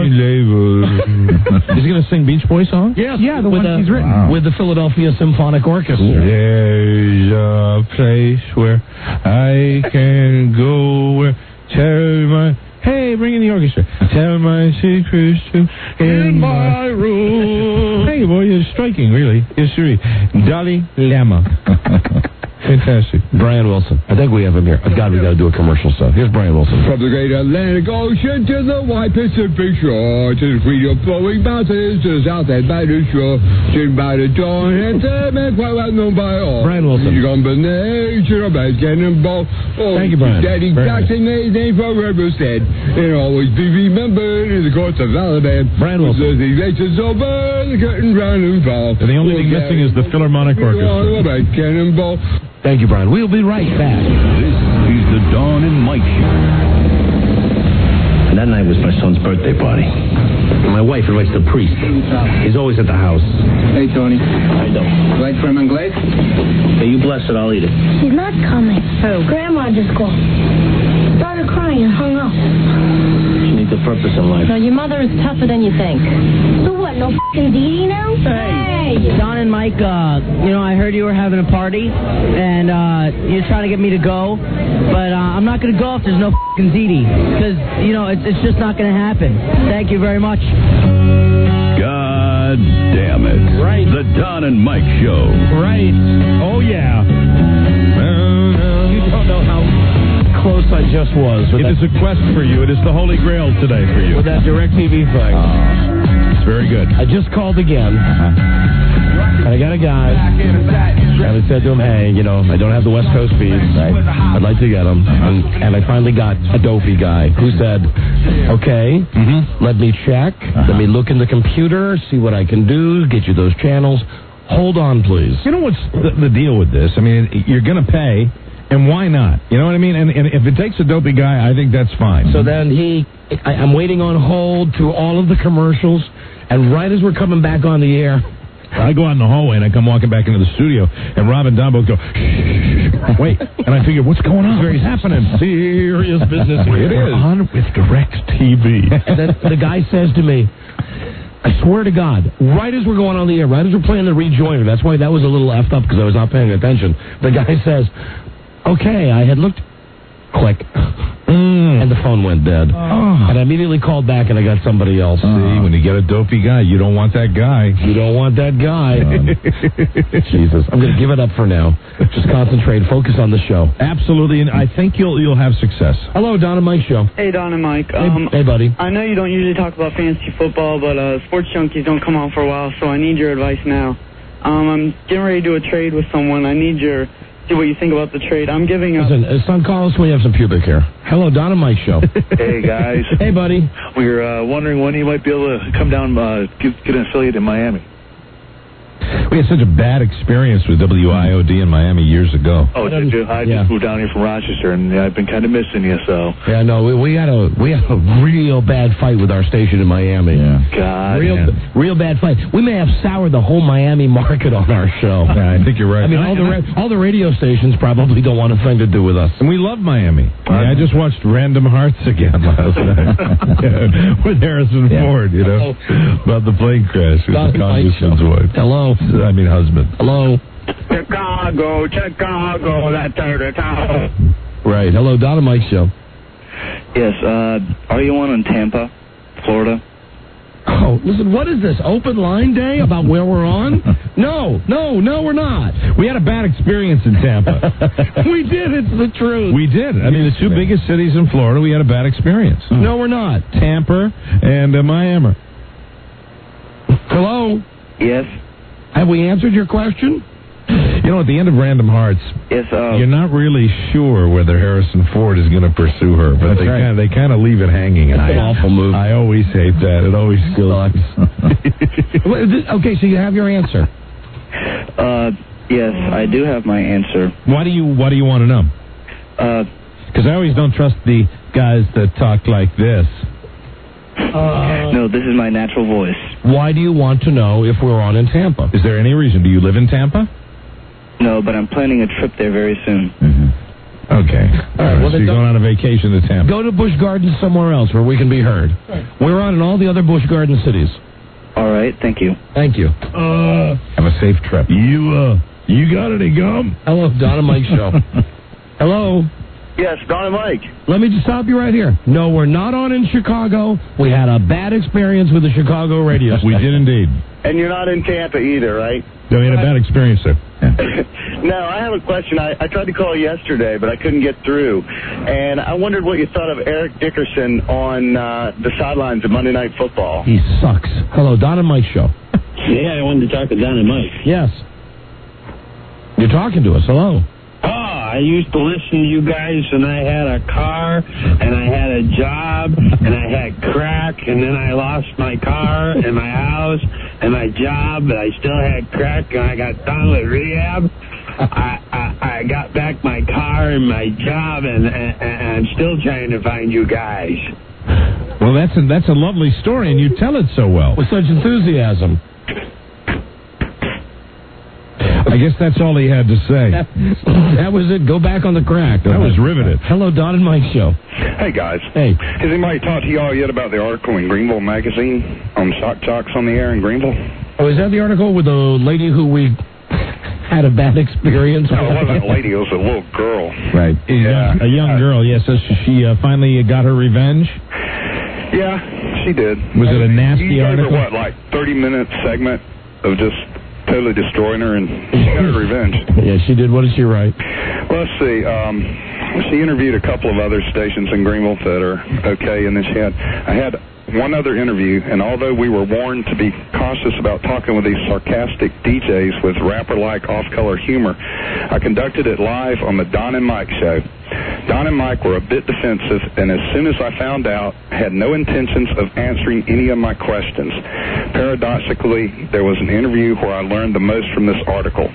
Speaker 9: to sing Beach Boy songs?
Speaker 10: Yes, yeah, the one he's written.
Speaker 16: Wow. With the Philadelphia Symphonic Orchestra.
Speaker 9: There's a place where I can go where tell my... Hey, bring in the orchestra. Tell my secrets in my room. Hey, boy, you're striking, really. You're sweet. Dalai Lama. Fantastic.
Speaker 16: Brian Wilson. I think we have him here. God, we got to do a commercial stuff. Here's Brian Wilson.
Speaker 14: From the great Atlantic Ocean to the wide Pacific shore, to the freedom flowing mountains, to the south and by the shore, sitting by the dawn and man quite well known by all.
Speaker 16: Brian Wilson.
Speaker 14: You combination of a cannonball. Oh,
Speaker 16: thank you, Brian.
Speaker 14: Daddy Jackson, his name forever said, and always be remembered in the courts of Alabama.
Speaker 16: Brian Wilson.
Speaker 14: The elections over, the curtain round and fall.
Speaker 9: And the only thing missing is the Philharmonic Orchestra.
Speaker 14: Cannonball.
Speaker 16: Thank you, Brian. We'll be right back.
Speaker 6: This is the Dawn and Mike Show.
Speaker 19: And that night was my son's birthday party. My wife invites the priest. He's always at the house.
Speaker 24: Hey, Tony.
Speaker 19: I know.
Speaker 24: Like creme anglaise?
Speaker 19: Hey, you bless it, I'll eat it.
Speaker 25: She's not coming.
Speaker 19: Who?
Speaker 25: Grandma just called. Started crying and hung up.
Speaker 19: She needs a purpose in life.
Speaker 25: No, your mother is tougher than you think. So what, no f***ing Dee Dee now? Hey.
Speaker 26: Don and Mike, I heard you were having a party, and you're trying to get me to go, but I'm not going to go if there's no f***ing Dee Dee, because, it's just not going to happen. Thank you very much.
Speaker 6: God damn it.
Speaker 9: Right.
Speaker 6: The Don and Mike Show.
Speaker 9: Right. Oh, yeah.
Speaker 16: You don't know how close I just was.
Speaker 9: It is a quest for you. It is the Holy Grail today for you.
Speaker 16: With that DirecTV thing.
Speaker 9: It's very good.
Speaker 16: I just called again. And I got a guy. And I said to him, hey, I don't have the West Coast feeds. I'd like to get them. And I finally got a dopey guy who said, okay, let me check. Let me look in the computer, see what I can do, get you those channels. Hold on, please.
Speaker 9: You know what's the deal with this? I mean, you're going to pay. And why not? You know what I mean? And if it takes a dopey guy, I think that's fine.
Speaker 16: So then I'm waiting on hold through all of the commercials, and right as we're coming back on the air,
Speaker 9: I go out in the hallway and I come walking back into the studio, and Rob and Don both go, shh, wait. And I figure, what's going on? What's happening?
Speaker 16: Serious business here.
Speaker 9: We're on with DirecTV.
Speaker 16: And then the guy says to me, I swear to God, right as we're going on the air, right as we're playing the rejoiner, that's why that was a little effed up because I was not paying attention. The guy says, okay, I had looked, click, and the phone went dead. And I immediately called back and I got somebody else.
Speaker 9: See, when you get a dopey guy, you don't want that guy.
Speaker 16: You don't want that guy. Jesus, I'm going to give it up for now. Just concentrate, focus on the show.
Speaker 9: Absolutely, and I think you'll have success.
Speaker 16: Hello, Don and Mike Show.
Speaker 27: Hey, Don and Mike.
Speaker 16: Hey, buddy.
Speaker 27: I know you don't usually talk about fantasy football, but Sports Junkies don't come on for a while, so I need your advice now. I'm getting ready to do a trade with someone. I need your see what you think about the trade. I'm giving up.
Speaker 16: Listen, son, call us when you have some pubic hair. Hello, Don and Mike Show.
Speaker 1: Hey, guys.
Speaker 16: Hey, buddy.
Speaker 1: We were wondering when you might be able to come down, get an affiliate in Miami.
Speaker 9: We had such a bad experience with WIOD in Miami years ago.
Speaker 1: Oh, did you? I just moved down here from Rochester, and I've been kind of missing you, so.
Speaker 16: Yeah, no, we had a real bad fight with our station in Miami.
Speaker 9: Yeah.
Speaker 1: God.
Speaker 16: Real bad fight. We may have soured the whole Miami market on our show.
Speaker 9: Yeah, I think you're right.
Speaker 16: I mean, all the radio stations probably don't want a thing to do with us.
Speaker 9: And we love Miami. I just watched Random Hearts again last night with Harrison Ford, you know, about the plane crash with the congressman's wife.
Speaker 16: Hello.
Speaker 9: Husband.
Speaker 16: Hello.
Speaker 18: Chicago, that third town.
Speaker 16: Right. Hello, Don and Mike Show.
Speaker 2: Yes, are you on in Tampa, Florida?
Speaker 16: Oh, listen, what is this, open line day about where we're on? No, we're not.
Speaker 9: We had a bad experience in Tampa.
Speaker 16: We did, it's the truth.
Speaker 9: We did. I mean, the two biggest cities in Florida, we had a bad experience.
Speaker 16: No, we're not.
Speaker 9: Tampa and Miami.
Speaker 16: Hello?
Speaker 2: Yes.
Speaker 16: Have we answered your question?
Speaker 9: You know, at the end of Random Hearts, you're not really sure whether Harrison Ford is going to pursue her, but they kind of leave it hanging.
Speaker 16: That's an awful move.
Speaker 9: I always hate that. It always sucks.
Speaker 16: Okay, so you have your answer.
Speaker 2: Yes, I do have my answer.
Speaker 9: Why do you want to know? Because I always don't trust the guys that talk like this.
Speaker 2: No, this is my natural voice.
Speaker 16: Why do you want to know if we're on in Tampa?
Speaker 9: Is there any reason? Do you live in Tampa?
Speaker 2: No, but I'm planning a trip there very soon.
Speaker 9: Mm-hmm. Okay. All right, well, so you're going on a vacation to Tampa.
Speaker 16: Go to Busch Gardens somewhere else where we can be heard. Right. We're on in all the other Busch Garden cities.
Speaker 2: All right, thank you.
Speaker 16: Thank you.
Speaker 9: Have a safe trip.
Speaker 6: You got any gum?
Speaker 16: Hello, Don and Mike Show. Hello.
Speaker 1: Yes, Don and Mike.
Speaker 16: Let me just stop you right here. No, we're not on in Chicago. We had a bad experience with the Chicago radio station.
Speaker 9: We did indeed.
Speaker 1: And you're not in Tampa either, right?
Speaker 9: No, we had a bad experience there.
Speaker 1: No, I have a question. I tried to call yesterday, but I couldn't get through. And I wondered what you thought of Eric Dickerson on the sidelines of Monday Night Football.
Speaker 16: He sucks. Hello, Don and Mike Show.
Speaker 5: Yeah, I wanted to talk to Don and Mike.
Speaker 16: Yes. You're talking to us. Hello.
Speaker 5: I used to listen to you guys, and I had a car, and I had a job, and I had crack, and then I lost my car, and my house, and my job, but I still had crack, and I got done with rehab. I got back my car and my job, and I'm still trying to find you guys.
Speaker 9: Well, that's a lovely story, and you tell it so well.
Speaker 16: With such enthusiasm.
Speaker 9: I guess that's all he had to say.
Speaker 16: That was it. Go back on the crack.
Speaker 9: That was riveted.
Speaker 16: Hello, Don and Mike Show.
Speaker 18: Hey, guys.
Speaker 16: Hey.
Speaker 18: Has anybody talked to y'all yet about the article in Greenville Magazine on Shock Jocks on the Air in Greenville?
Speaker 16: Oh, is that the article with the lady who we had a bad experience with?
Speaker 18: No, it wasn't a lady. It was a little girl.
Speaker 9: Right.
Speaker 18: Yeah.
Speaker 9: A young girl, yes. So she finally got her revenge?
Speaker 18: Yeah, she did.
Speaker 9: Was it a nasty article?
Speaker 18: What, like 30-minute segment of just totally destroying her, and she got her revenge.
Speaker 16: Yeah, she did. What did she write?
Speaker 18: Well, let's see. She interviewed a couple of other stations in Greenville that are okay, and then I had one other interview, and although we were warned to be cautious about talking with these sarcastic DJs with rapper-like off-color humor, I conducted it live on the Don and Mike Show. Don and Mike were a bit defensive, and as soon as I found out, had no intentions of answering any of my questions. Paradoxically, there was an interview where I learned the most from this article.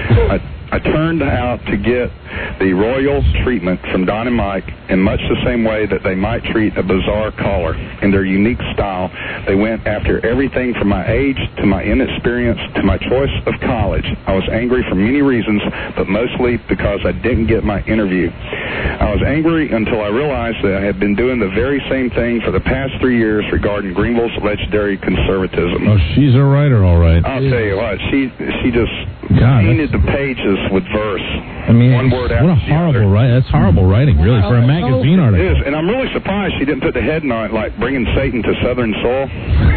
Speaker 18: I turned out to get the royal treatment from Don and Mike in much the same way that they might treat a bizarre caller. In their unique style, they went after everything from my age to my inexperience to my choice of college. I was angry for many reasons, but mostly because I didn't get my interview. I was angry until I realized that I had been doing the very same thing for the past 3 years regarding Greenville's legendary conservatism.
Speaker 9: Oh, she's a writer, all right.
Speaker 18: I'll tell you what, she just painted the pages with verse.
Speaker 9: I mean,
Speaker 18: one word after
Speaker 9: what a horrible writing. That's horrible writing, really, for a magazine article.
Speaker 18: It is, and I'm really surprised she didn't put the heading on it like Bringing Satan to Southern Soil.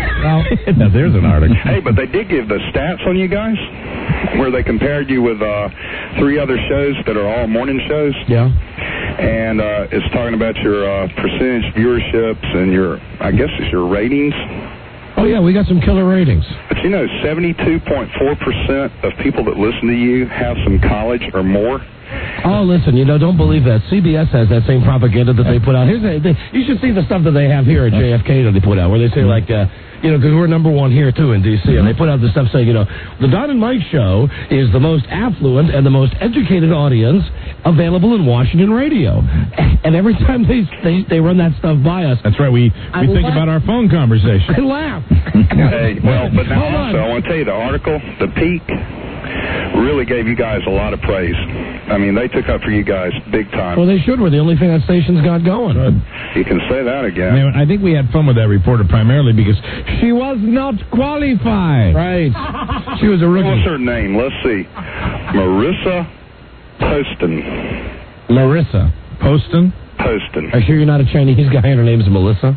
Speaker 9: Now, there's an article.
Speaker 18: Hey, but they did give the stats on you guys, where they compared you with 3 other shows that are all morning shows.
Speaker 16: Yeah.
Speaker 18: And it's talking about your percentage viewerships and I guess it's your ratings.
Speaker 16: Oh, yeah, we got some killer ratings.
Speaker 18: But you know, 72.4% of people that listen to you have some college or more.
Speaker 16: Oh, listen, don't believe that. CBS has that same propaganda that they put out. You should see the stuff that they have here at JFK that they put out, where they say, because we're number one here, too, in D.C., and they put out this stuff saying, the Don and Mike Show is the most affluent and the most educated audience available in Washington radio. And every time they run that stuff by us...
Speaker 9: That's right, we think about our phone conversation.
Speaker 16: I laugh.
Speaker 18: Hey, but now also, I want to tell you, the article, The Peak, really gave you guys a lot of praise. I mean, they took up for you guys big time.
Speaker 16: Well, they should. We're the only thing that station's got going.
Speaker 18: You can say that again.
Speaker 9: I think we had fun with that reporter primarily because she was not qualified.
Speaker 16: Right. She was a rookie.
Speaker 18: What's her name? Let's see. Marissa Poston.
Speaker 9: Larissa Poston?
Speaker 18: Poston.
Speaker 16: Are you sure you're not a Chinese guy and her name's Melissa?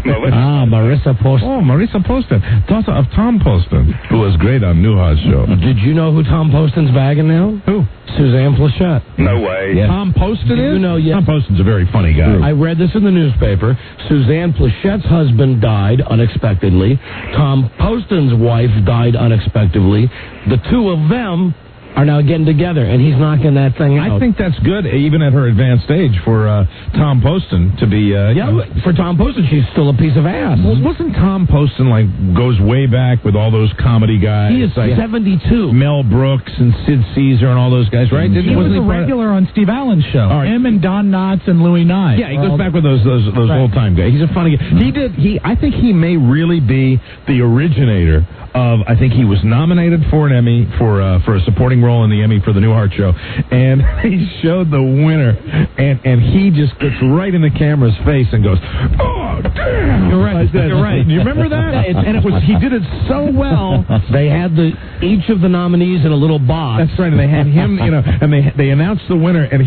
Speaker 16: Marissa Poston.
Speaker 9: Oh, Marissa Poston, daughter of Tom Poston, who was great on Newhart's show.
Speaker 16: Did you know who Tom Poston's bagging now?
Speaker 9: Who?
Speaker 16: Suzanne Plachette.
Speaker 18: No way.
Speaker 9: Yeah. Tom Poston is?
Speaker 16: Tom
Speaker 9: Poston's a very funny guy.
Speaker 16: I read this in the newspaper. Suzanne Plachette's husband died unexpectedly. Tom Poston's wife died unexpectedly. The two of them are now getting together, and he's knocking that thing out.
Speaker 9: I think that's good, even at her advanced age, for Tom Poston to be...
Speaker 16: for Tom Poston, she's still a piece of ass.
Speaker 9: Well, wasn't Tom Poston, goes way back with all those comedy guys?
Speaker 16: He is 72.
Speaker 9: Mel Brooks and Sid Caesar and all those guys, right?
Speaker 10: He was a regular on Steve Allen's show.
Speaker 9: Right.
Speaker 10: Him and Don Knotts and Louis Nye.
Speaker 9: Yeah, he goes back with those old-time guys. He's a funny guy. I think he may really be the originator of... I think he was nominated for an Emmy for a supporting role in the Emmy for the Newhart Show, and he showed the winner, and he just gets right in the camera's face and goes, "Oh, damn!" You're right. You're right. You remember that? And he did it so well.
Speaker 16: They had each of the nominees in a little box.
Speaker 9: That's right. And they had him, and they announced the winner, and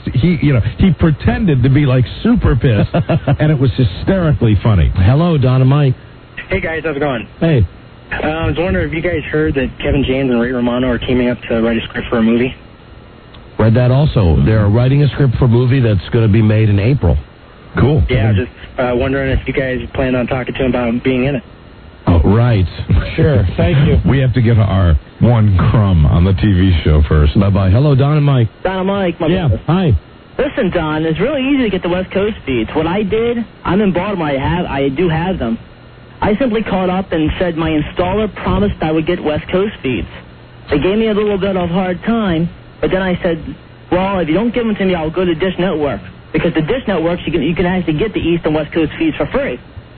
Speaker 9: he pretended to be super pissed, and it was hysterically funny.
Speaker 16: Hello, Don and Mike.
Speaker 7: Hey guys, how's it going?
Speaker 16: Hey.
Speaker 7: I was wondering if you guys heard that Kevin James and Ray Romano are teaming up to write a script for a movie.
Speaker 16: Read that also. They're writing a script for a movie that's going to be made in April.
Speaker 9: Cool.
Speaker 7: Yeah, just wondering if you guys plan on talking to him about being in it.
Speaker 9: Oh, right.
Speaker 16: Sure. Thank you.
Speaker 9: We have to get our one crumb on the TV show first.
Speaker 16: Bye-bye. Hello, Don and Mike.
Speaker 12: Don and Mike.
Speaker 16: Hi.
Speaker 12: Listen, Don, it's really easy to get the West Coast feeds. What I did, I'm in Baltimore. I do have them. I simply called up and said my installer promised I would get West Coast feeds. They gave me a little bit of a hard time, but then I said, well, if you don't give them to me, I'll go to Dish Network. Because the Dish Networks, you can actually get the East and West Coast feeds for free.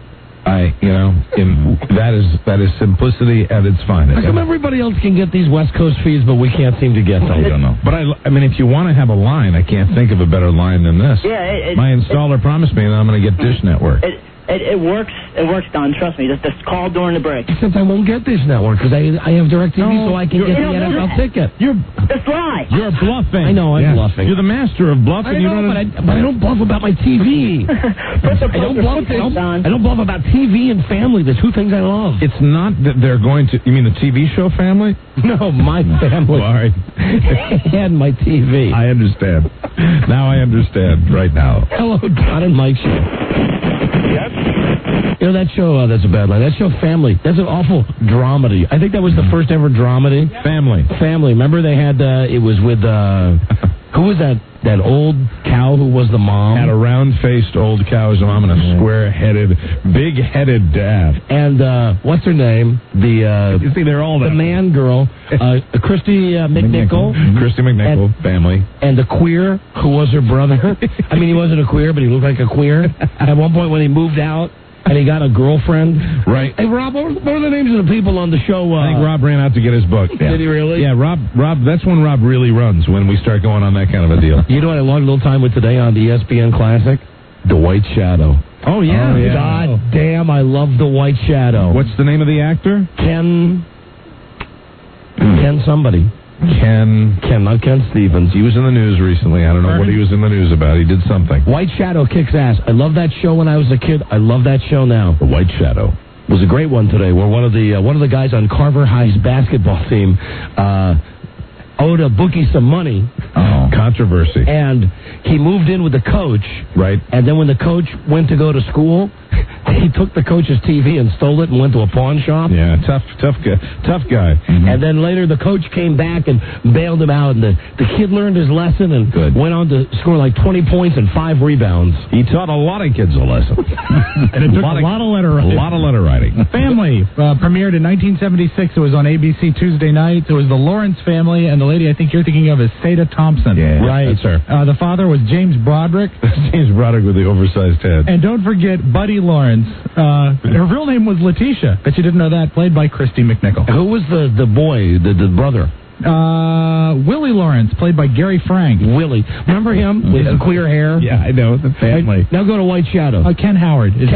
Speaker 9: That is simplicity at its finest.
Speaker 16: How come everybody else can get these West Coast feeds, but we can't seem to get them?
Speaker 9: I don't know. But I mean, if you want to have a line, I can't think of a better line than this.
Speaker 12: Yeah,
Speaker 9: my installer promised me that I'm going to get Dish Network.
Speaker 12: It works. It works, Don. Trust me. Just call during the break.
Speaker 16: Except I won't get Dish Network because I have DirecTV, so I can get the NFL ticket.
Speaker 12: That's lie.
Speaker 9: You're bluffing.
Speaker 16: I know, I'm bluffing.
Speaker 9: You're the master of bluffing.
Speaker 16: But I don't bluff about my TV. I don't bluff about TV and family, the two things I love.
Speaker 9: It's not that they're going to... You mean the TV show Family?
Speaker 16: No, my family.
Speaker 9: All right.
Speaker 16: And my TV.
Speaker 9: I understand. Now I understand right now.
Speaker 16: Hello, Don and Mike Show.
Speaker 18: Yes?
Speaker 16: That show, that's a bad line. That show, Family, that's an awful dramedy. I think that was the first ever dramedy.
Speaker 9: Family.
Speaker 16: Remember they had, it was with, who was that old cow who was the mom?
Speaker 9: Had a round-faced old cow as a mom and a square-headed, big-headed dad.
Speaker 16: And, what's her name?
Speaker 9: You see, they're all
Speaker 16: the man girl, Christy McNichol.
Speaker 9: Christy McNichol, Family.
Speaker 16: And the queer, who was her brother. I mean, he wasn't a queer, but he looked like a queer. At one point when he moved out, and he got a girlfriend.
Speaker 9: Right.
Speaker 16: Hey, Rob, what are the names of the people on the show?
Speaker 9: I think Rob ran out to get his book. Yeah.
Speaker 16: Did he really?
Speaker 9: Yeah, Rob, that's when Rob really runs, when we start going on that kind of a deal.
Speaker 16: You know what I logged a little time with today on the ESPN Classic? The White Shadow.
Speaker 9: Oh, yeah.
Speaker 16: God damn, I love The White Shadow.
Speaker 9: What's the name of the actor?
Speaker 16: Ken somebody. Not Ken Stevens.
Speaker 9: He was in the news recently. I don't know what he was in the news about. He did something.
Speaker 16: White Shadow kicks ass. I love that show when I was a kid. I love that show now.
Speaker 9: The White Shadow
Speaker 16: was a great one today, where one of the guys on Carver High's basketball team owed a bookie some money.
Speaker 9: Oh, controversy.
Speaker 16: And he moved in with the coach.
Speaker 9: Right.
Speaker 16: And then when the coach went to go to school, He took the coach's TV and stole it and went to a pawn shop.
Speaker 9: Yeah, tough guy.
Speaker 16: Mm-hmm. And then later the coach came back and bailed him out, and the kid learned his lesson and went on to score like 20 points and 5 rebounds.
Speaker 9: He taught a lot of kids a lesson.
Speaker 10: And it took a lot of letter writing.
Speaker 9: A lot of letter writing.
Speaker 10: Family premiered in 1976. It was on ABC Tuesday nights. It was the Lawrence family, and the lady I think you're thinking of is Seda Thompson.
Speaker 9: Yeah, right. That's her.
Speaker 10: The father was James Broderick.
Speaker 9: James Broderick with the oversized head.
Speaker 10: And don't forget Buddy Lawrence. Her real name was Letitia. Bet you didn't know that. Played by Christy McNichol.
Speaker 16: Who was the boy, the brother?
Speaker 10: Willie Lawrence, played by Gary Frank.
Speaker 16: Willie. Remember him with the queer hair?
Speaker 9: Yeah, I know. The family.
Speaker 16: Now go to White Shadow.
Speaker 10: Ken Howard.
Speaker 16: Ken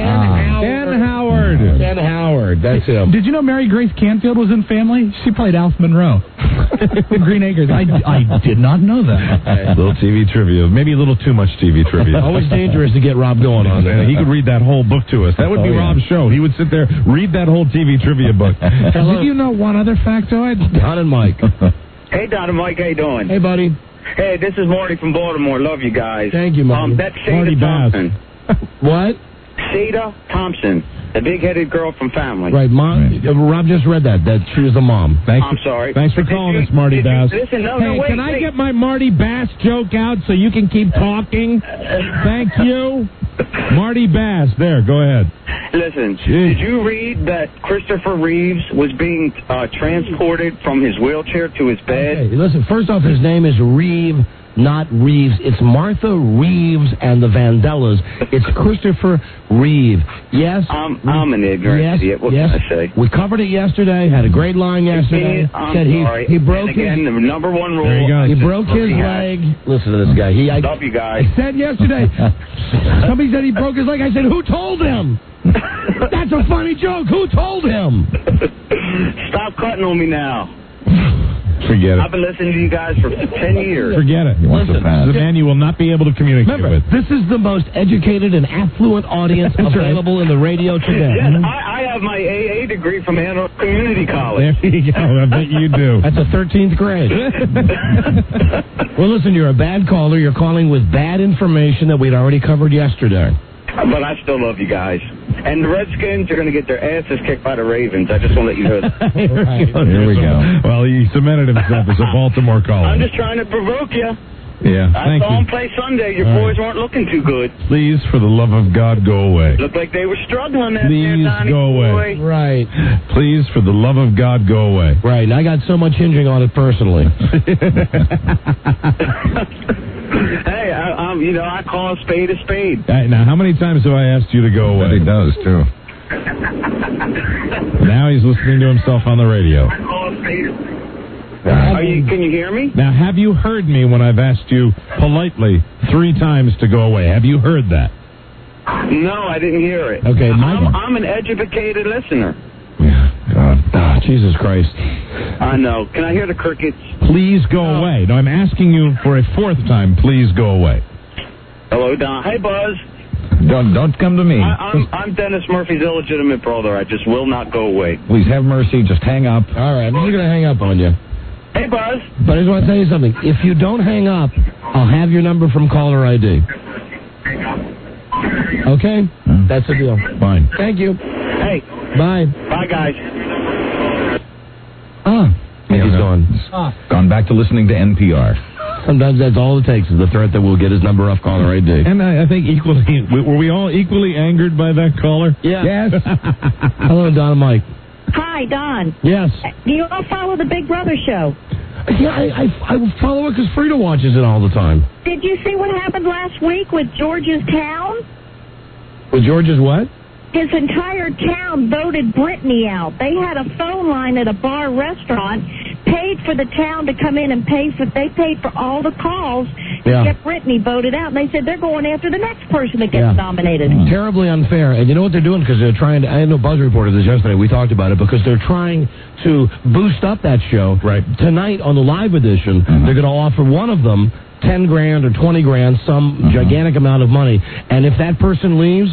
Speaker 16: Howard. Ken Howard. That's him.
Speaker 10: Did you know Mary Grace Canfield was in Family? She played Alf Monroe in Green Acres. I did not know that.
Speaker 9: Little TV trivia. Maybe a little too much TV trivia.
Speaker 16: Always dangerous to get Rob going on there.
Speaker 9: He could read that whole book to us. That would be Rob's show. He would sit there, read that whole TV trivia book.
Speaker 10: Did you know one other factoid?
Speaker 16: Don and Mike.
Speaker 8: Hey, Don and Mike, how you doing?
Speaker 16: Hey, buddy.
Speaker 8: Hey, this is Marty from Baltimore. Love you guys.
Speaker 16: Thank you, Marty.
Speaker 8: That's Seda Thompson.
Speaker 16: What?
Speaker 8: Seda Thompson, the big-headed girl from Family.
Speaker 16: Right, Mom. Rob just read that she was the mom.
Speaker 8: I'm sorry.
Speaker 9: Thanks for calling us, Marty Bass.
Speaker 8: Listen, wait.
Speaker 9: Can I get my Marty Bass joke out so you can keep talking? Thank you. Marty Bass. There, go ahead.
Speaker 8: Listen, did you read that Christopher Reeves was being transported from his wheelchair to his bed?
Speaker 16: Okay, listen, first off, his name is Reeve, not Reeves. It's Martha Reeves and the Vandellas. It's Christopher Reeve. Yes?
Speaker 8: I'm an ignorant idiot. What can I say?
Speaker 16: We covered it yesterday, had a great line yesterday. He broke
Speaker 8: again, the number one rule.
Speaker 9: There you go.
Speaker 16: He broke his leg. Listen to this guy. I
Speaker 8: love you guys.
Speaker 16: I said yesterday, somebody said he broke his leg. I said, who told him? That's a funny joke. Who told him?
Speaker 8: Stop cutting on me now.
Speaker 9: Forget it.
Speaker 8: I've been listening to you guys for 10 years.
Speaker 9: Forget it.
Speaker 16: Listen,
Speaker 9: the man you will not be able to communicate with.
Speaker 16: This is the most educated and affluent audience available in the radio today.
Speaker 8: Yes, I have my AA degree from Ann Community College.
Speaker 9: There you go. I bet you do.
Speaker 16: That's the 13th grade. Well, listen, you're a bad caller. You're calling with bad information that we'd already covered yesterday.
Speaker 8: But I still love you guys. And the Redskins are going to get their asses kicked by the Ravens. I just want to let you know that.
Speaker 9: Here we go. Well, he cemented himself as a Baltimore caller.
Speaker 8: I'm just trying to provoke you.
Speaker 9: Yeah,
Speaker 8: I saw them play Sunday. Your boys weren't looking too good.
Speaker 9: Please, for the love of God, go away.
Speaker 8: Looked like they were struggling that
Speaker 9: Please
Speaker 8: Donnie
Speaker 9: go away.
Speaker 8: Boy.
Speaker 16: Right.
Speaker 9: Please, for the love of God, go away.
Speaker 16: Right, and I got so much hinging on it personally.
Speaker 8: Hey, I call a spade a spade.
Speaker 9: Now, how many times have I asked you to go away?
Speaker 11: He does, too.
Speaker 9: Now he's listening to himself on the radio.
Speaker 8: I call a spade a spade. Can you hear me?
Speaker 9: Now, have you heard me when I've asked you politely 3 times to go away? Have you heard that?
Speaker 8: No, I didn't hear it.
Speaker 9: Okay,
Speaker 8: I'm an educated listener.
Speaker 9: God. Oh, Jesus Christ.
Speaker 8: I know. Can I hear the crickets?
Speaker 9: Please go away. No, I'm asking you for a 4th time, please go away.
Speaker 8: Hello, Don. Hey, Buzz.
Speaker 11: Don't come to me.
Speaker 8: I'm Dennis Murphy's illegitimate brother. I just will not go away.
Speaker 11: Please have mercy. Just hang up.
Speaker 16: All right, I'm just going to hang up on you.
Speaker 8: Hey, Buzz.
Speaker 16: But I just want to tell you something. If you don't hang up, I'll have your number from caller ID. Okay? That's the deal.
Speaker 9: Fine.
Speaker 16: Thank you.
Speaker 8: Hey.
Speaker 16: Bye.
Speaker 8: Bye, guys.
Speaker 16: He's gone.
Speaker 11: Gone back to listening to NPR.
Speaker 16: Sometimes that's all it takes is the threat that we'll get his number off caller ID.
Speaker 9: And I think were we all equally angered by that caller?
Speaker 16: Yeah. Yes. Hello, Don and Mike.
Speaker 4: Hi, Don.
Speaker 16: Yes.
Speaker 4: Do you all follow the Big Brother show?
Speaker 16: Yeah, I follow it because Frida watches it all the time.
Speaker 4: Did you see what happened last week with George's town?
Speaker 16: With George's what?
Speaker 4: His entire town voted Brittany out. They had a phone line at a bar restaurant, paid for the town to come in and they paid for all the calls to get Brittany voted out. And they said they're going after the next person that gets nominated.
Speaker 16: Terribly unfair. And you know what they're doing? Because they're trying to, I know Buzz reported this yesterday. We talked about it because they're trying to boost up that show.
Speaker 9: Right.
Speaker 16: Tonight on the live edition, they're going to offer one of them $10,000 or $20,000, some gigantic amount of money. And if that person leaves,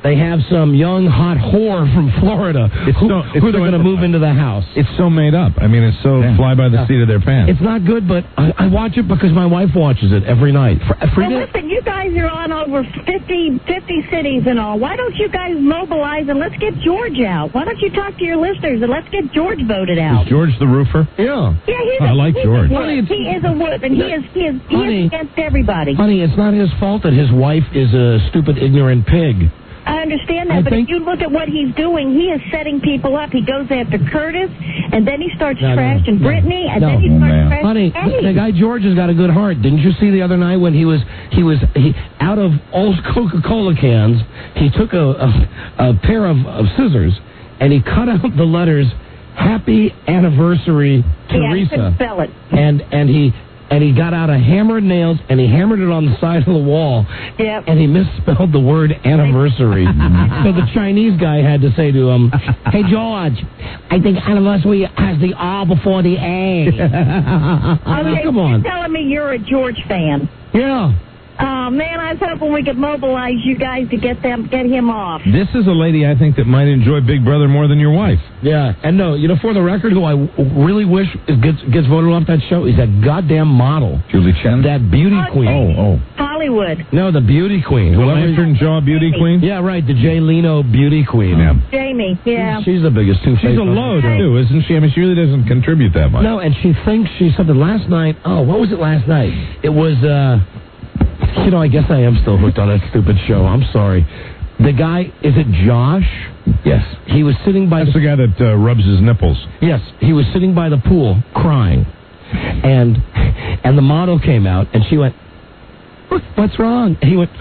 Speaker 16: They have some young hot whore from Florida who they're going to move into the house.
Speaker 9: It's so made up. I mean, it's so fly by the seat of their pants.
Speaker 16: It's not good, but I watch it because my wife watches it every night.
Speaker 4: Well, listen, you guys are on over 50 cities and all. Why don't you guys mobilize and let's get George out? Why don't you talk to your listeners and let's get George voted out?
Speaker 9: Is George the roofer?
Speaker 16: Yeah.
Speaker 4: Yeah,
Speaker 9: I like George.
Speaker 4: He is a whoop, and he is against everybody.
Speaker 16: Honey, it's not his fault that his wife is a stupid, ignorant pig.
Speaker 4: I understand that, but if you look at what he's doing, he is setting people up. He goes after Curtis, and then he starts trashing Brittany, and then he starts trashing
Speaker 16: Honey,
Speaker 4: Eddie.
Speaker 16: the guy George has got a good heart. Didn't you see the other night when he out of old Coca-Cola cans, he took a pair of scissors, and he cut out the letters, Happy Anniversary, Teresa.
Speaker 4: Yeah, I couldn't spell it.
Speaker 16: And he got out a hammer and nails, and he hammered it on the side of the wall.
Speaker 4: Yep.
Speaker 16: And he misspelled the word anniversary. So the Chinese guy had to say to him, "Hey, George, I think anniversary has the R before the A."
Speaker 4: Okay,
Speaker 16: Come on.
Speaker 4: You're telling me you're a George fan.
Speaker 16: Yeah.
Speaker 4: Oh, man, I was hoping we could mobilize you guys to get him off.
Speaker 9: This is a lady I think that might enjoy Big Brother more than your wife.
Speaker 16: Yeah, and no, for the record, who I really wish gets voted off that show is that goddamn model.
Speaker 11: Julie Chen?
Speaker 16: That beauty queen.
Speaker 11: Oh.
Speaker 4: Hollywood.
Speaker 16: No, the beauty queen.
Speaker 9: The lantern jaw beauty queen?
Speaker 16: Yeah, right, the Jay Leno beauty queen.
Speaker 9: Yeah.
Speaker 4: Jamie, yeah.
Speaker 16: She's the biggest two-faced.
Speaker 9: She's a load, too, isn't she? I mean, she really doesn't contribute that much.
Speaker 16: No, and she thinks she's something. Last night, what was it last night? It was, I guess I am still hooked on that stupid show. I'm sorry. The guy, is it Josh? Yes. He was sitting by...
Speaker 9: That's the guy that rubs his nipples.
Speaker 16: Yes. He was sitting by the pool crying. And the model came out, and she went, "What's wrong?" And he went...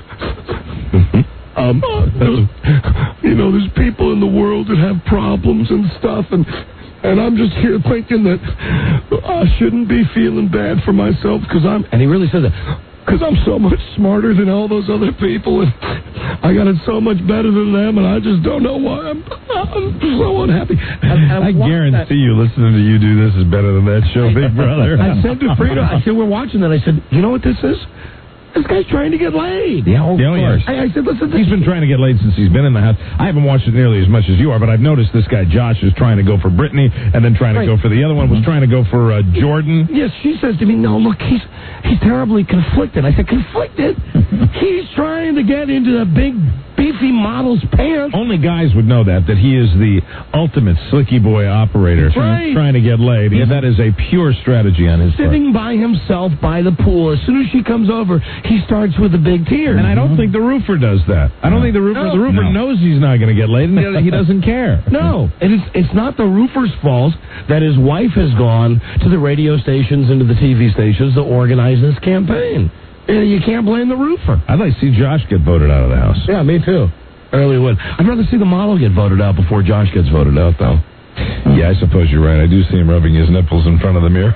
Speaker 16: there's people in the world that have problems and stuff, and I'm just here thinking that I shouldn't be feeling bad for myself because I'm... And he really said that... Because I'm so much smarter than all those other people, and I got it so much better than them, and I just don't know why I'm so unhappy.
Speaker 9: I guarantee you listening to you do this is better than that show, Big Brother.
Speaker 16: I said to Frida, we're watching that, I said, you know what this is? This guy's trying to get laid.
Speaker 9: Yeah, of course.
Speaker 16: I said, listen,
Speaker 9: he's been trying to get laid since he's been in the house. I haven't watched it nearly as much as you are, but I've noticed this guy Josh is trying to go for Brittany and then trying to go for the other one. Was trying to go for Jordan.
Speaker 16: Yes, she says to me, no, look, he's terribly conflicted. I said, conflicted? He's trying to get into the big, beefy model's pants.
Speaker 9: Only guys would know that he is the ultimate slicky boy operator trying to get laid. Yeah, that is a pure strategy on his part.
Speaker 16: Sitting by himself by the pool. As soon as she comes over, he starts with the big tears.
Speaker 9: And I don't think the roofer does that. I don't think the roofer knows he's not going to get laid, and he doesn't care.
Speaker 16: No, and it's not the roofer's fault that his wife has gone to the radio stations and to the TV stations to organize this campaign. You can't blame the roofer.
Speaker 9: I'd like to see Josh get voted out of the house.
Speaker 16: Yeah, me too. I really would. I'd rather see the model get voted out before Josh gets voted out, though.
Speaker 9: Yeah, I suppose you're right. I do see him rubbing his nipples in front of the mirror.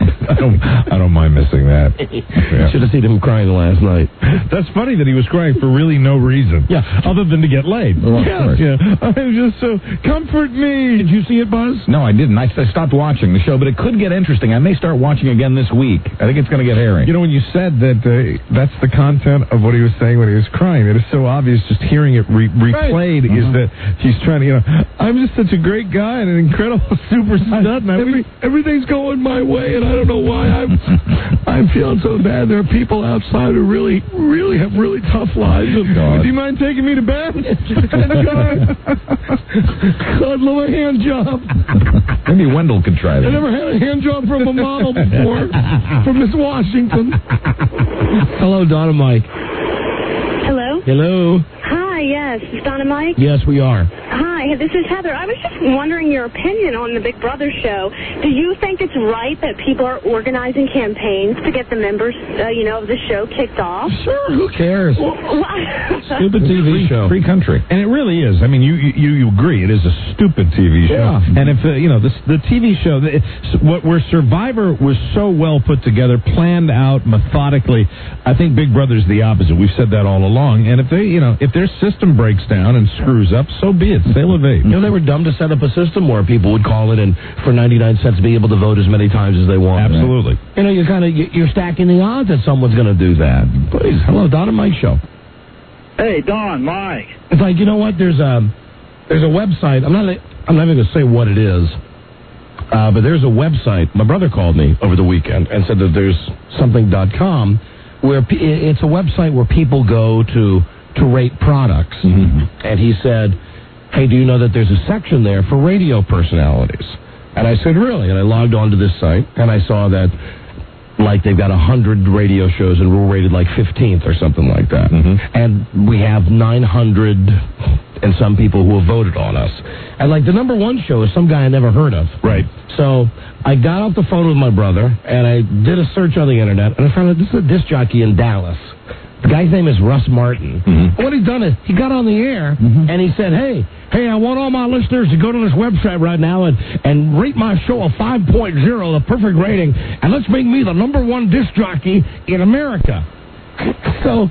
Speaker 9: I don't mind missing that. Yeah.
Speaker 16: Should have seen him crying last night.
Speaker 9: That's funny that he was crying for really no reason.
Speaker 16: Yeah.
Speaker 9: Other than to get laid.
Speaker 11: Well,
Speaker 9: yeah. I'm just so... Comfort me.
Speaker 16: Did you see it, Buzz?
Speaker 11: No, I didn't. I stopped watching the show, but it could get interesting. I may start watching again this week. I think it's going to get hairy.
Speaker 9: You know, when you said that that's the content of what he was saying when he was crying, it is so obvious just hearing it replayed is that he's trying to, I'm just such a great guy and an incredible super stud.
Speaker 16: Everything's going my way, and I don't know why I'm feeling so bad. There are people outside who really have really tough lives.
Speaker 9: Do you mind taking me to bed?
Speaker 16: I'd love a hand job.
Speaker 11: Maybe Wendell could try that.
Speaker 16: I never had a hand job from a model before. From Miss Washington. Hello, Donna Mike.
Speaker 3: Hello?
Speaker 16: Hello.
Speaker 3: Hi, yes. Is Donna Mike?
Speaker 16: Yes, we are.
Speaker 3: Hi, this is Heather. I was just wondering your opinion on the Big Brother show. Do you think it's right that people are organizing campaigns to get the members, of the show kicked off?
Speaker 16: Sure, who cares? Stupid TV show.
Speaker 11: Free country.
Speaker 9: And it really is. I mean, you agree. It is a stupid TV show.
Speaker 16: Yeah.
Speaker 9: And if, the TV show, where Survivor was so well put together, planned out methodically, I think Big Brother's the opposite. We've said that all along. And if if their system breaks down and screws up, so be it. They'll evade.
Speaker 16: They were dumb to set up a system where people would call it and for 99 cents be able to vote as many times as they want.
Speaker 9: Absolutely.
Speaker 16: You're stacking the odds that someone's going to do that. Please. Hello, Donna Mike Show.
Speaker 13: Hey, Don, Mike.
Speaker 16: It's like, you know what? There's a website. I'm not even going to say what it is, but there's a website. My brother called me over the weekend and said that there's something.com where it's a website where people go to rate products. Mm-hmm. And he said, hey, do you know that there's a section there for radio personalities? And I said, really? And I logged on to this site, and I saw that, like, they've got 100 radio shows, and we're rated like 15th or something like that. Mm-hmm. And we have 900 and some people who have voted on us. And, like, the number one show is some guy I never heard of.
Speaker 9: Right.
Speaker 16: So I got off the phone with my brother, and I did a search on the Internet, and I found out this is a disc jockey in Dallas. The guy's name is Russ Martin. Mm-hmm. What he's done is he got on the air, and he said, hey, I want all my listeners to go to this website right now and rate my show a 5.0, the perfect rating, and let's make me the number one disc jockey in America. So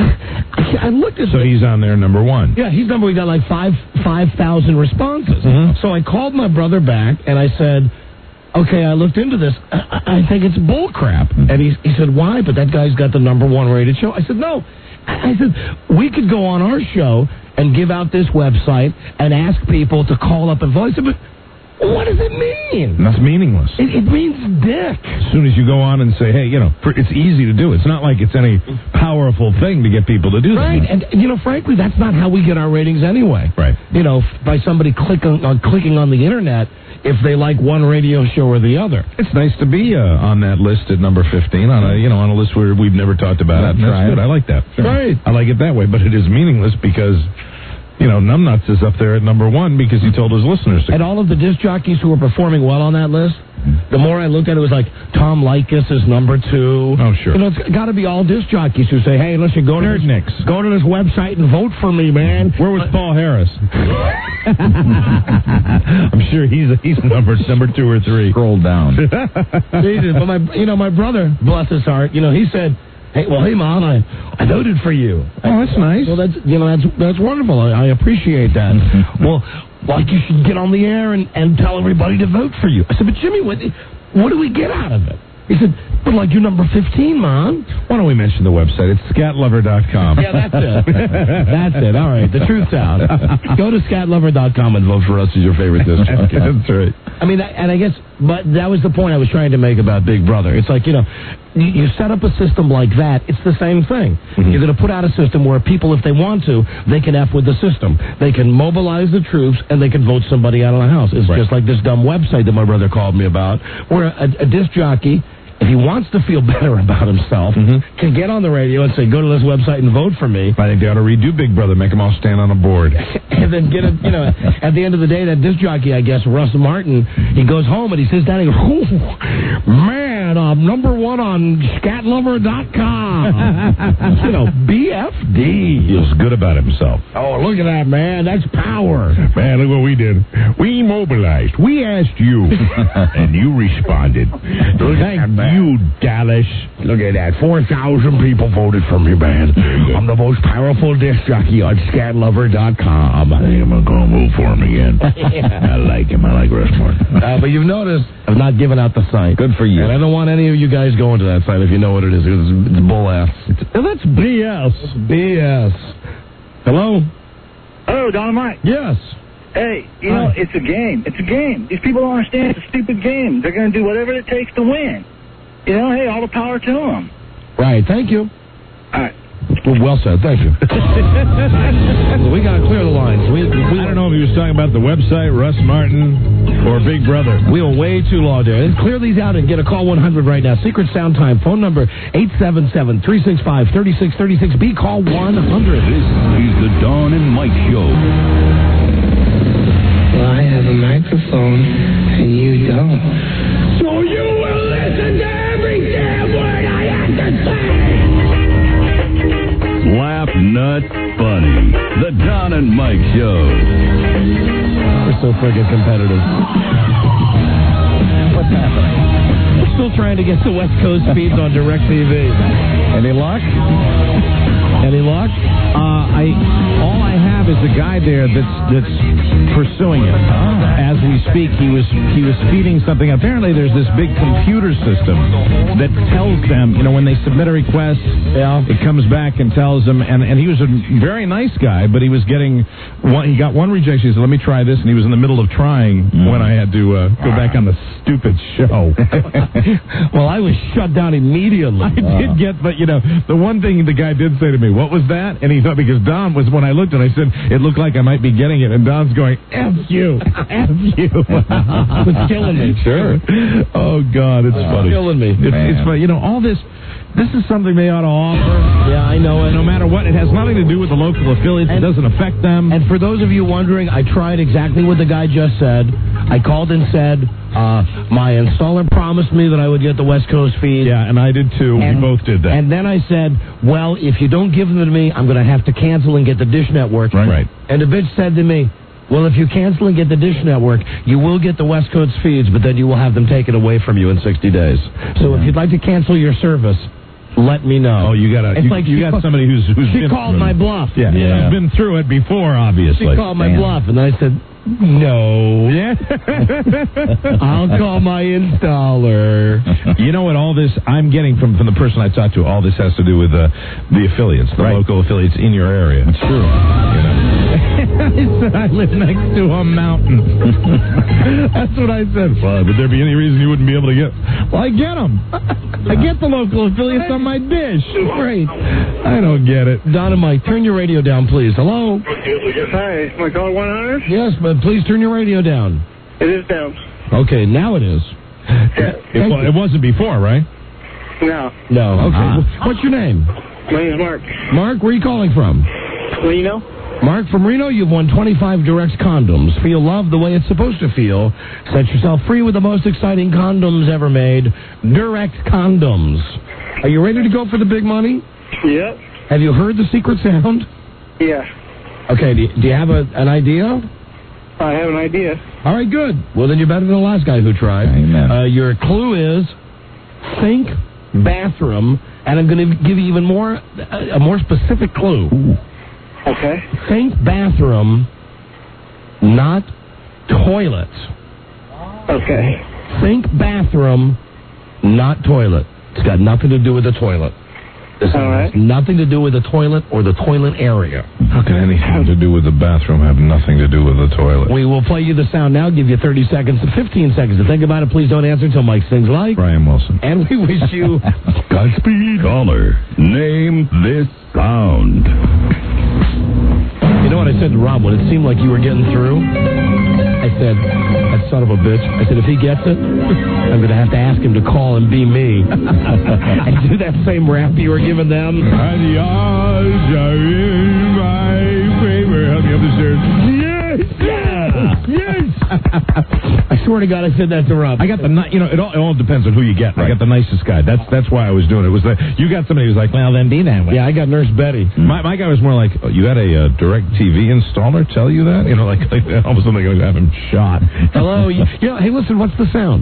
Speaker 16: I looked at.
Speaker 9: So he's on there number one.
Speaker 16: Yeah, he's number. We got like 5,000 responses. Mm-hmm. So I called my brother back and I said, okay, I looked into this. I think it's bull crap. And he said, why? But that guy's got the number one rated show. I said, no. I said, we could go on our show and give out this website and ask people to call up and vote. I said, but what does it mean?
Speaker 9: That's meaningless.
Speaker 16: It means dick.
Speaker 9: As soon as you go on and say, hey, it's easy to do. It's not like it's any powerful thing to get people to do that.
Speaker 16: Right, and, frankly, that's not how we get our ratings anyway.
Speaker 9: Right.
Speaker 16: By somebody clicking on the Internet if they like one radio show or the other.
Speaker 9: It's nice to be on that list at number 15, on a list where we've never talked about it. That's good. I like that. Sure.
Speaker 16: Right.
Speaker 9: I like it that way, but it is meaningless because... Numbnuts is up there at number one because he told his listeners to.
Speaker 16: And all of the disc jockeys who were performing well on that list, the more I looked at it, was like Tom Likas is number 2.
Speaker 9: Oh, sure.
Speaker 16: It's got to be all disc jockeys who say, hey, listen, go to this website and vote for me, man.
Speaker 9: Where was Paul Harris? I'm sure he's number 2 or 3.
Speaker 11: Scroll down.
Speaker 16: But my brother, bless his heart, he said, hey, Mom, I voted for you.
Speaker 9: Oh, that's nice.
Speaker 16: Well, that's wonderful. I appreciate that. Well, you should get on the air and tell everybody to vote for you. I said, but Jimmy, what do we get out of it? He said, but you're number 15, Mom.
Speaker 9: Why don't we mention the website? It's scatlover.com.
Speaker 16: Yeah, that's it. That's it. All right, the truth's out. Go to scatlover.com and vote for us as your favorite disc jockey.
Speaker 9: That's right.
Speaker 16: I mean, and I guess, but that was the point I was trying to make about Big Brother. It's like, you set up a system like that, it's the same thing. Mm-hmm. You're going to put out a system where people, if they want to, they can F with the system. They can mobilize the troops, and they can vote somebody out of the house. It's just like this dumb website that my brother called me about, where a disc jockey, if he wants to feel better about himself, can get on the radio and say, go to this website and vote for me.
Speaker 9: I think they ought to redo Big Brother, make them all stand on a board.
Speaker 16: And then get it, at the end of the day, that disc jockey, I guess, Russ Martin, he goes home and he sits down and he goes, man, I'm number one on scatlover.com. BFD.
Speaker 9: Feels good about himself.
Speaker 16: Oh, look at that, man. That's power.
Speaker 9: Man, look what we did. We mobilized. We asked you, and you responded. Thank you, Dallas.
Speaker 16: Look at that. 4,000 people voted for me, man. I'm the most powerful disc jockey on scatlover.com.
Speaker 9: I'm going to vote for him again. I like him. I like Russ Martin.
Speaker 16: But you've noticed I've not given out the site.
Speaker 11: Good for you.
Speaker 16: And I don't want any of you guys going to that site if you know what it is. It's bull ass.
Speaker 9: That's BS.
Speaker 16: That's BS. Hello?
Speaker 13: Oh, Don and Mike.
Speaker 16: Yes.
Speaker 13: Hey, it's a game. It's a game. These people don't understand it's a stupid game. They're going to do whatever it takes to win. Hey, all the power to them.
Speaker 16: Right. Thank you.
Speaker 13: All right.
Speaker 16: Well said. Thank you. We got to clear the lines.
Speaker 9: I don't know if he was talking about the website, Russ Martin, or Big Brother.
Speaker 16: We were way too long there. Let's clear these out and get a call 100 right now. Secret Sound Time. Phone number 877-365-3636. B call 100.
Speaker 6: This is the Dawn and Mike Show.
Speaker 15: Well, I have a microphone and you don't.
Speaker 16: So you will listen to every damn word I have to say.
Speaker 6: Laugh, nut, funny. The Don and Mike Show.
Speaker 16: We're so friggin' competitive. What's happening? We're still trying to get the West Coast feeds on DirecTV.
Speaker 9: Any luck?
Speaker 16: Any luck?
Speaker 9: All I have is a guy there that's pursuing it. As we speak, he was feeding something. Apparently, there's this big computer system that tells them, when they submit a request, it comes back and tells them. And he was a very nice guy, but he was getting he got one rejection. He said, "Let me try this," and he was in the middle of trying when I had to go back on the stupid show.
Speaker 16: Well, I was shut down immediately.
Speaker 9: I did get, but the one thing the guy did say to me, "What was that?" And he thought, because Don was, when I looked and I said, it looked like I might be getting it, and Don's going, F you.
Speaker 16: It's killing me.
Speaker 9: Sure. Oh, God, it's funny.
Speaker 16: It's killing me.
Speaker 9: It's funny. All this is something they ought to offer.
Speaker 16: Yeah, I know it.
Speaker 9: No matter what, it has nothing to do with the local affiliates. It doesn't affect them.
Speaker 16: And for those of you wondering, I tried exactly what the guy just said. I called and said, my installer promised me that I would get the West Coast feed.
Speaker 9: Yeah, and I did too. We both did that.
Speaker 16: And then I said, well, if you don't give them to me, I'm going to have to cancel and get the Dish Network.
Speaker 9: Right.
Speaker 16: And the bitch said to me, well, if you cancel and get the Dish Network, you will get the West Coast feeds, but then you will have them taken away from you in 60 days. So if you'd like to cancel your service, let me know.
Speaker 9: Oh, you got somebody who's
Speaker 16: she
Speaker 9: been
Speaker 16: called my bluff.
Speaker 9: Yeah. Who's been through it before, obviously.
Speaker 16: She called my bluff, and I said, no.
Speaker 9: Yeah.
Speaker 16: I'll call my installer.
Speaker 9: You know what all this I'm getting from the person I talked to, all this has to do with the affiliates, the local affiliates in your area. It's true.
Speaker 16: I said I live next to a mountain. That's what I said.
Speaker 9: Well, would there be any reason you wouldn't be able to get? Well, I get them. I get the local affiliates on my dish.
Speaker 16: Great.
Speaker 9: I don't get it.
Speaker 16: Don and Mike, turn your radio down, please. Hello?
Speaker 27: Hi, my call 100?
Speaker 16: Yes, but please turn your radio down.
Speaker 27: It is down.
Speaker 16: Okay, now it is.
Speaker 9: It wasn't before, right?
Speaker 27: No.
Speaker 16: No, okay. What's your name?
Speaker 27: My name is Mark.
Speaker 16: Mark, where are you calling from?
Speaker 27: Reno.
Speaker 16: Mark from Reno, you've won 25 Durex condoms. Feel love the way it's supposed to feel. Set yourself free with the most exciting condoms ever made. Durex condoms. Are you ready to go for the big money?
Speaker 27: Yep.
Speaker 16: Have you heard the secret sound?
Speaker 27: Yeah.
Speaker 16: Okay, do you have an idea?
Speaker 27: I have an idea.
Speaker 16: All right, good. Well, then you're better than the last guy who tried.
Speaker 9: Amen.
Speaker 16: Your clue is sink, bathroom, and I'm going to give you even more a more specific clue.
Speaker 27: Ooh. Okay.
Speaker 16: Sink, bathroom, not toilet.
Speaker 27: Okay.
Speaker 16: Sink, bathroom, not toilet. It's got nothing to do with the toilet. This has nothing to do with the toilet or the toilet area.
Speaker 9: How can anything to do with the bathroom have nothing to do with the toilet?
Speaker 16: We will play you the sound now, give you 30 seconds to 15 seconds to think about it. Please don't answer until Mike sings like
Speaker 9: Brian Wilson.
Speaker 16: And we wish you
Speaker 6: Godspeed. Caller, name this sound.
Speaker 16: You know what I said to Rob when it seemed like you were getting through? I said, that son of a bitch. I said, if he gets it, I'm going to have to ask him to call and be me. And do that same rap you were giving them.
Speaker 9: And the odds are in my favor. Help me up the stairs. Yes! Yes!
Speaker 16: I swear to God, I said that to Rob.
Speaker 9: I got the, it all depends on who you get. Right. I got the nicest guy. That's why I was doing it. You got somebody who's like, well, then be that way.
Speaker 16: Yeah, I got Nurse Betty.
Speaker 9: My guy was more like, oh, you had a DirecTV installer tell you that? Like all of a sudden they're going to have him shot.
Speaker 16: Hello? Hey, listen, what's the sound?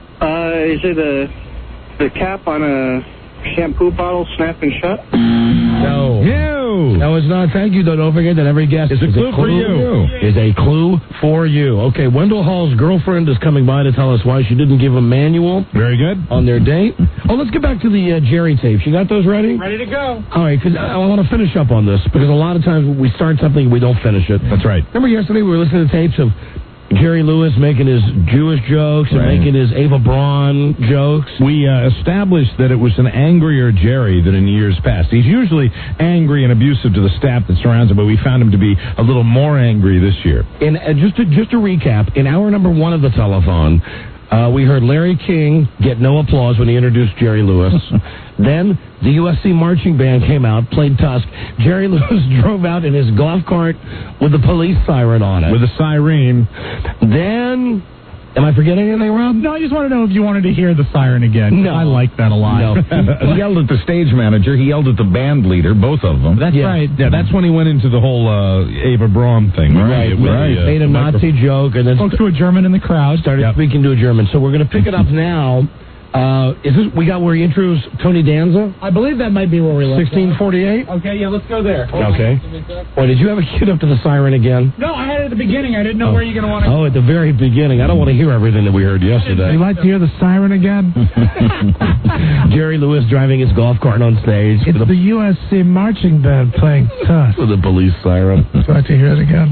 Speaker 27: Is it the cap on a shampoo bottle snapping shut?
Speaker 16: No. No, it's not. Thank you, though. Don't forget that every guest
Speaker 9: is a clue for you.
Speaker 16: Is a clue for you. Okay, Wendell Hall's girlfriend is coming by to tell us why she didn't give a manual.
Speaker 9: Very good.
Speaker 16: On their date. Oh, let's get back to the Jerry tapes. You got those ready?
Speaker 27: Ready to go.
Speaker 16: All right, because I want to finish up on this, because a lot of times we start something and we don't finish it.
Speaker 9: That's right.
Speaker 16: Remember yesterday we were listening to tapes of Jerry Lewis making his Jewish jokes and making his Ava Braun jokes.
Speaker 9: We established that it was an angrier Jerry than in years past. He's usually angry and abusive to the staff that surrounds him, but we found him to be a little more angry this year.
Speaker 16: And just to recap, in hour number 1 of the telethon, we heard Larry King get no applause when he introduced Jerry Lewis. Then the USC marching band came out, played Tusk. Jerry Lewis drove out in his golf cart with the police siren on it.
Speaker 9: With a siren.
Speaker 16: Then Am I forgetting anything, Rob?
Speaker 10: No, I just want to know if you wanted to hear the siren again.
Speaker 16: No.
Speaker 10: I like that a lot.
Speaker 11: No. He yelled at the stage manager. He yelled at the band leader, both of them.
Speaker 9: That's right. Yeah, that's when he went into the whole Ava Braun thing.
Speaker 11: Right.
Speaker 16: Made a Nazi joke and then
Speaker 10: spoke to a German in the crowd.
Speaker 16: Started speaking to a German. So we're going to pick it up now. We got where he intros Tony Danza?
Speaker 10: I believe that might be where we left.
Speaker 16: 1648?
Speaker 10: Okay, yeah, let's go there.
Speaker 16: Okay. Boy, did you have a kid up to the siren again?
Speaker 10: No, I had it at the beginning. I didn't know where you're going to want to.
Speaker 16: Oh, at the very beginning. I don't want to hear everything that we heard yesterday.
Speaker 10: Would you like to hear the siren again?
Speaker 16: Jerry Lewis driving his golf cart on stage.
Speaker 10: It's the USC marching band playing Tuss.
Speaker 16: With the police siren.
Speaker 10: Would you like to hear it again?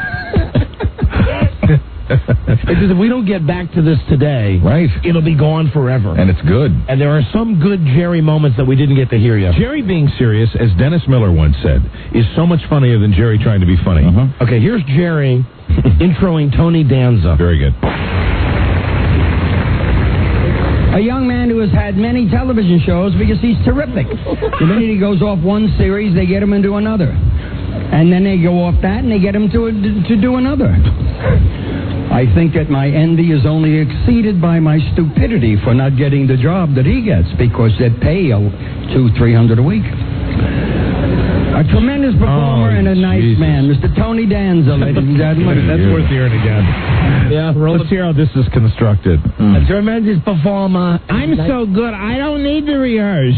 Speaker 16: Because if we don't get back to this today,
Speaker 11: right,
Speaker 16: it'll be gone forever.
Speaker 11: And it's good.
Speaker 16: And there are some good Jerry moments that we didn't get to hear yet.
Speaker 9: Jerry being serious, as Dennis Miller once said, is so much funnier than Jerry trying to be funny.
Speaker 16: Okay, here's Jerry introing Tony Danza.
Speaker 9: Very good.
Speaker 14: A young man who has had many television shows because he's terrific. The minute he goes off one series, they get him into another. And then they go off that and they get him to do another. I think that my envy is only exceeded by my stupidity for not getting the job that he gets because they pay $200-300 a week. A tremendous performer and a nice man, Mr. Tony Danza, ladies and gentlemen.
Speaker 9: That's worth hearing again.
Speaker 16: Yeah,
Speaker 9: let's hear how this is constructed.
Speaker 16: A tremendous performer.
Speaker 10: I'm so good, I don't need to rehearse.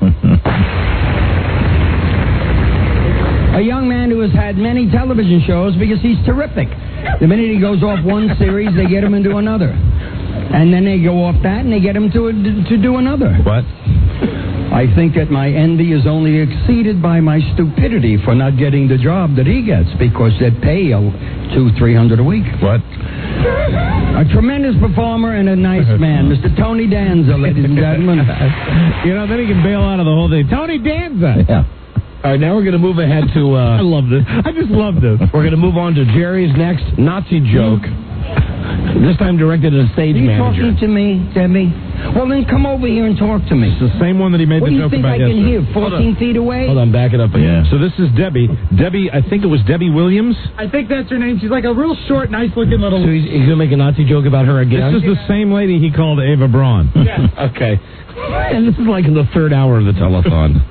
Speaker 14: A young man who has had many television shows because he's terrific. The minute he goes off one series, they get him into another. And then they go off that and they get him to do another.
Speaker 9: What?
Speaker 14: I think that my envy is only exceeded by my stupidity for not getting the job that he gets because they pay $200-300 a week.
Speaker 9: What?
Speaker 14: A tremendous performer and a nice man, Mr. Tony Danza, ladies and gentlemen.
Speaker 9: Then he can bail out of the whole thing. Tony Danza!
Speaker 16: Yeah. All right, now we're going to move ahead to...
Speaker 9: I love this. I just love this.
Speaker 16: We're going to move on to Jerry's next Nazi joke. This time directed at a stage manager.
Speaker 14: Are you talking to me, Debbie? Well, then come over here and talk to me.
Speaker 9: It's the same one that he made the joke about yesterday.
Speaker 14: What do you think I can hear, 14 feet away?
Speaker 16: Hold on, back it up again.
Speaker 9: So this is Debbie. Debbie, I think it was Debbie Williams.
Speaker 10: I think that's her name. She's like a real short, nice-looking little...
Speaker 16: So he's going to make a Nazi joke about her again?
Speaker 9: This is the same lady he called Ava Braun.
Speaker 10: Yeah.
Speaker 16: Okay. And this is like in the third hour of the telethon.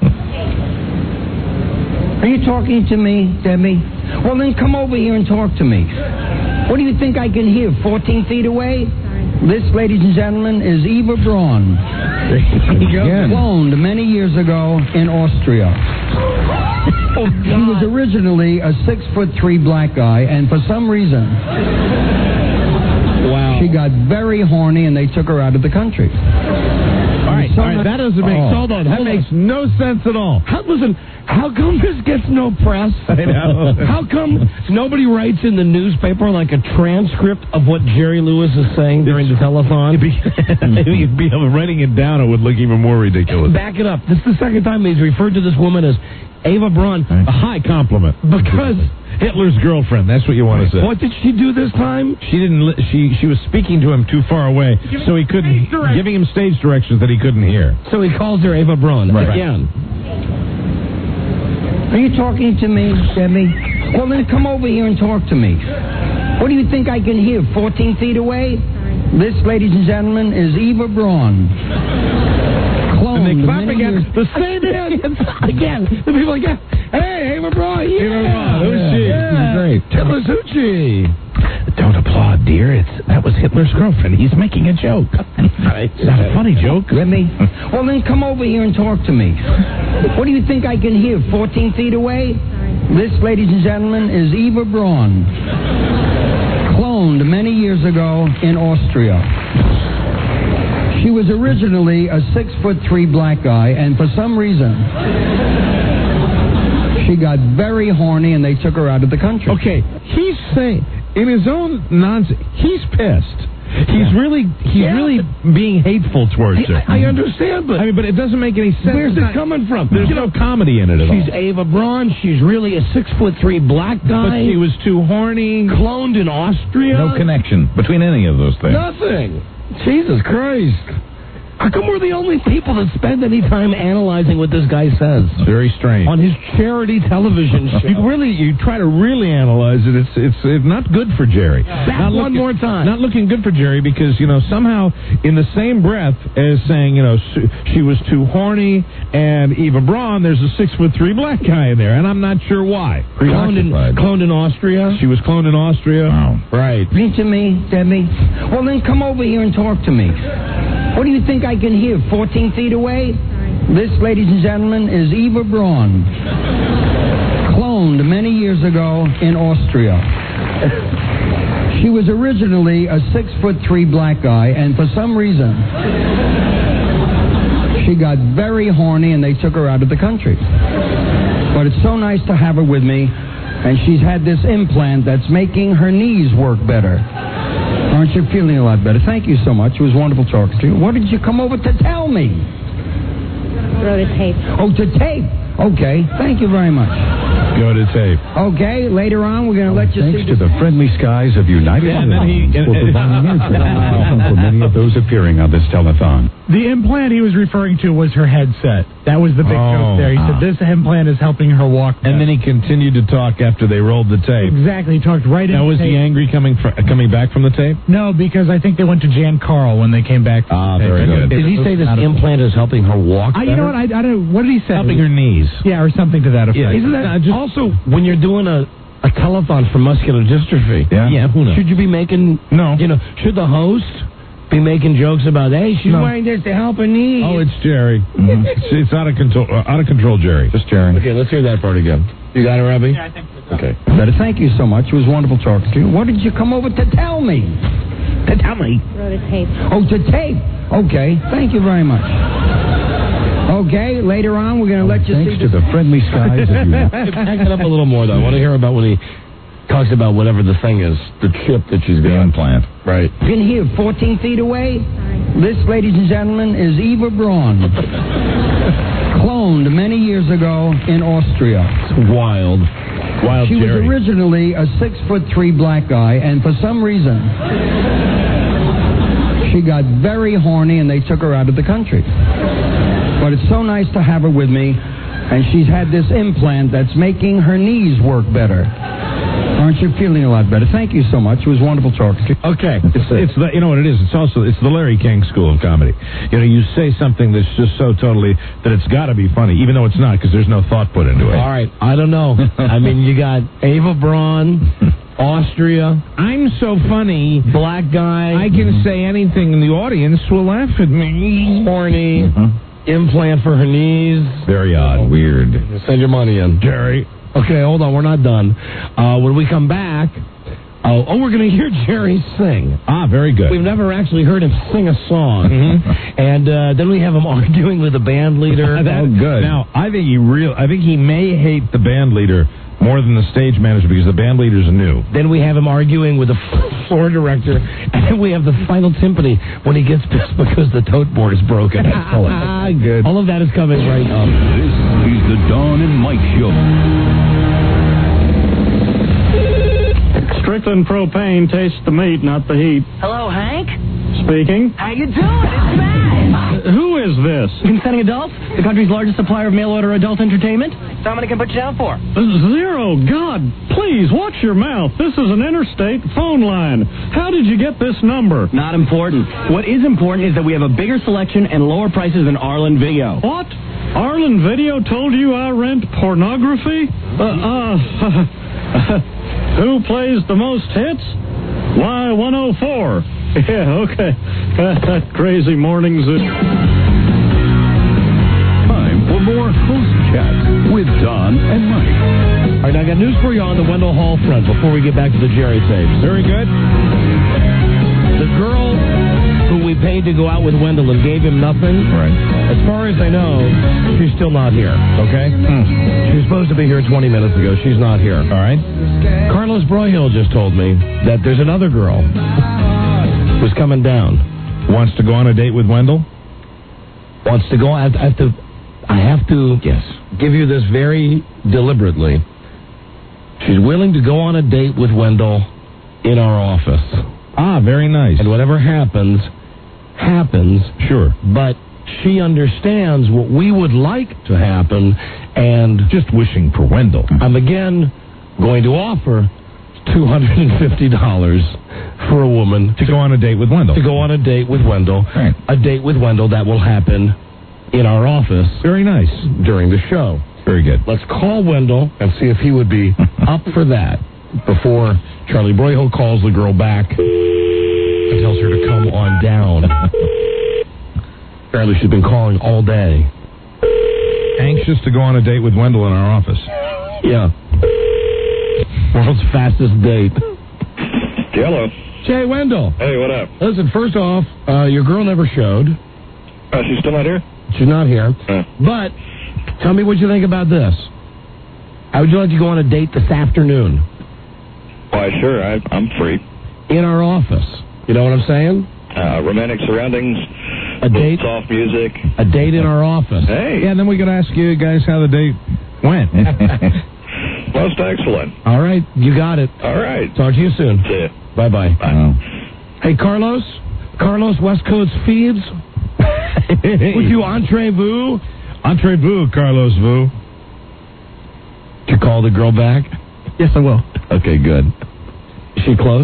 Speaker 14: Are you talking to me, Debbie? Well, then come over here and talk to me. What do you think I can hear, 14 feet away? This, ladies and gentlemen, is Eva Braun. Cloned many years ago in Austria. He was originally a 6'3" black guy, and for some reason, she got very horny, and they took her out of the country.
Speaker 9: All right, that doesn't make hold on. That makes no sense at all.
Speaker 16: Listen, how come this gets no press?
Speaker 9: I know.
Speaker 16: How come nobody writes in the newspaper like a transcript of what Jerry Lewis is saying during the telethon?
Speaker 9: Writing it down, it would look even more ridiculous.
Speaker 16: Back it up. This is the second time he's referred to this woman as Ava Braun.
Speaker 9: A high compliment.
Speaker 16: Because
Speaker 9: Hitler's girlfriend, that's what you want to say.
Speaker 16: What did she do this time?
Speaker 9: She didn't. She was speaking to him too far away, so he couldn't. Giving him stage directions that he couldn't hear.
Speaker 16: So he calls her Ava Braun again.
Speaker 14: Are you talking to me, Debbie? Well, then come over here and talk to me. What do you think I can hear, 14 feet away? This, ladies and gentlemen, is Eva Braun.
Speaker 9: And they clap again. The same
Speaker 16: again. The people again. Hey, Ava Braun. Yeah.
Speaker 9: Ava Braun. Who's she?
Speaker 16: Yeah.
Speaker 9: Great.
Speaker 16: Hitler's Hoochie.
Speaker 9: Don't applaud, dear. That was Hitler's girlfriend. He's making a joke. It's not a funny joke.
Speaker 14: Remy? Well, then come over here and talk to me. What do you think I can hear, 14 feet away? This, ladies and gentlemen, is Eva Braun. Cloned many years ago in Austria. She was originally a 6'3" black guy, and for some reason, she got very horny, and they took her out of the country.
Speaker 9: Okay, he's saying, in his own nonsense, he's pissed. He's really being hateful towards her.
Speaker 16: I understand, but
Speaker 9: but it doesn't make any sense.
Speaker 16: Where's it coming from?
Speaker 9: There's no comedy in it at all.
Speaker 16: She's Ava Braun. She's really a 6'3" black guy.
Speaker 9: But she was too horny.
Speaker 16: Cloned in Austria.
Speaker 11: No connection between any of those things.
Speaker 16: Nothing. Jesus Christ. How come we're the only people that spend any time analyzing what this guy says?
Speaker 9: It's very strange.
Speaker 16: On his charity television show.
Speaker 9: You try to really analyze it. It's not good for Jerry.
Speaker 16: Back one more time.
Speaker 9: Not looking good for Jerry because, somehow in the same breath as saying, she was too horny and Eva Braun, there's a 6'3" black guy in there, and I'm not sure why.
Speaker 16: Cloned in Austria?
Speaker 9: She was cloned in Austria.
Speaker 16: Wow.
Speaker 9: Right.
Speaker 14: Speak to me, Debbie. Well, then come over here and talk to me. What do you think I can hear, 14 feet away? This, ladies and gentlemen, is Eva Braun. Cloned many years ago in Austria. She was originally a 6'3" black guy, and for some reason, she got very horny and they took her out of the country. But it's so nice to have her with me, and she's had this implant that's making her knees work better. Aren't you feeling a lot better? Thank you so much. It was wonderful talking to you. What did you come over to tell me?
Speaker 25: Go to tape.
Speaker 14: Oh, to tape. Okay. Thank you very much.
Speaker 9: Go to tape.
Speaker 14: Okay. Later on, we're going to let you see.
Speaker 17: Thanks to the friendly skies of United Airlines for providing air for many of those appearing on this telethon.
Speaker 10: The implant he was referring to was her headset. That was the big joke there. He said this implant is helping her walk better.
Speaker 9: And then he continued to talk after they rolled the tape.
Speaker 10: Exactly. He talked right into
Speaker 9: Now, was
Speaker 10: the tape.
Speaker 9: he angry coming back from the tape?
Speaker 10: No, because I think they went to Jan Carl when they came back.
Speaker 9: Very good.
Speaker 16: Did he say this implant is helping her walk better?
Speaker 10: You know what? I don't. What did he say?
Speaker 9: Helping her knees.
Speaker 10: Yeah, or something to that effect.
Speaker 16: Yeah. Isn't that also when you're doing a telethon for muscular dystrophy?
Speaker 9: Yeah. Who knows?
Speaker 16: Should you be making?
Speaker 9: No.
Speaker 16: Should the host be making jokes about, hey, she's wearing this to help her knees?
Speaker 9: Oh, it's Jerry. It's out of control, Jerry.
Speaker 17: Just Jerry.
Speaker 16: Okay, let's hear that part again. You got it, Robbie?
Speaker 25: Yeah, I think so.
Speaker 16: Okay.
Speaker 14: Better. Thank you so much. It was wonderful talking to you. What did you come over to tell me? To tell me?
Speaker 25: Go to tape.
Speaker 14: Oh, to tape. Okay. Thank you very much. Okay. Later on, we're going to let you see.
Speaker 17: Thanks to the friendly skies of United.
Speaker 16: Back it up a little more, though. I want to hear about when he talks about whatever the thing is, the chip that she's got.
Speaker 17: The implant.
Speaker 16: Right.
Speaker 14: In here, 14 feet away. This, ladies and gentlemen, is Eva Braun. Cloned many years ago in Austria.
Speaker 16: It's wild.
Speaker 14: She
Speaker 9: Jerry.
Speaker 14: was originally a 6'3" black guy, and for some reason, she got very horny and they took her out of the country. But it's so nice to have her with me, and she's had this implant that's making her knees work better. Aren't you feeling a lot better? Thank you so much. It was wonderful talking to you.
Speaker 9: Okay. It's the, you know what it is? It's the Larry King School of Comedy. You say something that's just so totally that it's got to be funny, even though it's not, because there's no thought put into it.
Speaker 16: All right. I don't know. I mean, you got Eva Braun, Austria.
Speaker 9: I'm so funny.
Speaker 16: Black guy.
Speaker 9: I can say anything and the audience will laugh at me.
Speaker 16: Horny. Implant for her knees.
Speaker 9: Very odd. Weird.
Speaker 16: Send your money in.
Speaker 9: Jerry.
Speaker 16: Okay, hold on. We're not done. When we come back, we're going to hear Jerry sing.
Speaker 9: Very good.
Speaker 16: We've never actually heard him sing a song. And then we have him arguing with the band leader.
Speaker 9: Good. Now, I think he may hate the band leader more than the stage manager because the band leader's new.
Speaker 16: Then we have him arguing with the floor director, and then we have the final timpani when he gets pissed because the tote board is broken.
Speaker 9: Good.
Speaker 16: All of that is coming right up.
Speaker 17: This is the Dawn and Mike Show.
Speaker 5: Strickland Propane tastes the meat, not the heat.
Speaker 12: Hello, Hank?
Speaker 5: Speaking.
Speaker 12: How you doing? It's Matt.
Speaker 5: Who is this?
Speaker 12: Consenting Adults, the country's largest supplier of mail-order adult entertainment. So how many can put you down for?
Speaker 5: Zero. God, please, watch your mouth. This is an interstate phone line. How did you get this number?
Speaker 12: Not important. What is important is that we have a bigger selection and lower prices than Arlen Video.
Speaker 5: What? Arlen Video told you I rent pornography? Who plays the most hits? Why, 104. Yeah, okay. That crazy morning zoo.
Speaker 17: Time for more Host Chat with Don and Mike.
Speaker 16: All right, now I got news for you on the Wendell Hall front before we get back to the Jerry tapes.
Speaker 9: Very good.
Speaker 16: The girl who we paid to go out with Wendell and gave him nothing,
Speaker 9: right?
Speaker 16: As far as I know, she's still not here, okay? She was supposed to be here 20 minutes ago. She's not here.
Speaker 9: All right.
Speaker 16: Carlos Broyhill just told me that there's another girl who's coming down.
Speaker 9: Wants to go on a date with Wendell?
Speaker 16: Wants to go. I have to give you this very deliberately. She's willing to go on a date with Wendell in our office.
Speaker 9: Very nice.
Speaker 16: And whatever happens, happens.
Speaker 9: Sure.
Speaker 16: But she understands what we would like to happen, and
Speaker 9: just wishing for Wendell.
Speaker 16: I'm again going to offer $250 for a woman
Speaker 9: to go on a date with Wendell.
Speaker 16: To go on a date with Wendell.
Speaker 9: Right.
Speaker 16: A date with Wendell that will happen in our office.
Speaker 9: Very nice.
Speaker 16: During the show.
Speaker 9: Very good.
Speaker 16: Let's call Wendell and see if he would be up for that before Charlie Broyhill calls the girl back and tells her to come on down. Apparently she's been calling all day.
Speaker 9: Anxious to go on a date with Wendell in our office.
Speaker 16: Yeah. World's fastest date.
Speaker 18: Hello.
Speaker 16: Jay Wendell.
Speaker 18: Hey, what up?
Speaker 16: Listen, first off, your girl never showed.
Speaker 18: She's still not here?
Speaker 16: She's not here. But tell me what you think about this. How would you like to go on a date this afternoon?
Speaker 18: Why, sure. I'm free.
Speaker 16: In our office. You know what I'm saying?
Speaker 18: Romantic surroundings.
Speaker 16: A date.
Speaker 18: Soft music.
Speaker 16: A date in our office.
Speaker 18: Hey.
Speaker 9: Yeah, and then we could ask you guys how the date went.
Speaker 18: Most excellent.
Speaker 16: All right, you got it.
Speaker 18: All right.
Speaker 16: Talk to you soon.
Speaker 18: See ya.
Speaker 16: Bye-bye.
Speaker 18: Bye.
Speaker 16: Hey, Carlos, West Coast Feeds. Would you entree-vous?
Speaker 9: Entrez-vous, Carlos Vu.
Speaker 16: Did you call the girl back?
Speaker 10: Yes, I will.
Speaker 16: Okay, good. Is she close?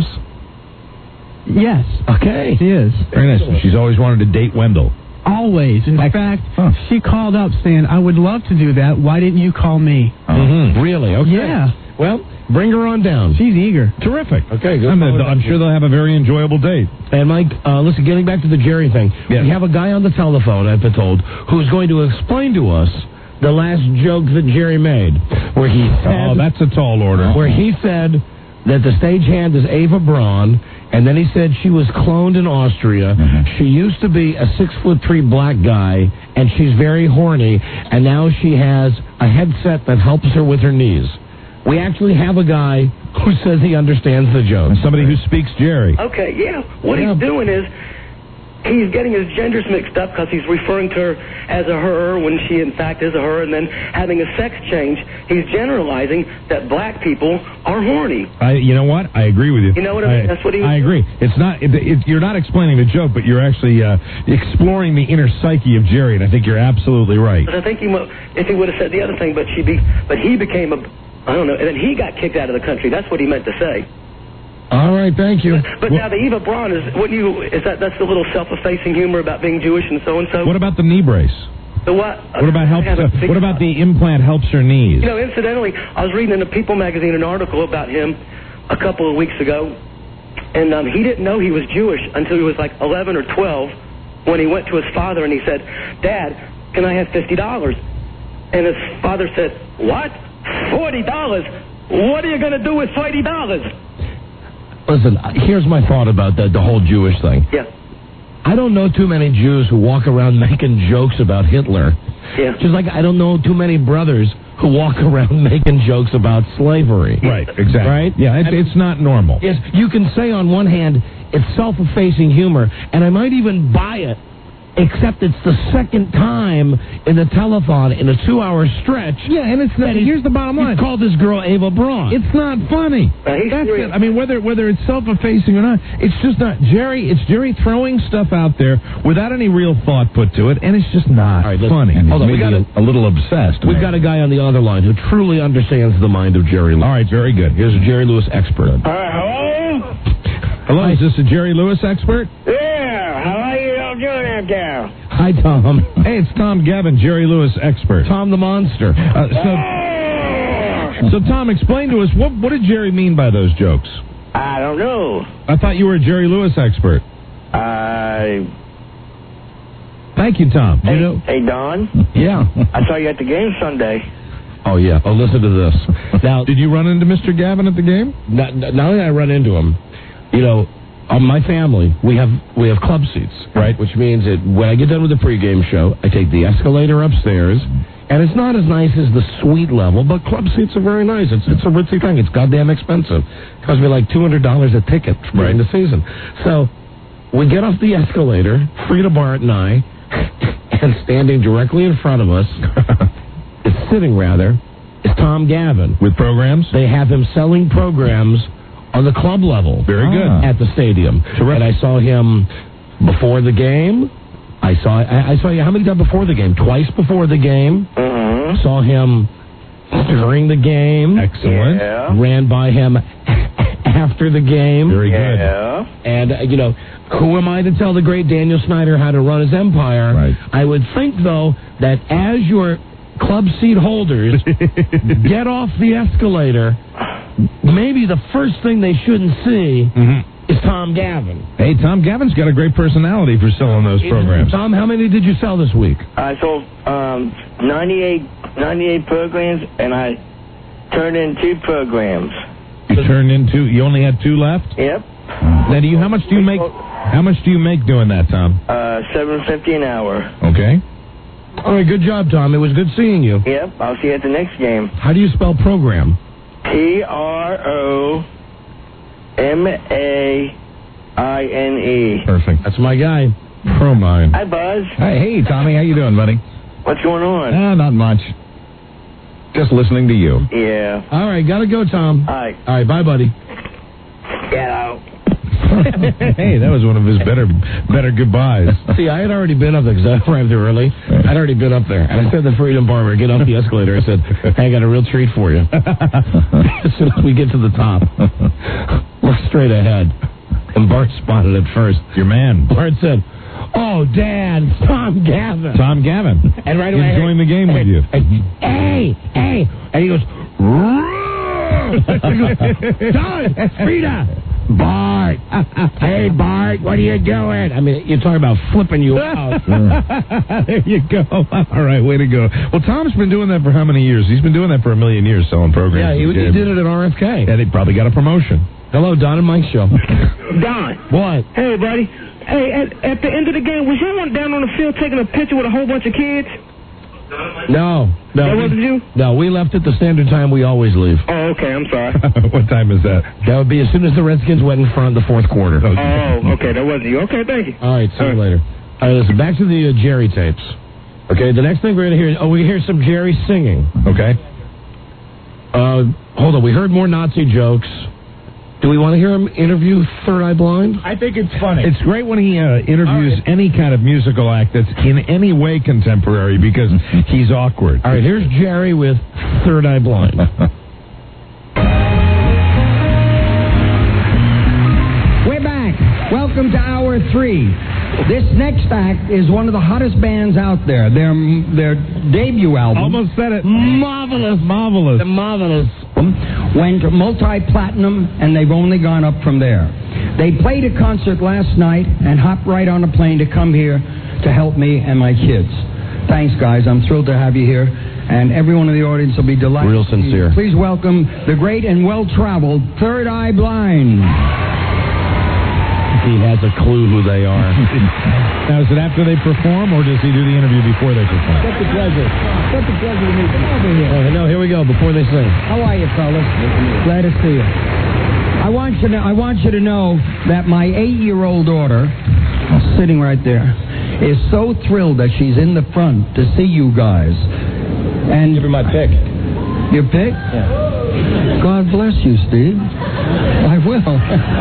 Speaker 10: Yes.
Speaker 16: Okay.
Speaker 10: She is.
Speaker 9: Very nice. She's always wanted to date Wendell.
Speaker 10: Always. In fact, she called up saying, I would love to do that. Why didn't you call me?
Speaker 16: Mm-hmm. Really? Okay.
Speaker 10: Yeah.
Speaker 16: Well, bring her on down.
Speaker 10: She's eager.
Speaker 9: Terrific.
Speaker 16: Okay, good.
Speaker 9: I'm sure they'll have a very enjoyable date.
Speaker 16: And Mike, listen, getting back to the Jerry thing,
Speaker 9: yes.
Speaker 16: We have a guy on the telephone, I've been told, who's going to explain to us the last joke that Jerry made, where he said...
Speaker 9: Oh, that's a tall order.
Speaker 16: Where he said that the stagehand is Ava Braun, and then he said she was cloned in Austria. Mm-hmm. She used to be a 6'3" black guy, and she's very horny, and now she has a headset that helps her with her knees. We actually have a guy who says he understands the joke.
Speaker 9: And somebody who speaks Jerry.
Speaker 19: Okay, yeah. What he's doing is he's getting his genders mixed up because he's referring to her as a her when she in fact is a her, and then having a sex change. He's generalizing that black people are horny.
Speaker 9: You know what? I agree with you.
Speaker 19: You know what I mean? That's what he was
Speaker 9: I agree. It's not. You're not explaining the joke, but you're actually exploring the inner psyche of Jerry, and I think you're absolutely right.
Speaker 19: I think if he would have said the other thing, but he became a, I don't know, and then he got kicked out of the country. That's what he meant to say.
Speaker 16: All right, thank you.
Speaker 19: But now the Eva Braun that's the little self-effacing humor about being Jewish and so and so.
Speaker 9: What about the knee brace?
Speaker 19: The what?
Speaker 9: What about the implant helps her knees?
Speaker 19: You know, incidentally, I was reading in the People magazine an article about him a couple of weeks ago, and he didn't know he was Jewish until he was like 11 or 12 when he went to his father and he said, "Dad, can I have $50?" And his father said, "What? $40? What are you going to do with $40?
Speaker 16: Listen, here's my thought about the whole Jewish thing.
Speaker 19: Yeah.
Speaker 16: I don't know too many Jews who walk around making jokes about Hitler.
Speaker 19: Yeah.
Speaker 16: Just like I don't know too many brothers who walk around making jokes about slavery.
Speaker 9: Right, exactly.
Speaker 16: Right?
Speaker 9: Yeah, it's not normal.
Speaker 16: Yes, you can say on one hand, it's self-effacing humor, and I might even buy it, except it's the second time in the telethon in a 2-hour stretch.
Speaker 9: Yeah, and it's not. Here's the bottom line.
Speaker 16: You called this girl Ava Braun.
Speaker 9: It's not funny. That's it. I mean, whether it's self-effacing or not, it's just not. It's Jerry throwing stuff out there without any real thought put to it, and it's just not funny.
Speaker 11: And maybe a little obsessed.
Speaker 16: We've got a guy on the other line who truly understands the mind of Jerry Lewis.
Speaker 9: All right, very good.
Speaker 16: Here's a Jerry Lewis expert.
Speaker 8: Hello?
Speaker 9: Hello, is this a Jerry Lewis expert?
Speaker 8: Yeah, how are you all doing out there?
Speaker 16: Hi, Tom.
Speaker 9: Hey, it's Tom Gavin, Jerry Lewis expert.
Speaker 16: Tom the Monster.
Speaker 9: So, Tom, explain to us, what did Jerry mean by those jokes?
Speaker 8: I don't know.
Speaker 9: I thought you were a Jerry Lewis expert. Thank you, Tom.
Speaker 8: Hey, Don?
Speaker 16: Yeah.
Speaker 8: I saw you at the game Sunday.
Speaker 16: Oh, yeah. Oh, listen to this. Now,
Speaker 9: did you run into Mr. Gavin at the game?
Speaker 16: Not only did I run into him, you know, my family, we have club seats, right? Which means that when I get done with the pregame show, I take the escalator upstairs, and it's not as nice as the suite level, but club seats are very nice. It's a ritzy thing. It's goddamn expensive. It costs me like $200 a ticket during the season. So we get off the escalator, Frida Bart and I, and standing directly in front of us, is Tom Gavin.
Speaker 9: With programs?
Speaker 16: They have him selling programs on the club level.
Speaker 9: Very good.
Speaker 16: At the stadium.
Speaker 9: Terrific.
Speaker 16: And I saw him before the game. I saw you how many times before the game? Twice before the game. Saw him during the game.
Speaker 9: Excellent.
Speaker 8: Yeah.
Speaker 16: Ran by him after the game.
Speaker 9: Very good.
Speaker 8: Yeah.
Speaker 16: And, who am I to tell the great Daniel Snyder how to run his empire?
Speaker 9: Right.
Speaker 16: I would think, though, that as your club seat holders get off the escalator, maybe the first thing they shouldn't see is Tom Gavin.
Speaker 9: Hey, Tom Gavin's got a great personality for selling those programs.
Speaker 16: Tom, how many did you sell this week?
Speaker 8: I sold 98 programs, and I turned in 2 programs.
Speaker 9: You only had 2 left?
Speaker 8: Yep.
Speaker 9: Now, how much do you make doing that, Tom?
Speaker 8: $7.50 an hour.
Speaker 9: Okay.
Speaker 16: All right, good job, Tom. It was good seeing you.
Speaker 8: Yep, I'll see you at the next game.
Speaker 16: How do you spell program?
Speaker 8: PROMAINE.
Speaker 9: Perfect.
Speaker 16: That's my guy.
Speaker 9: Promine.
Speaker 8: Hi, Buzz.
Speaker 11: Hey, Tommy, how you doing, buddy?
Speaker 8: What's going on?
Speaker 11: Not much. Just listening to you.
Speaker 8: Yeah.
Speaker 16: All right, gotta go, Tom.
Speaker 8: All right.
Speaker 16: All right, bye, buddy.
Speaker 8: Get out.
Speaker 9: Hey, that was one of his better goodbyes.
Speaker 16: See, I had already been up there because I arrived there early. I'd already been up there. And I said to the Freedom Barber, get off the escalator. I said, hey, I got a real treat for you. As soon as we get to the top, look straight ahead. And Bart spotted it first.
Speaker 9: Your man.
Speaker 16: Bart said, oh, Dad, it's Tom Gavin.
Speaker 9: Tom Gavin.
Speaker 16: And right away,
Speaker 9: enjoying the game with you.
Speaker 16: Hey. And he goes, Don, Frida. Bart. Hey, Bart, what are you doing? I mean, you're talking about flipping you out.
Speaker 9: There you go. All right, way to go. Well, Tom's been doing that for how many years? He's been doing that for 1 million years, selling programs.
Speaker 16: Yeah, he did it at RFK.
Speaker 9: And he probably got a promotion.
Speaker 16: Hello, Don and Mike Show.
Speaker 27: Don.
Speaker 16: What?
Speaker 27: Hey, buddy. Hey, at the end of the game, was you down on the field taking a picture with a whole bunch of kids?
Speaker 16: No.
Speaker 27: That wasn't you?
Speaker 16: No, we left at the standard time we always leave.
Speaker 27: Oh, okay, I'm sorry.
Speaker 9: What time is that?
Speaker 16: That would be as soon as the Redskins went in front of the fourth quarter.
Speaker 27: Oh, okay, that wasn't you. Okay, thank you.
Speaker 16: All right, see you later. All right, listen, back to the Jerry tapes. Okay, the next thing we're going to hear, we hear some Jerry singing.
Speaker 9: Okay.
Speaker 16: Hold on, we heard more Nazi jokes. Do we want to hear him interview Third Eye Blind?
Speaker 9: I think it's funny. It's great when he interviews any kind of musical act that's in any way contemporary because he's awkward.
Speaker 16: All right, here's Jerry with Third Eye Blind.
Speaker 14: We're back. Welcome to Hour 3. This next act is one of the hottest bands out there. Their debut album.
Speaker 9: Almost said it.
Speaker 14: Marvelous.
Speaker 9: Marvelous.
Speaker 14: The Marvelous went multi-platinum, and they've only gone up from there. They played a concert last night and hopped right on a plane to come here to help me and my kids. Thanks, guys. I'm thrilled to have you here, and everyone in the audience will be delighted.
Speaker 16: Real sincere.
Speaker 14: Please welcome the great and well-traveled Third Eye Blind.
Speaker 16: He has a clue who they are.
Speaker 9: Now, is it after they perform, or does he do the interview before they perform?
Speaker 14: Such a pleasure. Such a pleasure to meet you. Come over here.
Speaker 16: No, here we go, before they sing.
Speaker 14: How are you, fellas? Glad to see you. I want you to know that my 8-year-old daughter, sitting right there, is so thrilled that she's in the front to see you guys. And
Speaker 16: give her my pick.
Speaker 14: Your pick?
Speaker 16: Yeah.
Speaker 14: God bless you, Steve. I will.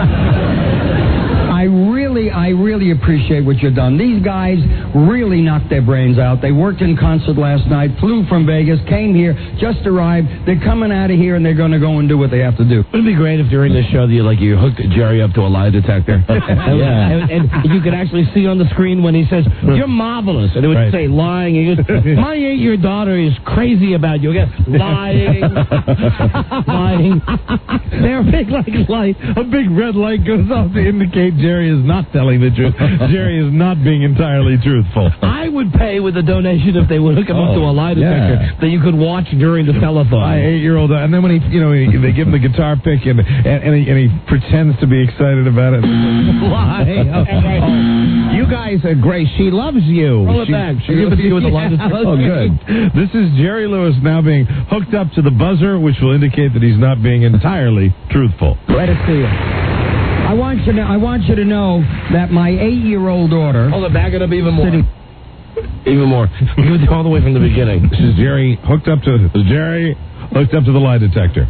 Speaker 14: I really appreciate what you've done. These guys really knocked their brains out. They worked in concert last night, flew from Vegas, came here, just arrived. They're coming out of here, and they're going to go and do what they have to do.
Speaker 16: Wouldn't it be great if during this show you hooked Jerry up to a lie detector?
Speaker 14: Yeah.
Speaker 16: And you could actually see on the screen when he says, you're marvelous. And it would say lying. He goes, my 8-year daughter is crazy about you. Again, lying. Lying.
Speaker 9: There, a big red light goes off to indicate Jerry is not telling the truth. Jerry is not being entirely truthful.
Speaker 16: I would pay with a donation if they would hook him up to a lie detector that you could watch during the telethon.
Speaker 9: My 8-year-old, and then when they give him the guitar pick and he pretends to be excited about it. Lie. You guys are great. She loves you.
Speaker 16: Roll it back. She give it to you with a lie detector.
Speaker 9: Oh, good. This is Jerry Lewis now being hooked up to the buzzer, which will indicate that he's not being entirely truthful.
Speaker 14: Glad to see you. I want you to know that my 8-year-old daughter...
Speaker 16: Hold it, back it up even more. Even more. Give it all the way from the beginning.
Speaker 9: This is Jerry hooked up to the lie detector.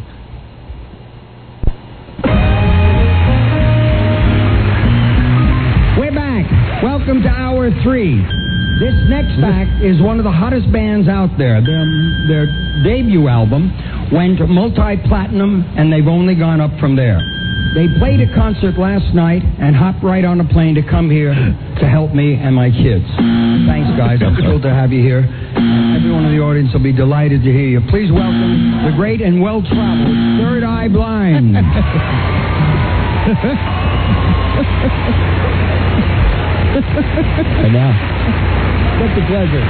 Speaker 14: We're back. 3. This next act is one of the hottest bands out there. Their debut album went multi-platinum, and they've only gone up from there. They played a concert last night and hopped right on a plane to come here to help me and my kids. Thanks, guys. It's thrilled to have you here. Everyone in the audience will be delighted to hear you. Please welcome the great and well-traveled Third Eye Blind. And now, such a pleasure.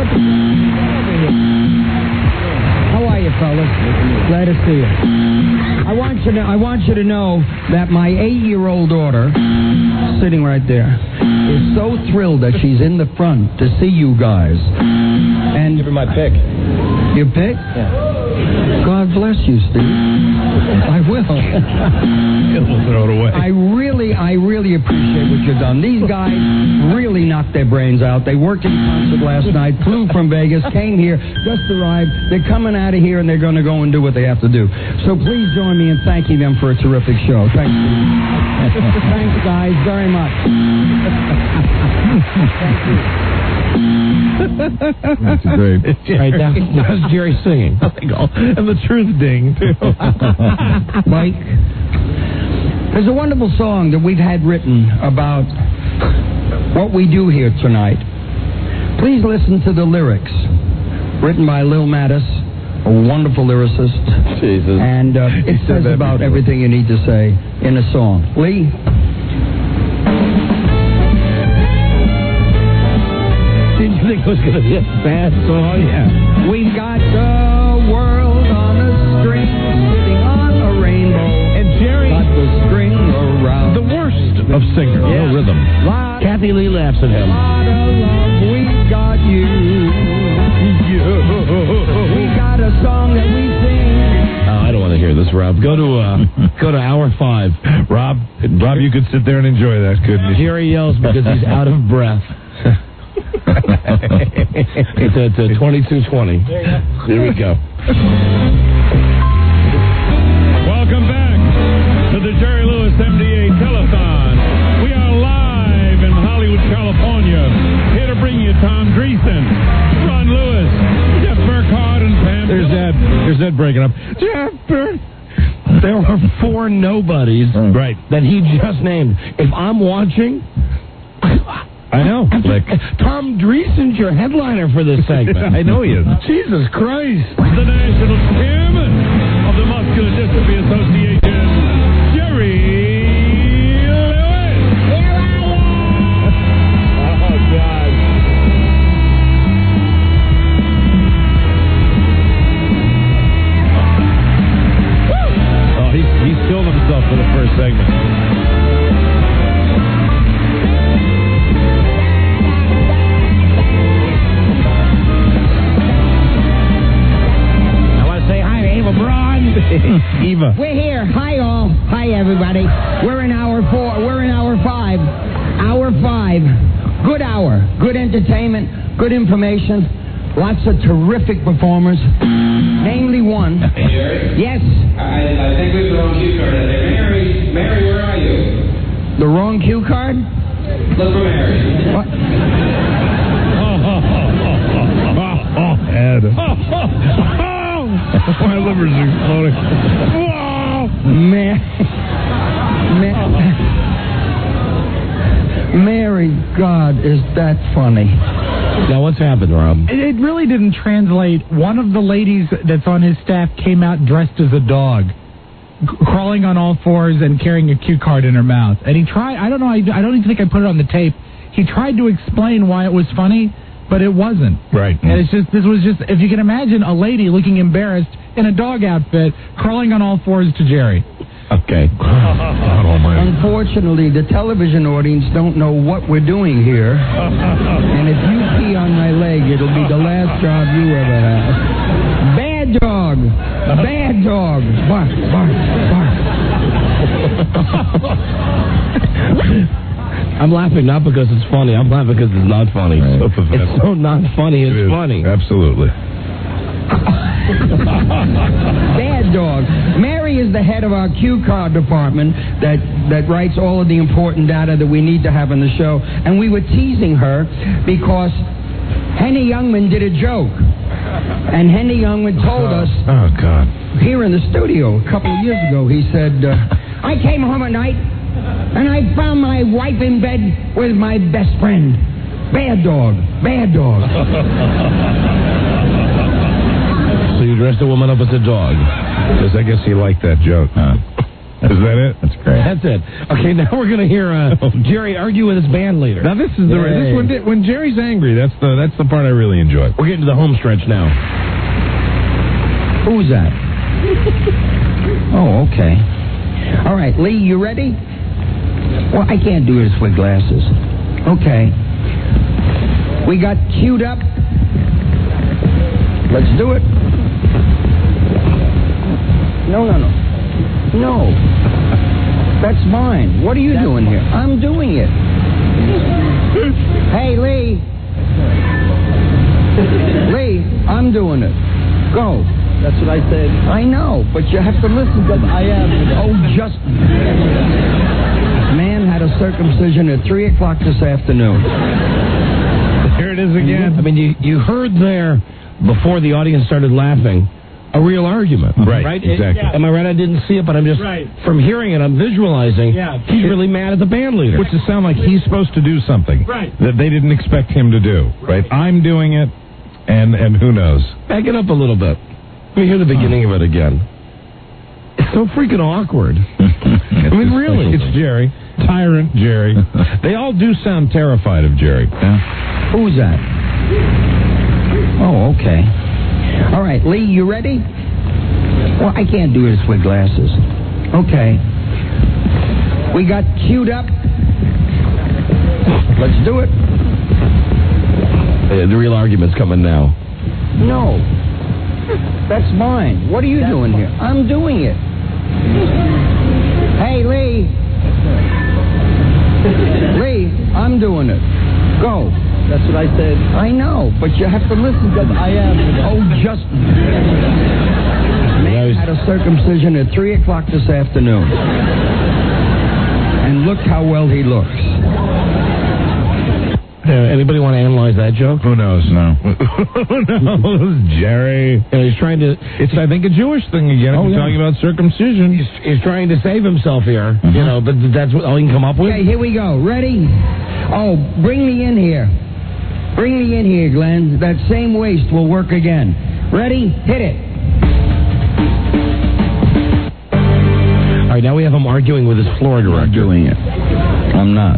Speaker 14: How are you, fellas? Glad to see you. I want you to know that my 8-year-old daughter, sitting right there, is so thrilled that she's in the front to see you guys. And give her my pick. Your pick? Yeah. God bless you, Steve. I will.
Speaker 9: He'll throw it away.
Speaker 14: I really appreciate what you've done. These guys really knocked their brains out. They worked in concert last night, flew from Vegas, came here, just arrived. They're coming out of here, and they're going to go and do what they have to do. So please join me in thanking them for a terrific show. Thanks, Steve. Thanks, guys, very much. Thank you.
Speaker 9: That's great.
Speaker 16: Right now, how's Jerry singing?
Speaker 9: And the truth ding, too.
Speaker 14: Mike, there's a wonderful song that we've had written about what we do here tonight. Please listen to the lyrics. Written by Lil Mattis, a wonderful lyricist.
Speaker 9: Jesus.
Speaker 14: And it says about everything you need to say in a song. Lee?
Speaker 16: Didn't you think it was going to be a sad song?
Speaker 14: Yeah. We got the world on a string, sitting on a rainbow.
Speaker 16: And Jerry
Speaker 14: got the string around.
Speaker 16: The worst of singers.
Speaker 14: Yeah.
Speaker 16: No rhythm. Kathy Lee laughs at him.
Speaker 14: Lot of love, we got you. We got a song that we sing.
Speaker 16: Oh, I don't want to hear this, Rob. Go to hour 5.
Speaker 9: Rob, you could sit there and enjoy that, couldn't you?
Speaker 16: Jerry yells because he's out of breath. It's at 22:20. Here we go.
Speaker 9: Welcome back to the Jerry Lewis MDA Telethon. We are live in Hollywood, California. Here to bring you Tom Dreesen, Ron Lewis, Jeff Burkhardt, and Pam. There's Ed breaking up. Jeff Burkhardt.
Speaker 16: There were 4 nobodies that he just named. If I'm watching,
Speaker 9: I know.
Speaker 16: Like Tom Dreesen's your headliner for this segment.
Speaker 9: I know he is.
Speaker 16: Jesus Christ.
Speaker 9: The national chairman of the Muscular Dystrophy Association, Jerry Lewis.
Speaker 4: Here I am.
Speaker 9: Oh, God. Oh, he's killed himself for the first segment. Eva.
Speaker 14: We're here. Hi, all. Hi, everybody. We're in hour 4. We're in hour 5. Hour 5. Good hour. Good entertainment. Good information. Lots of terrific performers. Namely one.
Speaker 15: Hey, Jerry?
Speaker 14: Yes.
Speaker 15: I think we have the wrong cue card. Mary, where are you?
Speaker 14: The wrong cue card?
Speaker 15: Look for Mary.
Speaker 14: What?
Speaker 9: Ed. My liver's exploding.
Speaker 14: Mary, God, is that funny?
Speaker 16: Now, what's happened, Rob?
Speaker 10: It really didn't translate. One of the ladies that's on his staff came out dressed as a dog, crawling on all 4s and carrying a cue card in her mouth. And he tried, I don't know, I don't even think I put it on the tape. He tried to explain why it was funny, but it wasn't.
Speaker 9: Right.
Speaker 10: And this was just, if you can imagine a lady looking embarrassed in a dog outfit, crawling on all 4s to Jerry.
Speaker 9: Okay.
Speaker 14: Unfortunately, the television audience don't know what we're doing here. And if you pee on my leg, it'll be the last job you ever have. Bad dog. Bad dog. Bark, bark, bark.
Speaker 16: I'm laughing not because it's funny. I'm laughing because it's not funny.
Speaker 9: Right.
Speaker 16: It's so not funny, it's funny.
Speaker 9: Absolutely.
Speaker 14: Bad dog. Mary is the head of our cue card department that writes all of the important data that we need to have in the show. And we were teasing her because Henny Youngman did a joke. And Henny Youngman told us here in the studio a couple of years ago, he said, I came home at night and I found my wife in bed with my best friend. Bad dog. Bad dog.
Speaker 9: So you dressed a woman up as a dog. Because I guess he liked that joke. Is that it? That's great.
Speaker 16: That's it. Okay, now we're going to hear Jerry argue with his band leader.
Speaker 9: Now this is when Jerry's angry. That's the part I really enjoy.
Speaker 16: We're getting to the home stretch now.
Speaker 14: Who's that? Oh, okay. All right, Lee, you ready? Well, I can't do this with glasses. Okay. We got queued up. Let's do it. No. That's mine. What are you doing here? I'm doing it. Hey, Lee. Lee, I'm doing it. Go.
Speaker 7: That's what I said.
Speaker 14: I know, but you have to listen to
Speaker 7: I am.
Speaker 14: Oh, just... Man had a circumcision at 3 o'clock this afternoon.
Speaker 16: Here it is again. I mean, you heard there, before the audience started laughing, a real argument.
Speaker 9: Right? Exactly.
Speaker 16: Am I right? I didn't see it, but I'm just, from hearing it, I'm visualizing he's really mad at the band leader.
Speaker 9: Which would sound like he's supposed to do something that they didn't expect him to do. Right? I'm doing it, and who knows?
Speaker 16: Back it up a little bit. Let me hear the beginning of it again. It's so freaking awkward. I mean, really.
Speaker 9: It's Jerry. Tyrant Jerry. They all do sound terrified of Jerry.
Speaker 14: Who's that? Oh, okay. All right, Lee, you ready? Well, I can't do this with glasses. Okay. We got queued up. Let's do it.
Speaker 16: The real argument's coming now.
Speaker 14: No. That's mine. What are you doing here? I'm doing it. Hey, Lee. Lee, I'm doing it. Go.
Speaker 7: That's what I said.
Speaker 14: I know, but you have to listen to
Speaker 7: I am.
Speaker 14: Oh, just... Man had a circumcision at 3 o'clock this afternoon. And look how well he looks.
Speaker 16: Anybody want to analyze that joke?
Speaker 9: Who knows? No. Who knows? Jerry.
Speaker 16: He's trying to...
Speaker 9: It's, I think, a Jewish thing again. We're talking about circumcision.
Speaker 16: He's trying to save himself here. You know, but that's all he can come up with.
Speaker 14: Okay, here we go. Ready? Oh, bring me in here. Bring me in here, Glenn. That same waist will work again. Ready? Hit it.
Speaker 16: All right, now we have him arguing with his floor director.
Speaker 14: I'm doing it. I'm not.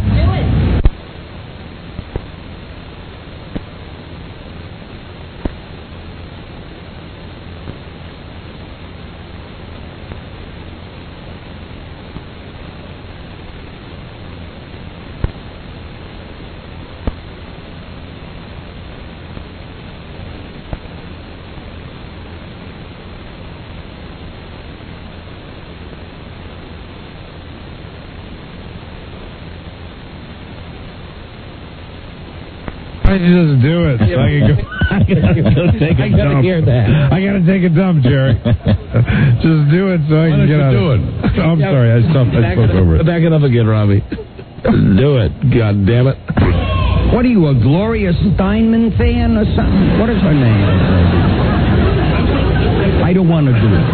Speaker 9: Why don't you just do it? So I can go take a dump.
Speaker 16: I gotta hear that.
Speaker 9: I gotta take a dump, Jerry. Just do it so I can get out.
Speaker 16: Do it.
Speaker 9: Oh, I'm sorry. I spoke over it.
Speaker 16: Back it up again, Robbie. Do it. God damn it.
Speaker 14: What are you, a Gloria Steinman fan or something? What is her name? I don't want to do it.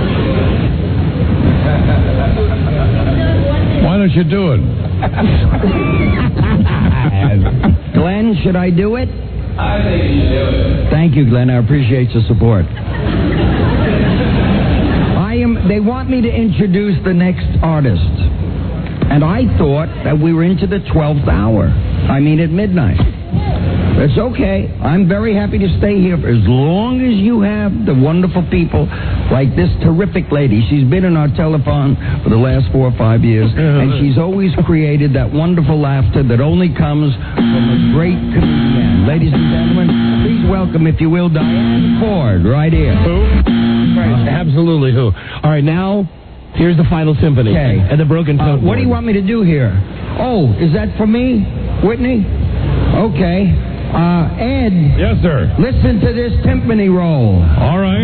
Speaker 9: Why don't you do it?
Speaker 14: Glenn, should I do it?
Speaker 15: I think you should do it.
Speaker 14: Thank you, Glenn. I appreciate your support. They want me to introduce the next artist. And I thought that we were into the 12th hour. I mean, at midnight. It's okay. I'm very happy to stay here for as long as you have the wonderful people like this terrific lady. She's been in our telephone for the last 4 or 5 years, and she's always created that wonderful laughter that only comes from a great comedian. Ladies and gentlemen, please welcome, if you will, Diane Ford, right here.
Speaker 16: Who? Absolutely who. All right, now... Here's the final symphony.
Speaker 14: Okay.
Speaker 16: And the broken tone.
Speaker 14: What do you want me to do here? Oh, is that for me, Whitney? Okay. Ed.
Speaker 9: Yes, sir.
Speaker 14: Listen to this timpani roll.
Speaker 9: All right.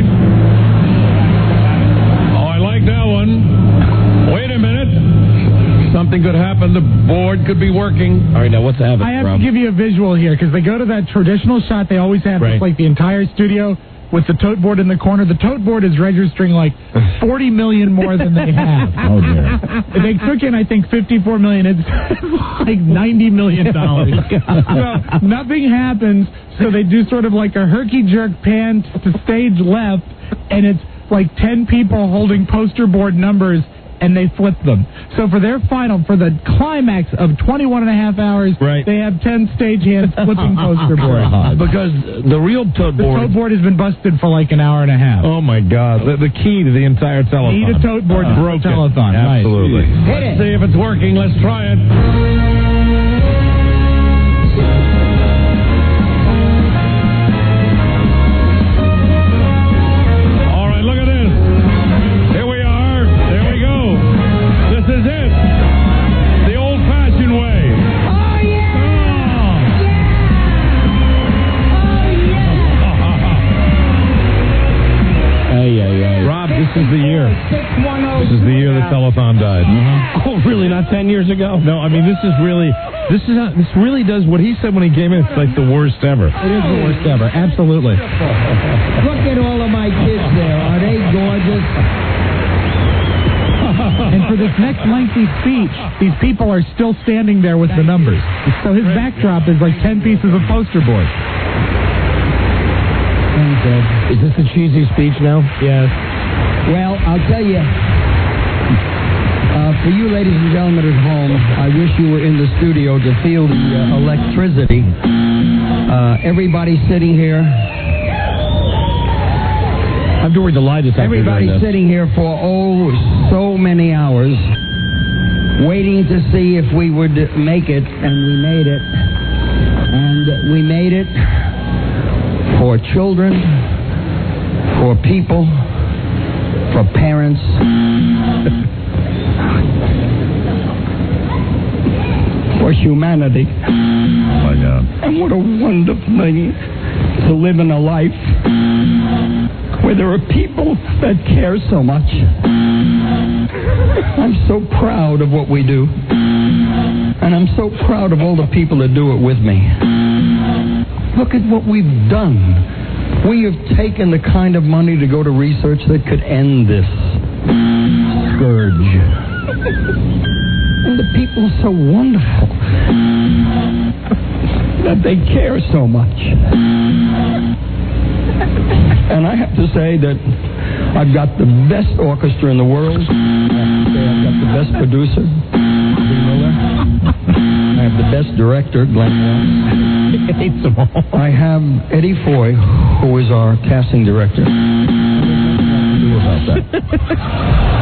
Speaker 9: Oh, I like that one. Wait a minute. Something could happen. The board could be working.
Speaker 16: All right, now what's happening?
Speaker 10: I have to give you a visual here because they go to that traditional shot they always have,
Speaker 9: Right.
Speaker 10: like the entire studio with the tote board in the corner. The tote board is registering like 40 million more than they have.
Speaker 9: Oh, dear.
Speaker 10: They took in, I think, 54 million. It's like $90 million. So nothing happens. So they do sort of like a herky-jerk pan to stage left, and it's like 10 people holding poster board numbers, and they flip them. So for their final, for the climax of 21 and a half hours, they have 10 stagehands flipping poster boards.
Speaker 16: Because the real tote board...
Speaker 10: The tote board has been busted for like an hour and a half.
Speaker 9: Oh, my God. The key to the entire telethon.
Speaker 10: Need a tote board for a telethon.
Speaker 9: Absolutely.
Speaker 10: Right.
Speaker 9: Let's see if it's working. Let's try it. All right, look at this. Here we are. There we go. This is it. The old-fashioned way.
Speaker 14: Oh, yeah!
Speaker 9: Rob, this is the year. This is the year the telethon died.
Speaker 16: Oh, really? Not 10 years ago?
Speaker 9: No, I mean, this really does what he said when he came in. It's like the worst ever.
Speaker 10: It is the worst ever. Absolutely.
Speaker 14: Look at all of my kids there. Are they gorgeous?
Speaker 10: And for this next lengthy speech, these people are still standing there with the numbers. So his backdrop is like 10 pieces of poster board.
Speaker 16: Is this a cheesy speech now?
Speaker 10: Yes.
Speaker 14: Well, I'll tell you, for you ladies and gentlemen at home, I wish you were in the studio to feel the electricity. Everybody sitting here.
Speaker 16: I'm doing the lie detector.
Speaker 14: Everybody sitting here for, so many hours, waiting to see if we would make it, and we made it. And we made it for children, for people, for parents. For humanity.
Speaker 9: Oh, my God.
Speaker 14: And what a wonderful thing to live in a life where there are people that care so much. I'm so proud of what we do. And I'm so proud of all the people that do it with me. Look at what we've done. We have taken the kind of money to go to research that could end this scourge. And the people are so wonderful that they care so much. And I have to say that I've got the best orchestra in the world. I have to say I've got the best producer, Lee Miller. I have the best director, Glenn Wells. I have Eddie Foy, who is our casting director. What do about that?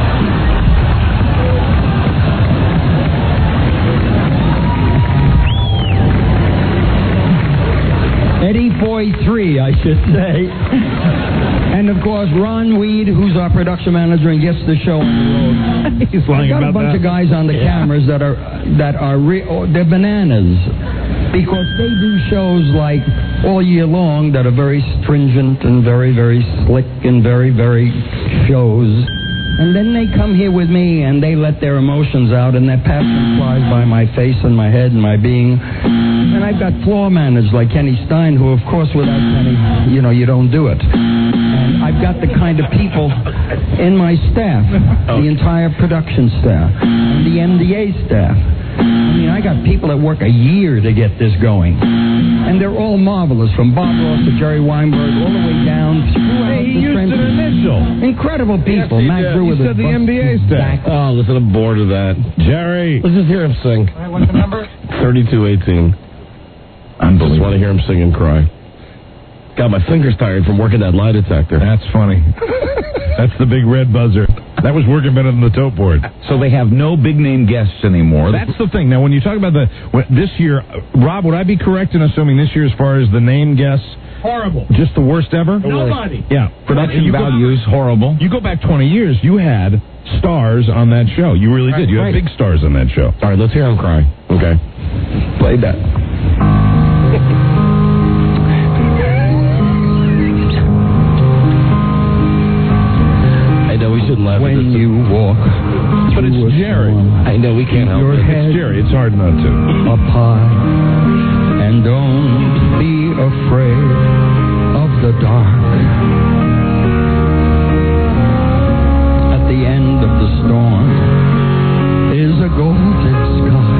Speaker 14: Eddie Foy 3, I should say. And, of course, Ron Weed, who's our production manager and gets the show on the road.
Speaker 9: He's lying
Speaker 14: I've got
Speaker 9: about
Speaker 14: a bunch
Speaker 9: that.
Speaker 14: of guys on the cameras that are they're bananas. Because they do shows like all year long that are very stringent and very, very slick and very, very shows. And then they come here with me and they let their emotions out and their passion flies by my face and my head and my being. And I've got floor managers like Kenny Stein, who, of course, without Kenny, you don't do it. And I've got the kind of people in my staff, the entire production staff, and the MDA staff. I mean, I got people that work a year to get this going. And they're all marvelous, from Bob Ross to Jerry Weinberg, all the way down throughout
Speaker 9: Hey,
Speaker 14: the
Speaker 9: you used an initial.
Speaker 14: Incredible people.
Speaker 9: Yes,
Speaker 14: Matt Drew
Speaker 9: you
Speaker 14: with
Speaker 9: said the MDA staff.
Speaker 16: Oh, listen, I'm bored of that.
Speaker 9: Jerry.
Speaker 16: Let's just hear him sing.
Speaker 14: All right, what's the number?
Speaker 16: 3218.
Speaker 9: Unbelievable.
Speaker 16: Just want to hear him sing and cry. Got my fingers tired from working that lie detector.
Speaker 9: That's funny. That's the big red buzzer. That was working better than the tote board.
Speaker 11: So they have no big-name guests anymore.
Speaker 9: That's the thing. Now, when you talk about this year, Rob, would I be correct in assuming this year, as far as the name guests,
Speaker 10: Horrible.
Speaker 9: just the worst ever?
Speaker 10: Nobody.
Speaker 9: Yeah.
Speaker 11: Production values, horrible.
Speaker 9: You go back 20 years, you had stars on that show. You really did. You had big stars on that show.
Speaker 16: All right, let's hear him cry. Okay.
Speaker 11: Play that.
Speaker 14: you walk.
Speaker 9: But it's Jerry.
Speaker 16: I know, we can't help
Speaker 14: Your
Speaker 16: it.
Speaker 14: head
Speaker 9: It's Jerry. It's hard not to.
Speaker 14: up high, and don't be afraid of the dark. At the end of the storm is a golden sky,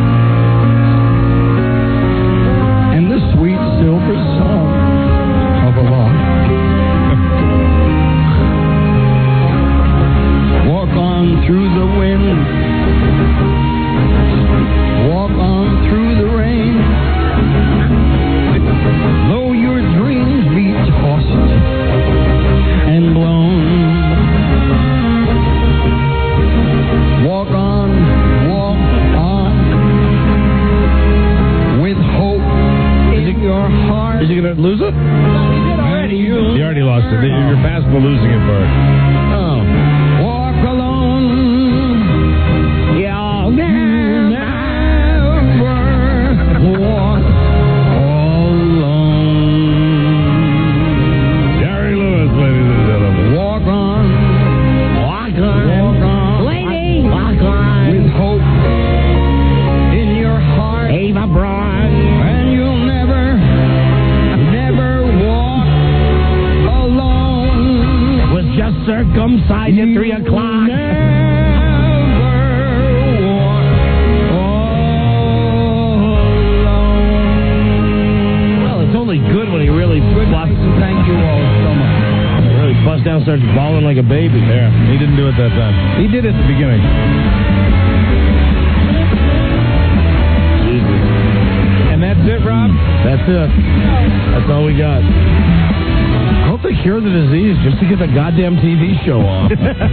Speaker 14: and the sweet silver song of a lark. Walk on through the wind, walk on through the rain, though your dreams be tossed and blown. Walk on, with hope in your heart.
Speaker 9: Is he going to lose it?
Speaker 14: No, he did already.
Speaker 9: You already lost it. You're past the losing it part.
Speaker 14: Oh. Walk alone. You'll never walk alone.
Speaker 9: Jerry Lewis, ladies and gentlemen.
Speaker 14: Walk on.
Speaker 16: Walk on.
Speaker 14: Walk on.
Speaker 16: Lady. Walk on.
Speaker 14: With hope in your heart.
Speaker 16: Ava Braun.
Speaker 14: And you'll never walk alone.
Speaker 16: Was just circumcised at 3 o'clock. Well, it's only good when he really busts.
Speaker 14: Thank you all so much.
Speaker 16: Really busts down, starts bawling like a baby.
Speaker 9: Yeah, he didn't do it that time. He did it at the beginning. And that's it, Rob?
Speaker 16: That's it. That's all we got. I hope they cure the disease just to get the goddamn TV show off.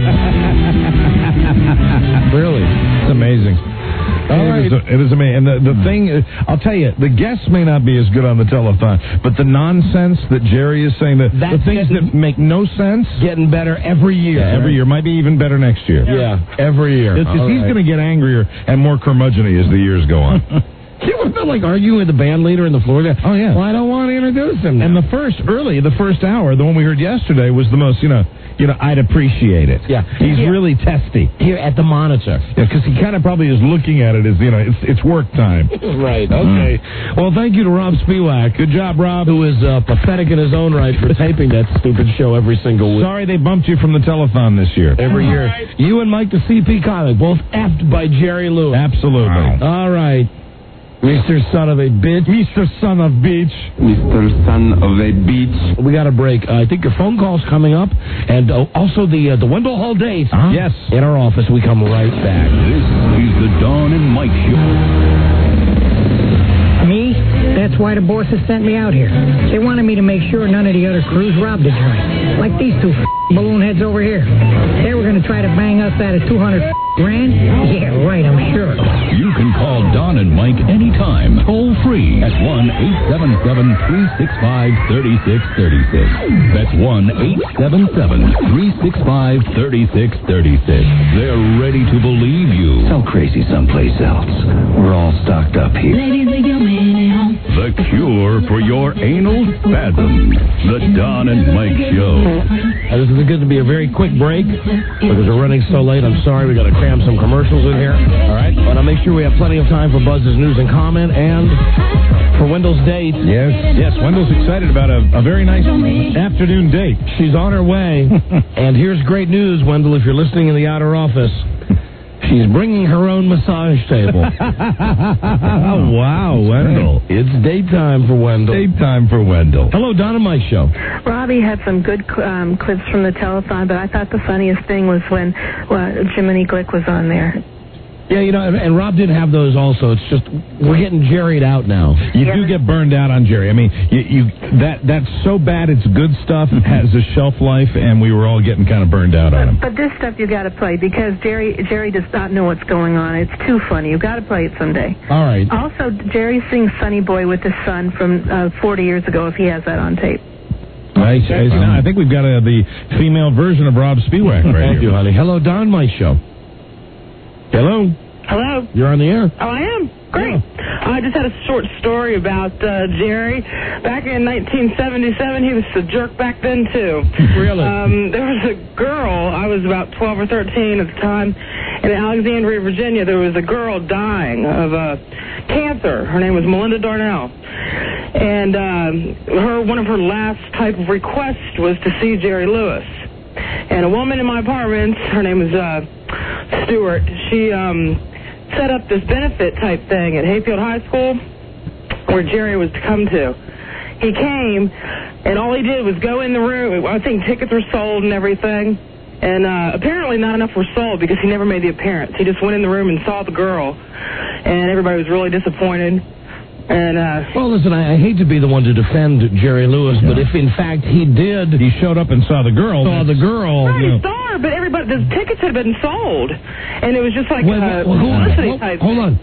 Speaker 16: Really.
Speaker 9: It's amazing. It is amazing. And the thing, I'll tell you, the guests may not be as good on the telethon, but the nonsense that Jerry is saying, the things that make no sense.
Speaker 16: Getting better every year.
Speaker 9: Yeah, every year. Might be even better next year.
Speaker 16: Yeah, every year.
Speaker 9: He's going to get angrier and more curmudgeon-y as the years go on.
Speaker 16: He was like arguing with the band leader in the floor there.
Speaker 9: Oh, yeah.
Speaker 16: Well, I don't want to introduce him now.
Speaker 9: And the first hour, the one we heard yesterday, was the most, I'd appreciate it.
Speaker 16: Yeah.
Speaker 9: He's really testy.
Speaker 16: Here at the monitor.
Speaker 9: Yeah, because he kind of probably is looking at it as, it's work time.
Speaker 16: Right, okay. Well, thank you to Rob Spiewak.
Speaker 9: Good job, Rob.
Speaker 16: Who is pathetic in his own right for taping that stupid show every single week.
Speaker 9: Sorry they bumped you from the telethon this year.
Speaker 16: Every year. Right. You and Mike the CP comic, both effed by Jerry Lewis.
Speaker 9: Absolutely.
Speaker 16: Wow. All right. Mr. Son of a Bitch.
Speaker 9: Mr. Son of Bitch.
Speaker 15: Mr. Son of a Bitch.
Speaker 16: We got a break. I think your phone call's coming up. And also the Wendell Hall date.
Speaker 9: Uh-huh. Yes.
Speaker 16: In our office. We come right back.
Speaker 17: This is the Dawn and Mike Show.
Speaker 2: Me? That's why the bosses sent me out here. They wanted me to make sure none of the other crews robbed the joint. Like these two balloon heads over here. They were going to try to bang us out of $200 grand? Yeah, right, I'm sure.
Speaker 17: You can call Don and Mike anytime, toll free at 1-877-365-3636. That's 1-877-365-3636. They're ready to believe you.
Speaker 15: Sell crazy someplace else. We're all stocked up here.
Speaker 17: The cure for your anal spasms. The Don and Mike Show.
Speaker 16: This is going to be a very quick break because we're running so late. I'm sorry. We got to cram some commercials in here. All right. But I'll make sure we have plenty of time for Buzz's news and comment and for Wendell's date.
Speaker 9: Yes. Wendell's excited about a very nice afternoon date.
Speaker 16: She's on her way. And here's great news, Wendell, if you're listening in the outer office. She's bringing her own massage table.
Speaker 9: Wow, Wendell.
Speaker 16: It's daytime for Wendell.
Speaker 9: Daytime for Wendell.
Speaker 16: Hello, Don and Mike Show.
Speaker 20: Robbie had some good clips from the telethon, but I thought the funniest thing was when Jiminy Glick was on there.
Speaker 16: Yeah, and Rob did have those also. It's just we're getting Jerry'd out now.
Speaker 9: You do get burned out on Jerry. I mean, that's so bad it's good stuff, has a shelf life, and we were all getting kind of burned out on him.
Speaker 20: But this stuff you got to play because Jerry does not know what's going on. It's too funny. You got to play it someday.
Speaker 16: All right.
Speaker 20: Also, Jerry sings "Sunny Boy" with his son from 40 years ago. If he has that on tape.
Speaker 9: Right. I think we've got the female version of Rob Spiewak right
Speaker 16: Thank
Speaker 9: here.
Speaker 16: you, honey. Hello, Don, Mike Show. Hello.
Speaker 20: Hello.
Speaker 16: You're on the air.
Speaker 20: Oh, I am. Great.
Speaker 1: I just had a short story about Jerry. Back in 1977, he was a jerk back then, too.
Speaker 16: Really?
Speaker 1: There was a girl, I was about 12 or 13 at the time, in Alexandria, Virginia. There was a girl dying of cancer. Her name was Melinda Darnell. And one of her last type of requests was to see Jerry Lewis. And a woman in my apartment, her name was Stewart, she set up this benefit type thing at Hayfield High School where Jerry was to come to. He came, and all he did was go in the room. I think tickets were sold and everything. And apparently not enough were sold because he never made the appearance. He just went in the room and saw the girl, and everybody was really disappointed. And
Speaker 16: well, listen, I hate to be the one to defend Jerry Lewis, but if in fact he did,
Speaker 9: he showed up and saw the girl.
Speaker 1: Right, he saw her, but everybody, the tickets had been sold, and it was just like publicity type.
Speaker 16: Hold on.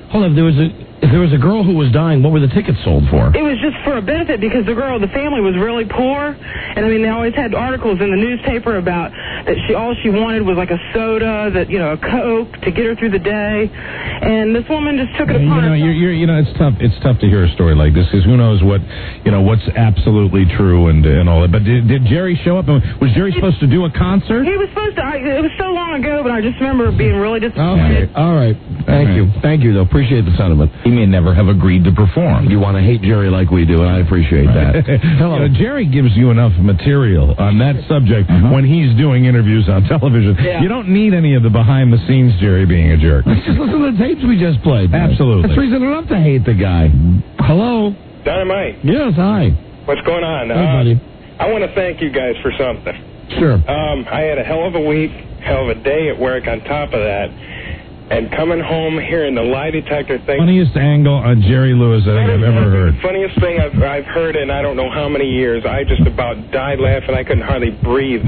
Speaker 16: If there was a girl who was dying, what were the tickets sold for?
Speaker 1: It was just for a benefit because the family was really poor, and I mean they always had articles in the newspaper about that all she wanted was like a soda, a Coke to get her through the day, and this woman just took it upon herself.
Speaker 9: It's tough to hear a story like this because who knows what's absolutely true and all that. But did Jerry show up? Was Jerry supposed to do a concert?
Speaker 1: He was supposed to. It was so long ago, but I just remember being really disappointed.
Speaker 16: Okay. All right. Thank you, though. Appreciate the sentiment.
Speaker 11: He may never have agreed to perform.
Speaker 16: You want to hate Jerry like we do, and I appreciate that.
Speaker 9: Hello. Jerry gives you enough material on that subject when he's doing interviews on television. Yeah. You don't need any of the behind-the-scenes Jerry being a jerk.
Speaker 16: Just listen to the tapes we just played.
Speaker 9: Absolutely.
Speaker 16: That's reason enough to hate the guy. Hello?
Speaker 3: Dynamite.
Speaker 16: Yes, hi.
Speaker 3: What's going on?
Speaker 16: Hey, buddy.
Speaker 3: I want to thank you guys for something.
Speaker 16: Sure.
Speaker 3: I had a hell of a week, hell of a day at work on top of that. And coming home, hearing the lie detector thing.
Speaker 9: Funniest angle on Jerry Lewis I think I've ever heard.
Speaker 3: Funniest thing I've heard in I don't know how many years. I just about died laughing. I couldn't hardly breathe.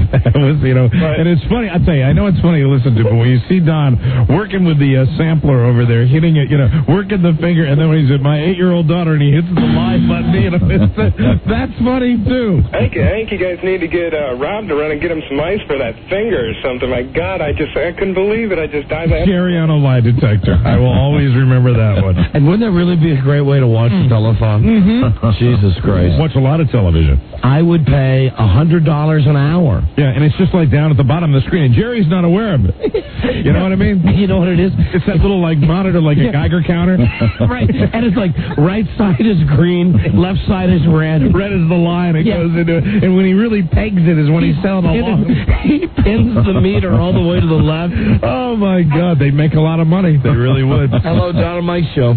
Speaker 9: And it's funny. I tell you, I know it's funny to listen to, but when you see Don working with the sampler over there, hitting it, working the finger, and then when he's at my 8-year-old daughter and he hits the live button, that's funny too.
Speaker 3: I think you guys need to get Rob to run and get him some ice for that finger or something. My God, I couldn't believe it. I just died laughing.
Speaker 9: Jerry on a lie detector. I will always remember that one.
Speaker 16: And wouldn't that really be a great way to watch the telethon? Mm-hmm. Jesus Christ.
Speaker 9: Watch a lot of television.
Speaker 16: I would pay $100 an hour.
Speaker 9: Yeah, and it's just like down at the bottom of the screen, and Jerry's not aware of it. You know what I mean?
Speaker 16: You know what it is?
Speaker 9: It's that little monitor, like a Geiger counter.
Speaker 16: Right. And it's like right side is green, left side is red.
Speaker 9: Red is the line it goes into it. And when he really pegs it is when he's selling along.
Speaker 16: He pins the meter all the way to the left.
Speaker 9: Oh, my God. They make a lot of money. They really would.
Speaker 16: Hello, Don and Mike Show.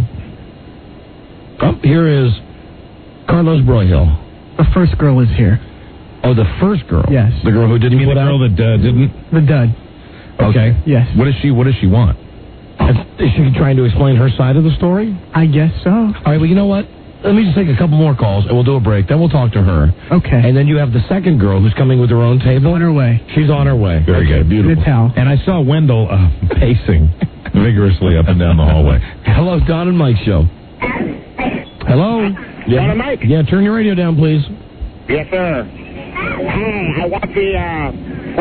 Speaker 16: Here is Carlos Broyhill.
Speaker 21: The first girl is here.
Speaker 16: Oh, the first girl?
Speaker 21: Yes.
Speaker 16: The girl who didn't
Speaker 9: put out? The girl that didn't?
Speaker 21: The dud.
Speaker 9: Okay.
Speaker 21: Yes.
Speaker 9: What does she want?
Speaker 16: Is she trying to explain her side of the story?
Speaker 21: I guess so.
Speaker 16: All right, well, you know what? Let me just take a couple more calls, and we'll do a break. Then we'll talk to her.
Speaker 21: Okay.
Speaker 16: And then you have the second girl who's coming with her own table.
Speaker 21: On her way.
Speaker 16: She's on her way.
Speaker 9: Very good.
Speaker 16: Beautiful.
Speaker 21: Good towel.
Speaker 9: And I saw Wendell pacing vigorously up and down the hallway.
Speaker 16: Hello, Don and Mike Show. Hello?
Speaker 22: Don and Mike?
Speaker 16: Yeah, turn your radio down, please.
Speaker 22: Yes, sir. Hi, I want the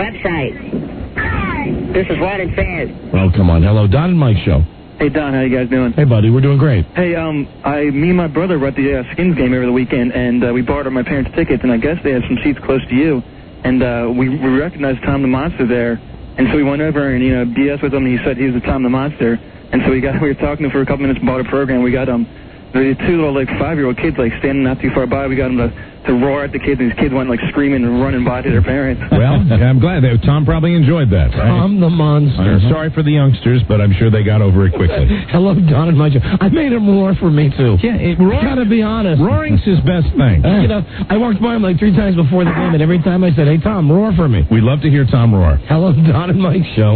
Speaker 22: website. This is what it says.
Speaker 16: Oh, come on. Hello, Don and Mike Show.
Speaker 7: Hey, Don, how you guys doing?
Speaker 16: Hey, buddy, we're doing great.
Speaker 7: Hey, me and my brother were at the Skins game over the weekend, and we borrowed my parents' tickets, and I guess they had some seats close to you. And we recognized Tom the Monster there, and so we went over and, BS with him, and he said he was the Tom the Monster. And so we were talking to him for a couple minutes about a program. We got the two little 5-year-old kids standing not too far by. We got them to roar at the kids, and these kids went screaming and running by to their parents.
Speaker 9: Well, I'm glad that Tom probably enjoyed that. Right?
Speaker 16: Tom the Monster.
Speaker 9: I'm sorry for the youngsters, but I'm sure they got over it quickly.
Speaker 16: Hello, Don and Mike. I made him roar for me too.
Speaker 9: Yeah,
Speaker 16: gotta be honest.
Speaker 9: Roaring's his best thing.
Speaker 16: I walked by him 3 times before the game, and every time I said, "Hey, Tom, roar for me."
Speaker 9: We love to hear Tom roar.
Speaker 16: Hello, Don and Mike Show.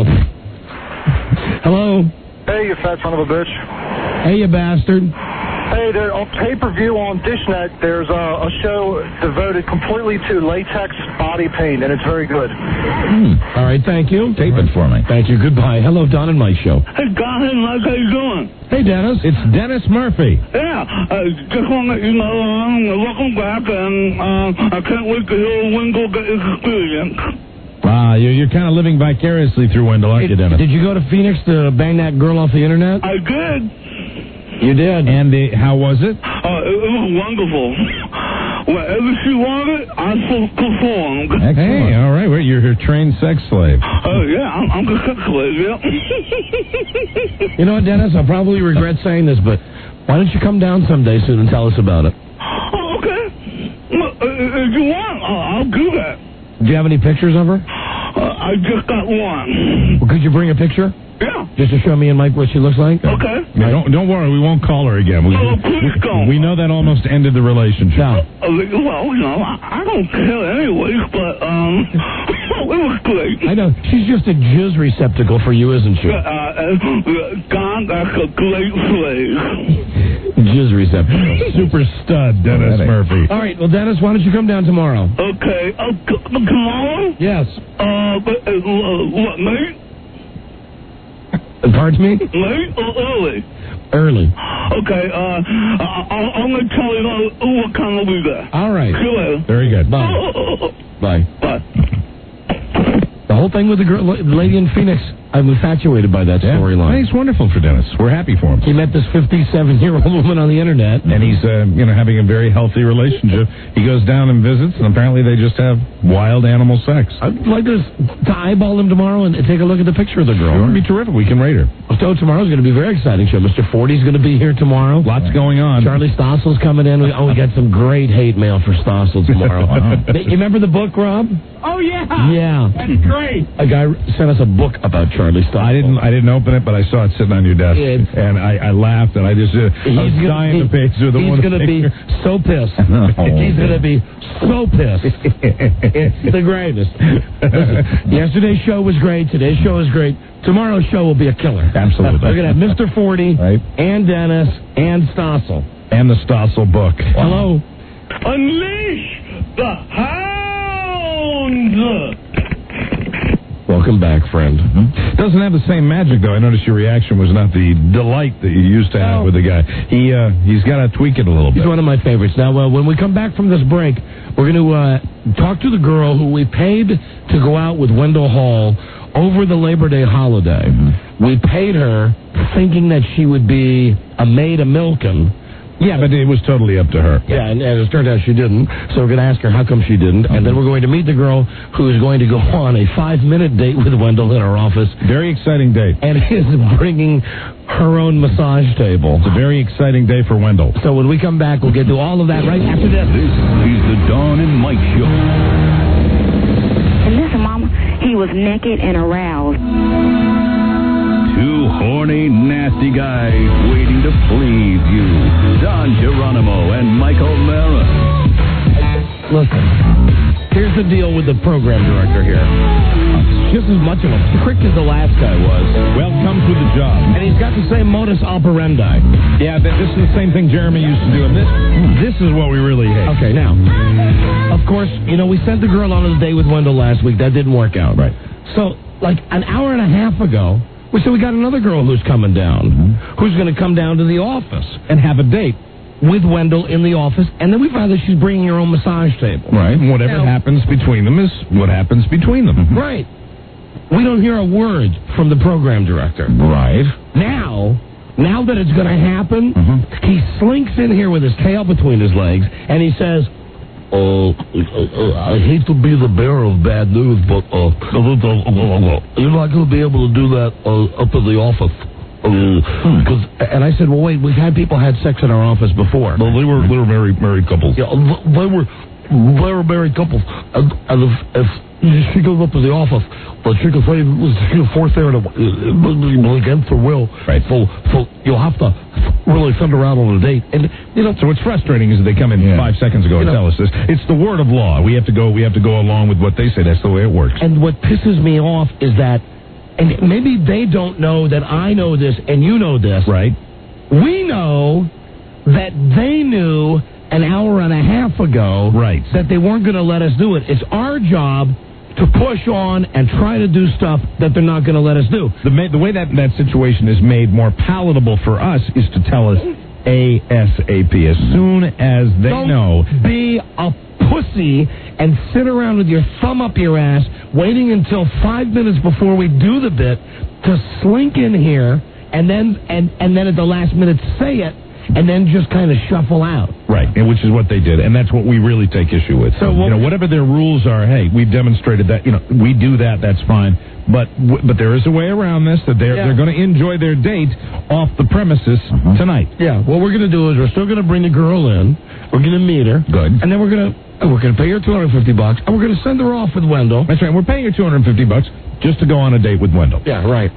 Speaker 16: Hello.
Speaker 23: Hey, you fat son of a bitch.
Speaker 16: Hey, you bastard.
Speaker 23: Hey, there, on pay-per-view on DishNet, there's a show devoted completely to latex body paint, and it's very good.
Speaker 16: All right, thank you.
Speaker 11: Tape it for me.
Speaker 16: Thank you. Goodbye. Hello, Don and Mike Show.
Speaker 5: Hey, Don and Mike, how you doing?
Speaker 16: Hey, Dennis.
Speaker 9: It's Dennis Murphy.
Speaker 5: Yeah, just want to let you know, welcome back, and I can't wait to hear Wendell get his experience.
Speaker 9: You're kind of living vicariously through Wendell, aren't you, Dennis?
Speaker 16: Did you go to Phoenix to bang that girl off the internet?
Speaker 5: I did.
Speaker 9: You did. And how was it?
Speaker 5: It was wonderful. Whatever she wanted, I performed.
Speaker 9: Hey, all right. Well, you're her trained sex slave.
Speaker 5: Yeah, I'm a sex slave, yeah.
Speaker 16: You know what, Dennis? I'll probably regret saying this, but why don't you come down someday soon and tell us about it?
Speaker 5: Okay. If you want, I'll do that.
Speaker 16: Do you have any pictures of her?
Speaker 5: I just got one.
Speaker 16: Well, could you bring a picture?
Speaker 5: Yeah.
Speaker 16: Just to show me and Mike what she looks like?
Speaker 5: Okay.
Speaker 9: Yeah, don't worry, we won't call her again.
Speaker 5: Please don't.
Speaker 9: We know that almost ended the relationship.
Speaker 16: No.
Speaker 5: Well, I don't care anyways, but, it was great.
Speaker 16: I know. She's just a jizz receptacle for you, isn't she?
Speaker 5: God, that's a great phrase.
Speaker 16: Jizz receptacle.
Speaker 9: Super stud, Dennis Murphy.
Speaker 16: All right, well, Dennis, why don't you come down tomorrow?
Speaker 5: Okay. Tomorrow?
Speaker 16: Yes.
Speaker 5: What, mate?
Speaker 16: Pardon me?
Speaker 5: Late or early?
Speaker 16: Early.
Speaker 5: Okay, I'm going to tell you what kind of we got.
Speaker 16: All right.
Speaker 5: See you later.
Speaker 9: Very good.
Speaker 16: Bye. Bye.
Speaker 5: Bye.
Speaker 16: The whole thing with the lady in Phoenix, I'm infatuated by that storyline.
Speaker 9: It's wonderful for Dennis. We're happy for him.
Speaker 16: He met this 57-year-old woman on the internet.
Speaker 9: And he's, having a very healthy relationship. He goes down and visits, and apparently they just have wild animal sex.
Speaker 16: I'd like to eyeball him tomorrow and take a look at the picture of the girl.
Speaker 9: It would be terrific. We can rate her.
Speaker 16: So tomorrow's going to be a very exciting show. Mr. Forty's going to be here tomorrow.
Speaker 9: Lots going on.
Speaker 16: Charlie Stossel's coming in. We got some great hate mail for Stossel tomorrow. You remember the book, Rob?
Speaker 10: Oh, yeah.
Speaker 16: Yeah.
Speaker 10: That's great.
Speaker 16: A guy sent us a book about Charlie Stossel.
Speaker 9: I didn't open it, but I saw it sitting on your desk, and I laughed, and I was dying to page through the one.
Speaker 16: He's going to be so pissed. He's going to be so pissed. It's the greatest. Listen, yesterday's show was great. Today's show is great. Tomorrow's show will be a killer.
Speaker 9: Absolutely.
Speaker 16: We're going to have Mr. Forty, and Dennis, and Stossel.
Speaker 9: And the Stossel book.
Speaker 16: Hello.
Speaker 5: Unleash the hounds!
Speaker 16: Welcome back, friend.
Speaker 9: Doesn't have the same magic, though. I noticed your reaction was not the delight that you used to have with the guy. He's got to tweak it a little bit.
Speaker 16: He's one of my favorites. Now, when we come back from this break, we're going to talk to the girl who we paid to go out with Wendell Hall over the Labor Day holiday. We paid her thinking that she would be a maid of milking.
Speaker 9: Yeah, but it was totally up to her.
Speaker 16: Yeah, and it turned out she didn't. So we're going to ask her how come she didn't. And then we're going to meet the girl who is going to go on a 5-minute date with Wendell in her office.
Speaker 9: Very exciting date.
Speaker 16: And is bringing her own massage table.
Speaker 9: It's a very exciting day for Wendell.
Speaker 16: So when we come back, we'll get to all of that right after this.
Speaker 17: This is the Dawn and Mike Show.
Speaker 6: And listen, Mama, he was naked and aroused.
Speaker 17: Two horny, nasty guys waiting to please you. Don Geronimo and Michael Mara.
Speaker 16: Listen, here's the deal with the program director here. Just as much of a prick as the last guy was.
Speaker 9: Well, comes with the job.
Speaker 16: And he's got the same modus operandi.
Speaker 9: Yeah, this is the same thing Jeremy used to do. And this is what we really hate.
Speaker 16: Okay, now, of course, we sent the girl on a date with Wendell last week. That didn't work out.
Speaker 9: Right.
Speaker 16: So, like an hour and a half ago, we got another girl who's coming down, who's going to come down to the office
Speaker 9: and have a date
Speaker 16: with Wendell in the office, and then we find that she's bringing her own massage table.
Speaker 9: Right. Whatever happens between them is what happens between them.
Speaker 16: Right. We don't hear a word from the program director.
Speaker 9: Right.
Speaker 16: Now that it's going to happen, he slinks in here with his tail between his legs, and he says, I hate to be the bearer of bad news, but you're not going to be able to do that up in the office. And I said, well, wait, we've had people had sex in our office before.
Speaker 9: Well, they were married couples.
Speaker 16: Yeah, they were married couples. And if she goes up to the office, but she can say she'll force there against her will.
Speaker 9: Right.
Speaker 16: So you'll have to really send her out on a date. And
Speaker 9: so what's frustrating is that they come in 5 seconds ago and tell us this. It's the word of law. We have to go along with what they say. That's the way it works.
Speaker 16: And what pisses me off is that, and maybe they don't know that I know this and you know this.
Speaker 9: Right.
Speaker 16: We know that they knew an hour and a half ago that they weren't going to let us do it. It's our job to push on and try to do stuff that they're not going to let us do.
Speaker 9: The way that situation is made more palatable for us is to tell us ASAP, as soon as they know.
Speaker 16: Be a pussy and sit around with your thumb up your ass waiting until 5 minutes before we do the bit to slink in here and then at the last minute say it, and then just kind of shuffle out.
Speaker 9: Right, and which is what they did, and that's what we really take issue with. So, whatever their rules are, hey, we've demonstrated that, we do that, that's fine. But there is a way around this, that they're going to enjoy their date off the premises tonight.
Speaker 16: Yeah, what we're going to do is we're still going to bring the girl in, we're going to meet her.
Speaker 9: Good.
Speaker 16: And then we're going to pay her $250, and we're going to send her off with Wendell.
Speaker 9: That's right, we're paying her $250 just to go on a date with Wendell.
Speaker 16: Yeah, right.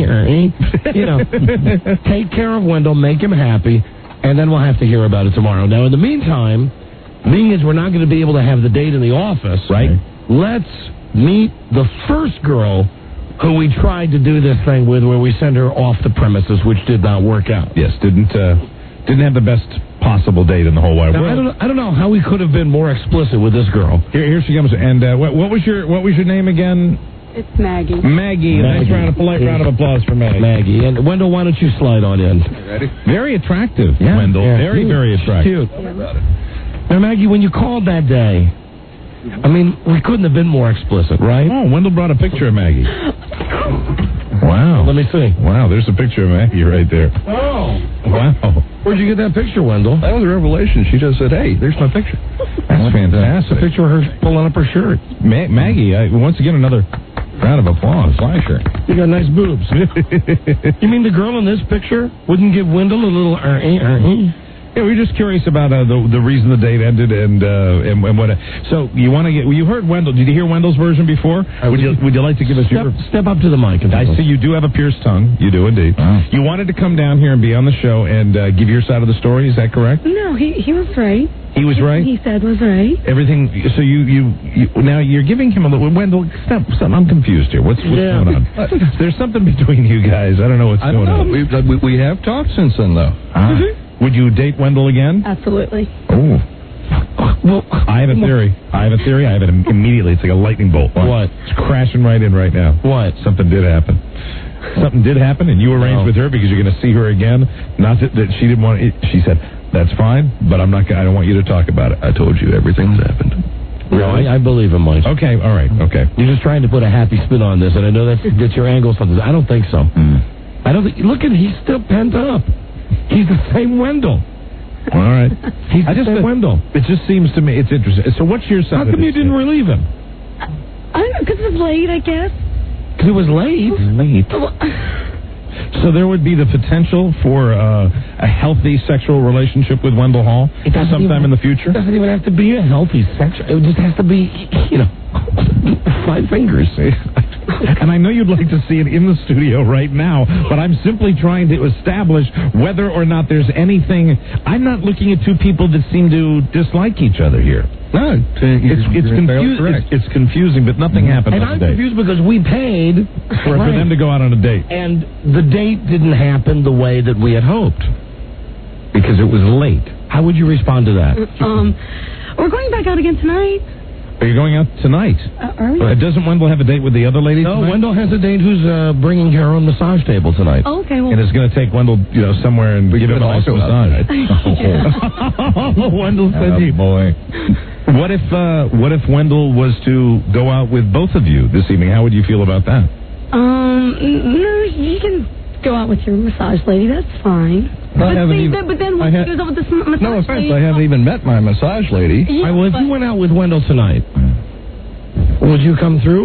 Speaker 16: Take care of Wendell, make him happy, and then we'll have to hear about it tomorrow. Now, in the meantime, being as we're not going to be able to have the date in the office,
Speaker 9: right?
Speaker 16: Let's meet the first girl who we tried to do this thing with, where we sent her off the premises, which did not work out.
Speaker 9: Yes, didn't have the best possible date in the whole wide world.
Speaker 16: I don't know how we could have been more explicit with this girl.
Speaker 9: Here she comes. And what was your name again?
Speaker 12: It's Maggie.
Speaker 9: Maggie. Nice polite round of applause for Maggie.
Speaker 16: Maggie. And Wendell, why don't you slide on in?
Speaker 9: Ready? Very attractive, Wendell. Yeah. Very, very attractive.
Speaker 16: Cute. Now, Maggie, when you called that day, we couldn't have been more explicit, right?
Speaker 9: Oh, Wendell brought a picture of Maggie. Wow.
Speaker 16: Let me see.
Speaker 9: Wow, there's a picture of Maggie right there.
Speaker 16: Oh.
Speaker 9: Wow.
Speaker 16: Where'd you get that picture, Wendell?
Speaker 9: That was a revelation. She just said, hey, there's my picture. That's fantastic.
Speaker 16: A picture of her pulling up her shirt.
Speaker 9: Maggie, once again, another round of applause. Fly shirt.
Speaker 16: You got nice boobs. You mean the girl in this picture wouldn't give Wendell a little
Speaker 9: Yeah, we were just curious about the reason the date ended and what. So you heard Wendell? Did you hear Wendell's version before? Would you like to give us your
Speaker 16: step up to the mic?
Speaker 9: I see you do have a pierced tongue. You do indeed. Wow. You wanted to come down here and be on the show and give your side of the story. Is that correct?
Speaker 12: No, he was right.
Speaker 9: He was right.
Speaker 12: He said was right.
Speaker 9: Everything. So you now you're giving him a little. Wendell, stop. I'm confused here. What's going on? There's something between you guys. I don't know what's going on.
Speaker 13: We have talked since then, though.
Speaker 9: Would you date Wendell again?
Speaker 12: Absolutely.
Speaker 9: Oh. Well, I have a theory. I have it immediately. It's like a lightning bolt.
Speaker 16: What?
Speaker 9: It's crashing right in right now.
Speaker 16: What?
Speaker 9: Something did happen. Something did happen, and you arranged with her because you're going to see her again. Not that she didn't want it. She said, that's fine, but I don't want you to talk about it. I told you everything's happened.
Speaker 16: Really? I believe him, Mike.
Speaker 9: Okay, all right, okay.
Speaker 16: You're just trying to put a happy spin on this, and I know that's your angle. I don't think so. I don't think. Look at him. He's still pent up. He's the same Wendell.
Speaker 9: All right.
Speaker 16: He's the same Wendell.
Speaker 9: It just seems to me it's interesting. So what's your side?
Speaker 16: How come you didn't relieve him?
Speaker 12: I don't know, because it was late, I guess.
Speaker 16: Because it was late?
Speaker 9: So there would be the potential for a healthy sexual relationship with Wendell Hall sometime in the future?
Speaker 16: It doesn't even have to be a healthy sexual. It just has to be, 5 fingers.
Speaker 9: And I know you'd like to see it in the studio right now, but I'm simply trying to establish whether or not there's anything. I'm not looking at two people that seem to dislike each other here.
Speaker 13: No,
Speaker 9: it's confusing, but nothing happened
Speaker 16: and
Speaker 9: on
Speaker 16: I'm
Speaker 9: the date.
Speaker 16: confused because we paid
Speaker 9: for them to go out on a date.
Speaker 16: And the date didn't happen the way that we had hoped.
Speaker 9: Because it was late.
Speaker 16: How would you respond to that?
Speaker 12: We're going back out again tonight.
Speaker 9: Are you going out tonight?
Speaker 12: Are we?
Speaker 9: Doesn't Wendell have a date with the other lady tonight?
Speaker 16: No, Wendell has a date who's bringing her own massage table tonight.
Speaker 12: Oh, okay, well.
Speaker 9: And it's going to take Wendell, somewhere and give him a nice massage. Wendell said, "Oh boy." What if Wendell was to go out with both of you this evening? How would you feel about that?
Speaker 12: No, you can go out with your massage lady. That's fine. But then once he goes out with this massage
Speaker 13: no offense,
Speaker 12: lady,
Speaker 13: I haven't even met my massage lady.
Speaker 12: Yeah,
Speaker 16: if you went out with Wendell tonight, would you come through?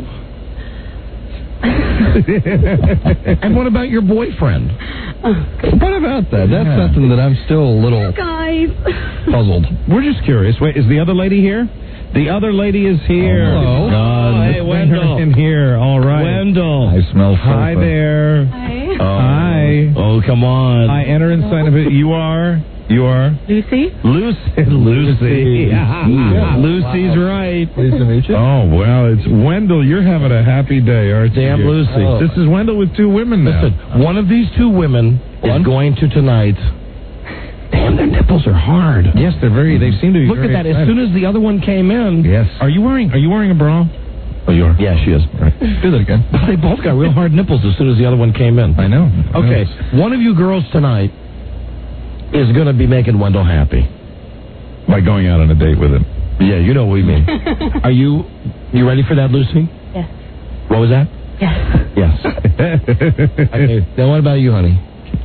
Speaker 16: And what about your boyfriend?
Speaker 13: What about that? That's something that I'm still a little puzzled.
Speaker 9: We're just curious. Wait, is the other lady here? The other lady is here.
Speaker 13: Oh,
Speaker 9: hello.
Speaker 16: Hey, Wendell.
Speaker 9: In here. All right.
Speaker 16: Wendell.
Speaker 13: I smell sulfur.
Speaker 9: Hi there.
Speaker 12: Hi.
Speaker 9: Hi.
Speaker 16: Oh, come on.
Speaker 9: I enter and sign of it. You are?
Speaker 12: Lucy.
Speaker 9: Lucy.
Speaker 16: Lucy's right.
Speaker 13: Pleased to meet you.
Speaker 9: Oh, well, it's Wendell. You're having a happy day, aren't you?
Speaker 16: Damn Lucy.
Speaker 9: Oh. This is Wendell with two women now.
Speaker 16: Listen, one of these two women is going to tonight. Damn, their nipples are hard.
Speaker 9: Yes, they seem to be.
Speaker 16: Look at that. Excited. As soon as the other one came in.
Speaker 9: Yes. Are you wearing a bra?
Speaker 16: Oh, you are?
Speaker 9: Yeah, she is. Right.
Speaker 13: Do that again.
Speaker 16: They both got real hard nipples as soon as the other one came in.
Speaker 9: I know.
Speaker 16: Okay, one of you girls tonight is going to be making Wendell happy.
Speaker 9: By going out on a date with him.
Speaker 16: Yeah, you know what we mean. Are you ready for that, Lucy?
Speaker 12: Yes.
Speaker 16: What was that?
Speaker 12: Yes.
Speaker 16: Yes. Okay, now what about you, honey?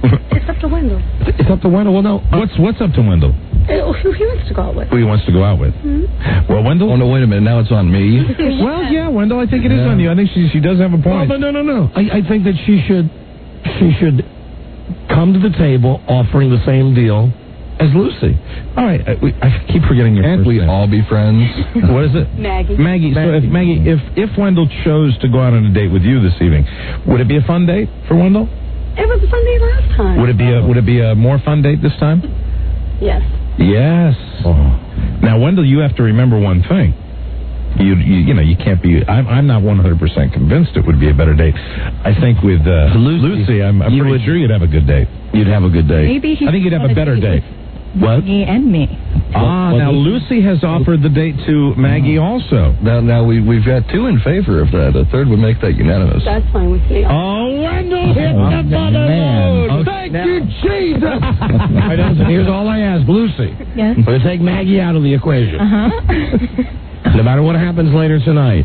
Speaker 12: It's up to Wendell.
Speaker 9: It's up to Wendell. Well, no. What's up to Wendell?
Speaker 12: Who he wants to go out with.
Speaker 9: Who he wants to go out with.
Speaker 12: Mm-hmm.
Speaker 9: Well, Wendell.
Speaker 13: Oh no! Wait a minute. Now it's on me.
Speaker 9: Well, yeah, Wendell. I think it is on you. I think she does have a point.
Speaker 16: Well, but no. I think that she should come to the table offering the same deal as Lucy.
Speaker 9: All right. I keep forgetting your
Speaker 13: Can't
Speaker 9: first
Speaker 13: we
Speaker 9: name.
Speaker 13: all be friends?
Speaker 9: What is it?
Speaker 12: Maggie.
Speaker 9: So if Wendell chose to go out on a date with you this evening, would it be a fun date for Wendell?
Speaker 12: It was a fun day last time.
Speaker 9: Would it be a more fun date this time?
Speaker 12: Yes.
Speaker 9: Yes. Oh. Now, Wendell, you have to remember one thing. You can't be. I'm not 100% convinced it would be a better date. I think with Lucy, I'm pretty sure you'd have a good date.
Speaker 16: You'd have a good date.
Speaker 12: Maybe
Speaker 9: I think you'd have a better date.
Speaker 16: What?
Speaker 12: Maggie and me.
Speaker 9: Now Lucy has offered the date to Maggie also.
Speaker 13: Now we've got two in favor of that. A third would make that unanimous.
Speaker 12: That's fine with me.
Speaker 9: Oh, Wendell hit the button.
Speaker 16: Thank you, Jesus. Here's all I ask, Lucy.
Speaker 12: Yes.
Speaker 16: We're going to take Maggie out of the equation. No matter what happens later tonight,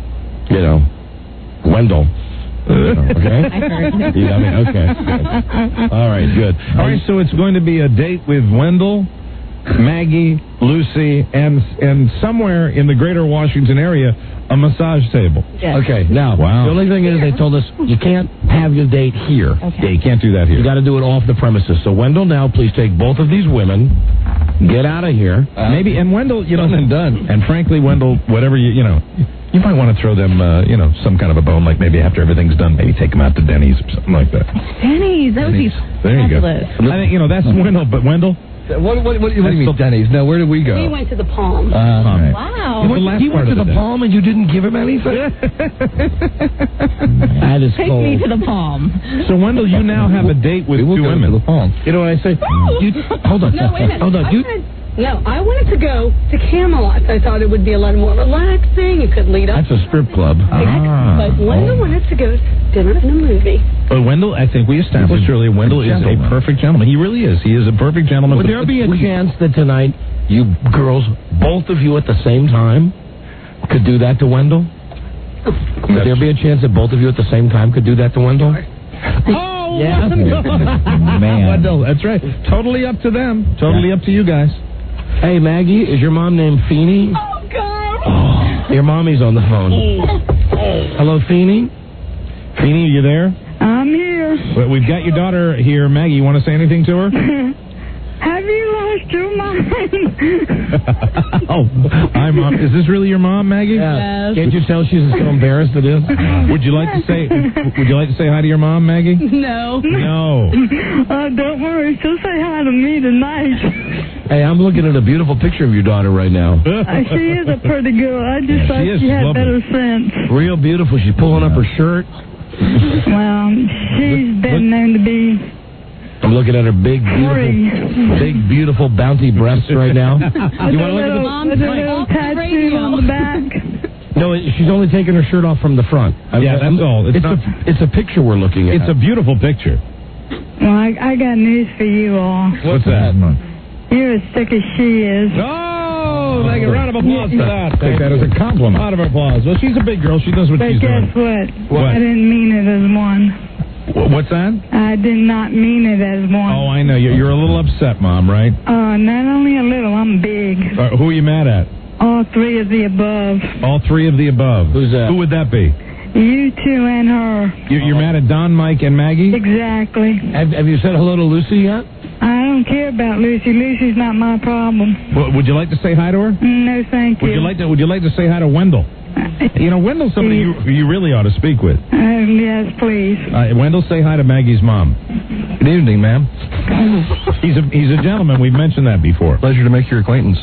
Speaker 16: Wendell. Okay?
Speaker 12: I heard.
Speaker 9: Okay. All right, good. All right, so it's going to be a date with Wendell, Maggie, Lucy, and somewhere in the greater Washington area, a massage table.
Speaker 12: Yes.
Speaker 16: Okay, now, the only thing is they told us you can't have your date here.
Speaker 12: Okay.
Speaker 9: Yeah, you can't do that here.
Speaker 16: You got to do it off the premises. So, Wendell, now please take both of these women, get out of here.
Speaker 9: Maybe, and Wendell, done. And frankly, Wendell, whatever you might want to throw them, some kind of a bone, like maybe after everything's done, maybe take them out to Denny's or something like that.
Speaker 12: Denny's, that would be
Speaker 9: There you go.
Speaker 12: fabulous.
Speaker 9: I think, that's Wendell, but Wendell?
Speaker 13: What do you mean, Denny's? Now, where did we go?
Speaker 12: We went to the Palm.
Speaker 9: Right.
Speaker 12: Wow.
Speaker 16: He went to the Palm and you didn't give him anything? That is
Speaker 12: Take
Speaker 16: cold.
Speaker 12: me to the Palm.
Speaker 9: So, Wendell, you now have a date with two women.
Speaker 13: To the Palm.
Speaker 16: You know what I say? Hold on.
Speaker 12: No, wait a minute.
Speaker 16: Hold on.
Speaker 12: I wanted to go to Camelot. I thought it would be a lot more relaxing. You could lead up.
Speaker 9: That's a strip club.
Speaker 12: But Wendell wanted to go to dinner and a movie.
Speaker 9: But Wendell, I think we established earlier, Wendell is a perfect gentleman. He really is. He is a perfect gentleman.
Speaker 16: Would there be a chance that tonight you girls, both of you at the same time, could do that to Wendell? Would there be a chance that both of you at the same time could do that to Wendell?
Speaker 9: Oh,
Speaker 16: yeah.
Speaker 9: Man. Wendell, that's right. Totally up to them. Totally up to you guys.
Speaker 16: Hey, Maggie, is your mom named Feeney?
Speaker 12: Oh, God.
Speaker 16: Your mommy's on the phone. Hello, Feeney?
Speaker 9: Feeney, you there?
Speaker 1: I'm here.
Speaker 9: Well, we've got your daughter here. Maggie, you want to say anything to her?
Speaker 1: Have you lost your mind?
Speaker 9: Oh, hi, Mom. Is this really your mom, Maggie?
Speaker 16: Yeah. Yes. Can't you tell she's so embarrassed it is?
Speaker 9: Would you like to say hi to your mom, Maggie?
Speaker 1: No.
Speaker 9: No.
Speaker 1: Don't worry. She'll say hi to me tonight.
Speaker 16: Hey, I'm looking at a beautiful picture of your daughter right now.
Speaker 1: She is a pretty girl. I just thought she had
Speaker 9: lovely.
Speaker 1: better sense.
Speaker 16: Real beautiful. She's pulling up her shirt.
Speaker 1: Well, she's been known to be...
Speaker 16: I'm looking at her big, beautiful, bounty breasts right now. You want to look at the
Speaker 1: With a little tattoo on the back.
Speaker 16: No, she's only taking her shirt off from the front.
Speaker 9: Yeah, that's all.
Speaker 16: It's a picture we're looking at.
Speaker 9: It's a beautiful picture.
Speaker 1: Well, I got news for you all.
Speaker 9: What's that?
Speaker 1: You're as sick as she is.
Speaker 9: Oh, like a round of applause for that.
Speaker 13: Take that as a compliment.
Speaker 9: Round of applause. Well, she's a big girl. She knows what she's doing.
Speaker 1: But guess what? I didn't mean it as one.
Speaker 9: What's that?
Speaker 1: I did not mean it as one.
Speaker 9: Oh, I know. You're a little upset, Mom, right?
Speaker 1: Not only a little, I'm big.
Speaker 9: Who are you mad at?
Speaker 1: All three of the above.
Speaker 9: All three of the above.
Speaker 16: Who's that?
Speaker 9: Who would that be?
Speaker 1: You two and her.
Speaker 9: You're mad at Don, Mike, and Maggie?
Speaker 1: Exactly.
Speaker 16: Have you said hello to Lucy yet?
Speaker 1: I don't care about Lucy. Lucy's not my problem.
Speaker 9: Well, would you like to say hi to her?
Speaker 1: No, thank you.
Speaker 9: Would you like to say hi to Wendell? Wendell's somebody you really ought to speak with.
Speaker 1: Yes, please.
Speaker 9: Wendell, say hi to Maggie's mom.
Speaker 13: Good evening, ma'am.
Speaker 9: He's a gentleman. We've mentioned that before.
Speaker 13: Pleasure to make your acquaintance.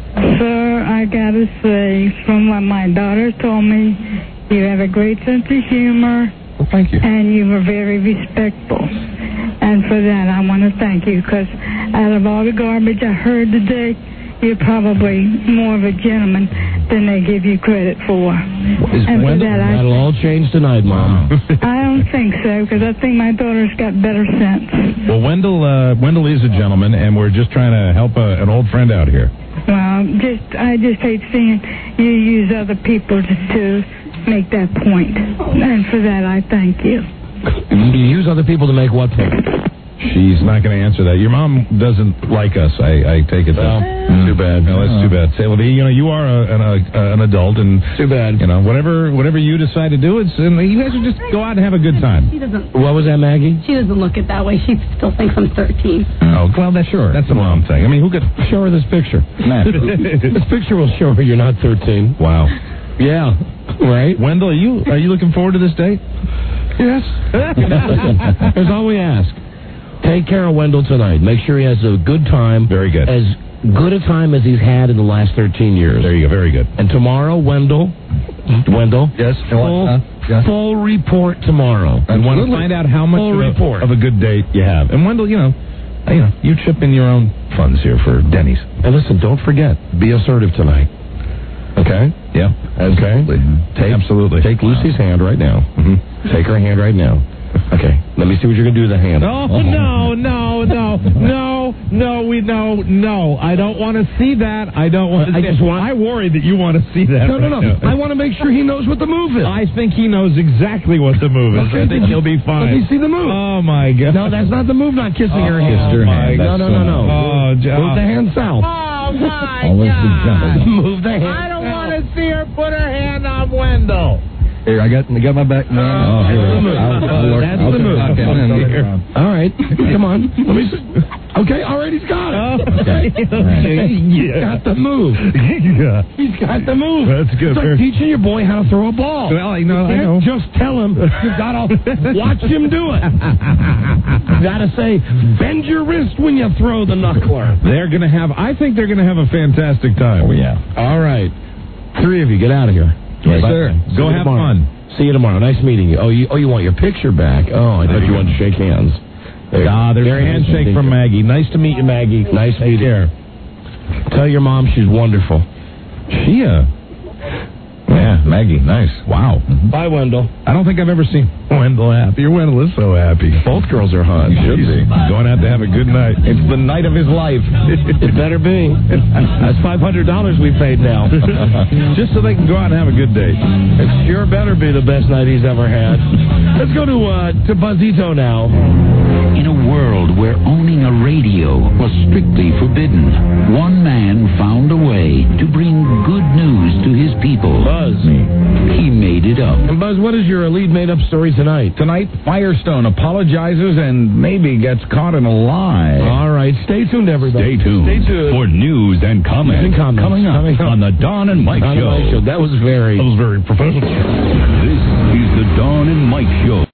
Speaker 1: Sir, I gotta say, from what my daughter told me, you have a great sense of humor.
Speaker 13: Well, thank you.
Speaker 1: And you were very respectful. And for that, I want to thank you, because out of all the garbage I heard today, you're probably more of a gentleman than they give you credit for. And for that,
Speaker 16: That'll all change tonight, Mom.
Speaker 1: I don't think so, because I think my daughter's got better sense.
Speaker 9: Well, Wendell is a gentleman, and we're just trying to help an old friend out here.
Speaker 1: Well, I just hate seeing you use other people to make that point. And for that, I thank you.
Speaker 16: You use other people to make what point?
Speaker 9: She's not going to answer that. Your mom doesn't like us. I take it. Too bad. No, that's too bad. Say, well, you are an adult, and
Speaker 16: too bad.
Speaker 9: Whatever you decide to do, and you guys should just go out and have a good time.
Speaker 12: She doesn't.
Speaker 16: What was that, Maggie?
Speaker 12: She doesn't look it that way. She still thinks I'm 13.
Speaker 9: Oh, well, that's a mom thing. I mean, who could
Speaker 16: show her this picture? This picture will show her you're not 13.
Speaker 9: Wow.
Speaker 16: Yeah. Right.
Speaker 9: Wendell, are you looking forward to this date?
Speaker 16: Yes. Here's all we ask. Take care of Wendell tonight. Make sure he has a good time.
Speaker 9: Very good.
Speaker 16: As good a time as he's had in the last 13 years.
Speaker 9: There you go. Very good.
Speaker 16: And tomorrow, Wendell.
Speaker 13: Yes.
Speaker 16: Full report tomorrow.
Speaker 9: I want to find out how much of a good date you have. And Wendell, you chip in your own funds here for Denny's.
Speaker 16: And listen, don't forget, be assertive tonight. Okay?
Speaker 9: Yeah.
Speaker 16: Okay?
Speaker 9: Absolutely.
Speaker 16: Take Lucy's hand right now. Mm-hmm. Take her hand right now. Okay. Let me see what you're going to do with the hand.
Speaker 9: Oh, no. I don't want to see that. I worry that you want to see that.
Speaker 16: No. I want to make sure he knows what the move is.
Speaker 9: I think he knows exactly what the move is.
Speaker 16: Okay.
Speaker 9: I think he'll be fine.
Speaker 16: Let me see the move.
Speaker 9: Oh, my God.
Speaker 16: No, that's not the move, not kissing her hand. No.
Speaker 9: Oh,
Speaker 16: move the hand south.
Speaker 9: Oh, my God.
Speaker 16: Move the hand.
Speaker 9: I don't want to see her put her hand on Wendell.
Speaker 13: Here, I got my back. No.
Speaker 16: Oh, here we go. That's the move. All right. Come on. Let me see. Okay, all right, he's got it.
Speaker 9: Okay.
Speaker 16: He's got the move.
Speaker 9: Yeah.
Speaker 16: He's got the move.
Speaker 9: That's good.
Speaker 16: It's like teaching your boy how to throw a ball.
Speaker 9: Well, I know.
Speaker 16: Just tell him. You've got to watch him do it. You got to say, bend your wrist when you throw the knuckler.
Speaker 9: I think they're going to have a fantastic time.
Speaker 16: Oh, yeah. All right. 3 of you, get out of here.
Speaker 9: Yes, sir. Go have fun.
Speaker 16: See you tomorrow. Nice meeting you. Oh, you want your picture back? Oh, I thought you wanted to shake hands.
Speaker 9: There's a handshake from Maggie. Nice to meet you, Maggie.
Speaker 16: Nice to meet you. Tell your mom she's wonderful.
Speaker 9: Yeah, Maggie, nice. Wow.
Speaker 16: Bye, Wendell.
Speaker 9: I don't think I've ever seen Wendell happy. Your Wendell is so happy.
Speaker 16: Both girls are hot.
Speaker 9: Should be. Going out to have a good night. It's the night of his life.
Speaker 16: It better be. That's $500 we paid now.
Speaker 9: Just so they can go out and have a good day.
Speaker 16: It sure better be the best night he's ever had. Let's go to Buzzito now.
Speaker 8: In a world where owning a radio was strictly forbidden, one man found a way to bring good news to his people.
Speaker 16: Buzz.
Speaker 8: He made it up.
Speaker 16: And Buzz, what is your lead made-up story tonight?
Speaker 11: Tonight, Firestone apologizes and maybe gets caught in a lie.
Speaker 16: All right. Stay tuned, everybody.
Speaker 17: Stay tuned for news and comments. Coming up on the Don and Mike Show.
Speaker 16: That was very
Speaker 17: professional. This is the Don and Mike Show.